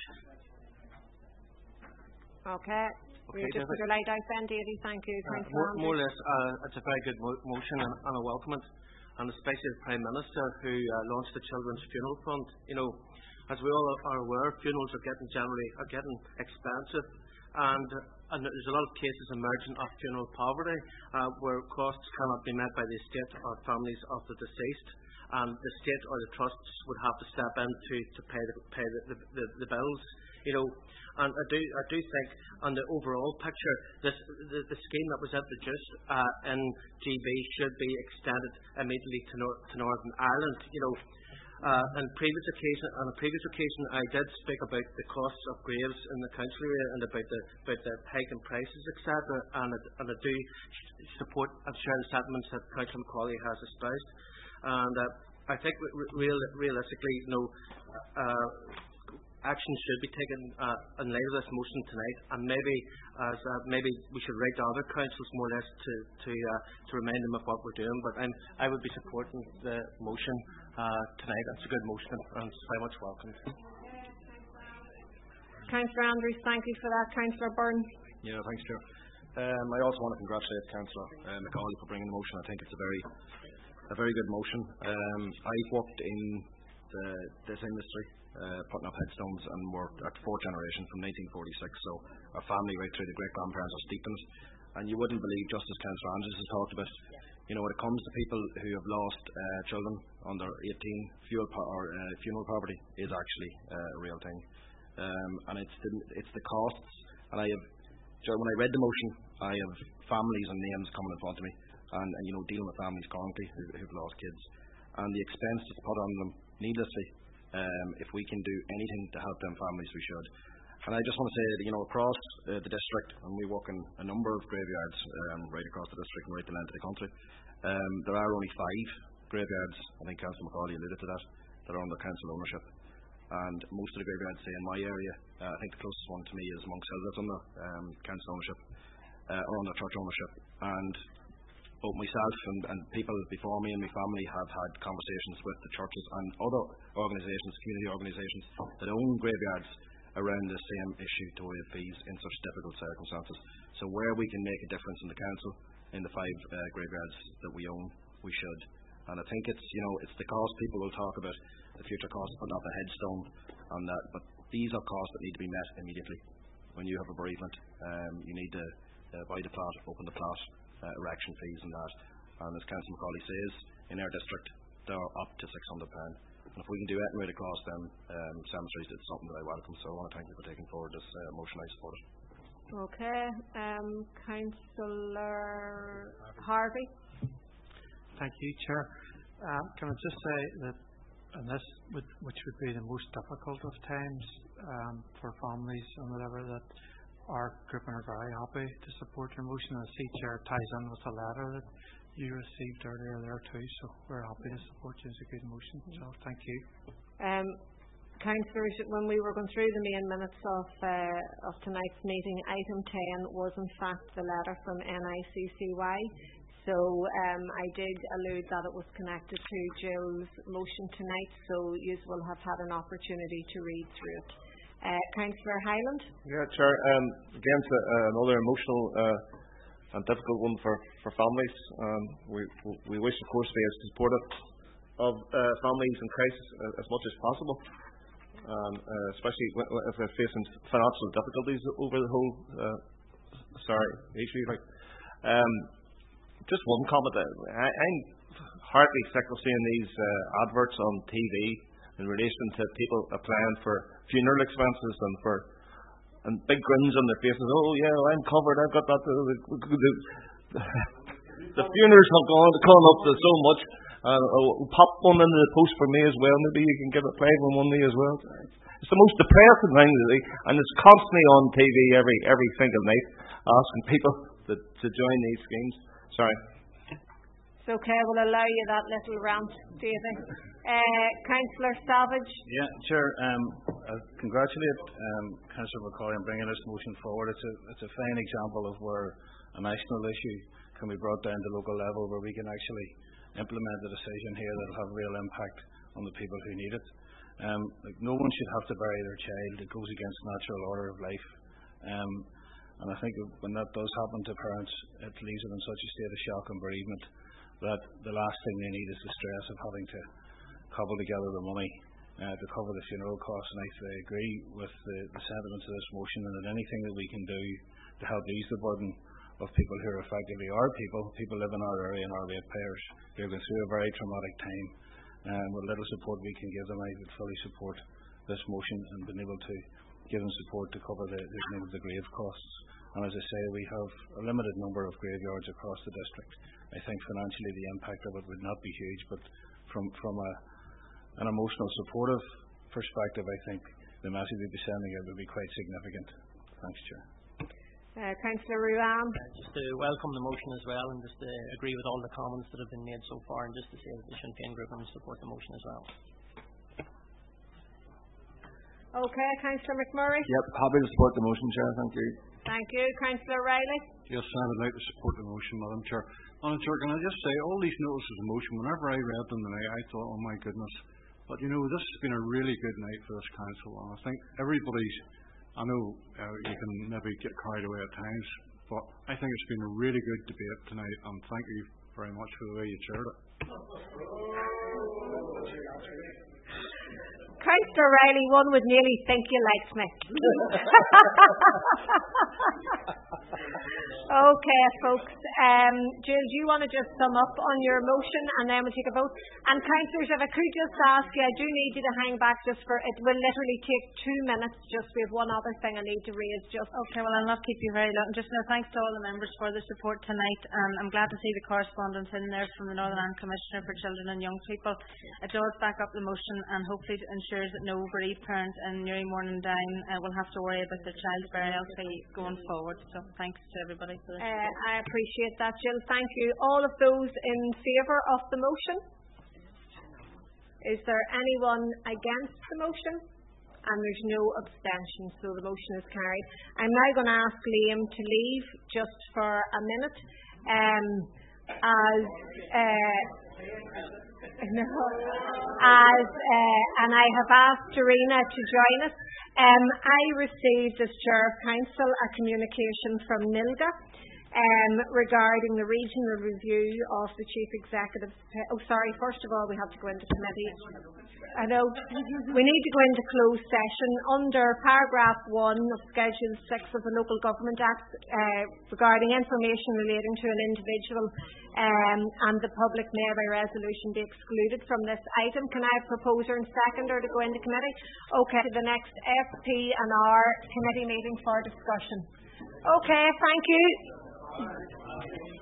Okay. Okay, you just put your light out then, Davy. Thank you, Uh, Councillor more, Andrews. more or less, uh, it's a very good mo- motion, and, and I welcome it, and especially the Prime Minister who uh, launched the Children's Funeral Fund. You know, as we all are aware, funerals are getting generally are getting expensive, and, uh, and there's a lot of cases emerging of funeral poverty, uh, where costs cannot be met by the estate or families of the deceased, and the state or the trusts would have to step in to, to pay the pay the, the, the, the bills. You know, and I do I do think on the overall picture, this the, the scheme that was introduced uh, in G B should be extended immediately to, Nor- to Northern Ireland. You know, uh, on previous occasion on a previous occasion, I did speak about the costs of graves in the country and about the about the hike in prices, et cetera. And I, and I do support and share the sentiments that Councillor Macaulay has espoused. And uh, I think re- real, realistically, you know. Uh, action should be taken uh, in light of this motion tonight, and maybe as uh, maybe we should write to other councils more or less to to uh, to remind them of what we're doing. But I'm, I would be supporting the motion uh, tonight. It's a good motion, and it's very much welcomed. Councillor Andrews, thank you for that. Councillor Byrne. Yeah, thanks, Chair. Um, I also want to congratulate Councillor uh, Macaulay for bringing the motion. I think it's a very a very good motion. Um, I've worked in the, this industry. Uh, putting up headstones, and we're at fourth generation from nineteen forty-six, so our family right through the great grandparents are steeped in it. And you wouldn't believe, just as Councillor Andrews has talked about, you know, when it comes to people who have lost uh, children under eighteen, fuel po- or, uh, funeral poverty is actually uh, a real thing. Um, and it's the, it's the costs. And I have, when I read the motion, I have families and names coming in front of me, and, and you know, dealing with families currently who, who've lost kids, and the expense that's put on them needlessly. Um, if we can do anything to help them families, we should. And I just want to say that, you know, across uh, the district, and we work in a number of graveyards um, right across the district and right the length of the country, um, there are only five graveyards, I think Councillor Macaulay alluded to that, that are under council ownership. And most of the graveyards, say, in my area, uh, I think the closest one to me is Monks Hill, that's under um, council ownership, uh, or under church ownership. And both myself and, and people before me and my family have had conversations with the churches and other organisations, community organisations that own graveyards around the same issue to waive fees in such difficult circumstances. So where we can make a difference in the council, in the five uh, graveyards that we own, we should. And I think it's, you know, it's the cost people will talk about, the future cost of putting up a headstone on that, but these are costs that need to be met immediately. When you have a bereavement, um, you need to uh, buy the plot, open the plot, Uh, erection fees and that. And as Councillor Macaulay says, in our district, they're up to six hundred pounds. And if we can do anything right across them um, cemeteries, it's something that I welcome. So I want to thank you for taking forward this uh, motion. I support it. Okay, um, Councillor Harvey. Thank you, Chair. Uh, can I just say that, and this would, which would be the most difficult of times um, for families and whatever, that our group are very happy to support your motion. I see Chair ties in with a letter that you received earlier there too, so we're happy to support you. It's a good motion, so thank you. Um, Councillors, when we were going through the main minutes of uh, of tonight's meeting, item ten was in fact the letter from N I C C Y. So um, I did allude that it was connected to Jill's motion tonight, so you will have had an opportunity to read through it. Uh, Councillor Hyland. Yeah, Chair. Um, again, it's a, another emotional uh, and difficult one for, for families. Um, we we wish, of course, to be as supportive of uh, families in crisis uh, as much as possible, um, uh, especially when, if they're facing financial difficulties over the whole uh, sorry issue. Like, um, just one comment. I, I'm heartily sick of seeing these uh, adverts on T V in relation to people applying for funeral expenses and for and big grins on their faces. Oh yeah, I'm covered. I've got that. The, the, the, the funerals have gone gone up to so much. Uh, oh, pop one in the post for me as well. Maybe you can give a play one one day as well. It's the most depressing thing, really, and it's constantly on T V every every single night, asking people to, to join these schemes. Sorry. It's okay. We'll allow you that little rant, do you think? Uh, Councillor Savage. Yeah, Chair. Um, I congratulate um, Councillor McCauley on bringing this motion forward. It's a it's a fine example of where a national issue can be brought down to local level, where we can actually implement a decision here that will have real impact on the people who need it. Um, like no one should have to bury their child. It goes against natural order of life. Um, and I think when that does happen to parents, it leaves them in such a state of shock and bereavement that the last thing they need is the stress of having to cobble together the money uh, to cover the funeral costs. And I, I agree with the, the sentiments of this motion, and that anything that we can do to help ease the burden of people who are effectively our people, people live in our area and our ratepayers, who are going through a very traumatic time. And with little support we can give them, I would fully support this motion and been able to give them support to cover the, the, the grave costs. And as I say, we have a limited number of graveyards across the district. I think financially the impact of it would not be huge, but from from a, an emotional supportive perspective, I think the message we'd be sending out would be quite significant. Thanks, Chair. Uh, Councillor Ruan. Uh, just to welcome the motion as well, and just to agree with all the comments that have been made so far, and just to say that the Sinn Féin Group will support the motion as well. Okay, Councillor McMurray. Yep, happy to support the motion, Chair. Thank you. Thank you, Councillor Riley. Yes, I would like to support the motion, Madam Chair. Madam Chair, can I just say, all these notices of motion, whenever I read them tonight, I thought, oh my goodness. But you know, this has been a really good night for this council, and I think everybody's, I know uh, you can maybe get carried away at times, but I think it's been a really good debate tonight, and thank you very much for the way you chaired it. Councillor Riley, one would nearly think you liked me. Okay, folks. Um, Jill, do you want to just sum up on your motion and then we'll take a vote? And councillors, if I could just ask you, I do need you to hang back just for, it will literally take two minutes. Just we have one other thing I need to raise. Just okay. Well, I'll not keep you very long. Just no thanks to all the members for the support tonight. Um, I'm glad to see the correspondence in there from the Northern Ireland Commissioner for Children and Young People. It does back up the motion and hopefully ensures that no bereaved parent in Newry Morning Down uh, will have to worry about their child's burial fee going forward. So thanks to everybody for this. Uh, I appreciate that, Jill. Thank you. All of those in favour of the motion? Is there anyone against the motion? And there's no abstention, so the motion is carried. I'm now going to ask Liam to leave just for a minute. Um, as uh, no, as uh, and I have asked Serena to join us. Um, I received as Chair of Council a communication from NILGA um, regarding the regional review of the Chief Executive's pay. Oh, sorry, first of all, we have to go into committee. I know. We need to go into closed session under paragraph one of Schedule six of the Local Government Act uh, regarding information relating to an individual, um, and the public may by resolution be excluded from this item. Can I have proposer and seconder to go into committee? Okay, to the next F P and R committee meeting for discussion. Okay, thank you.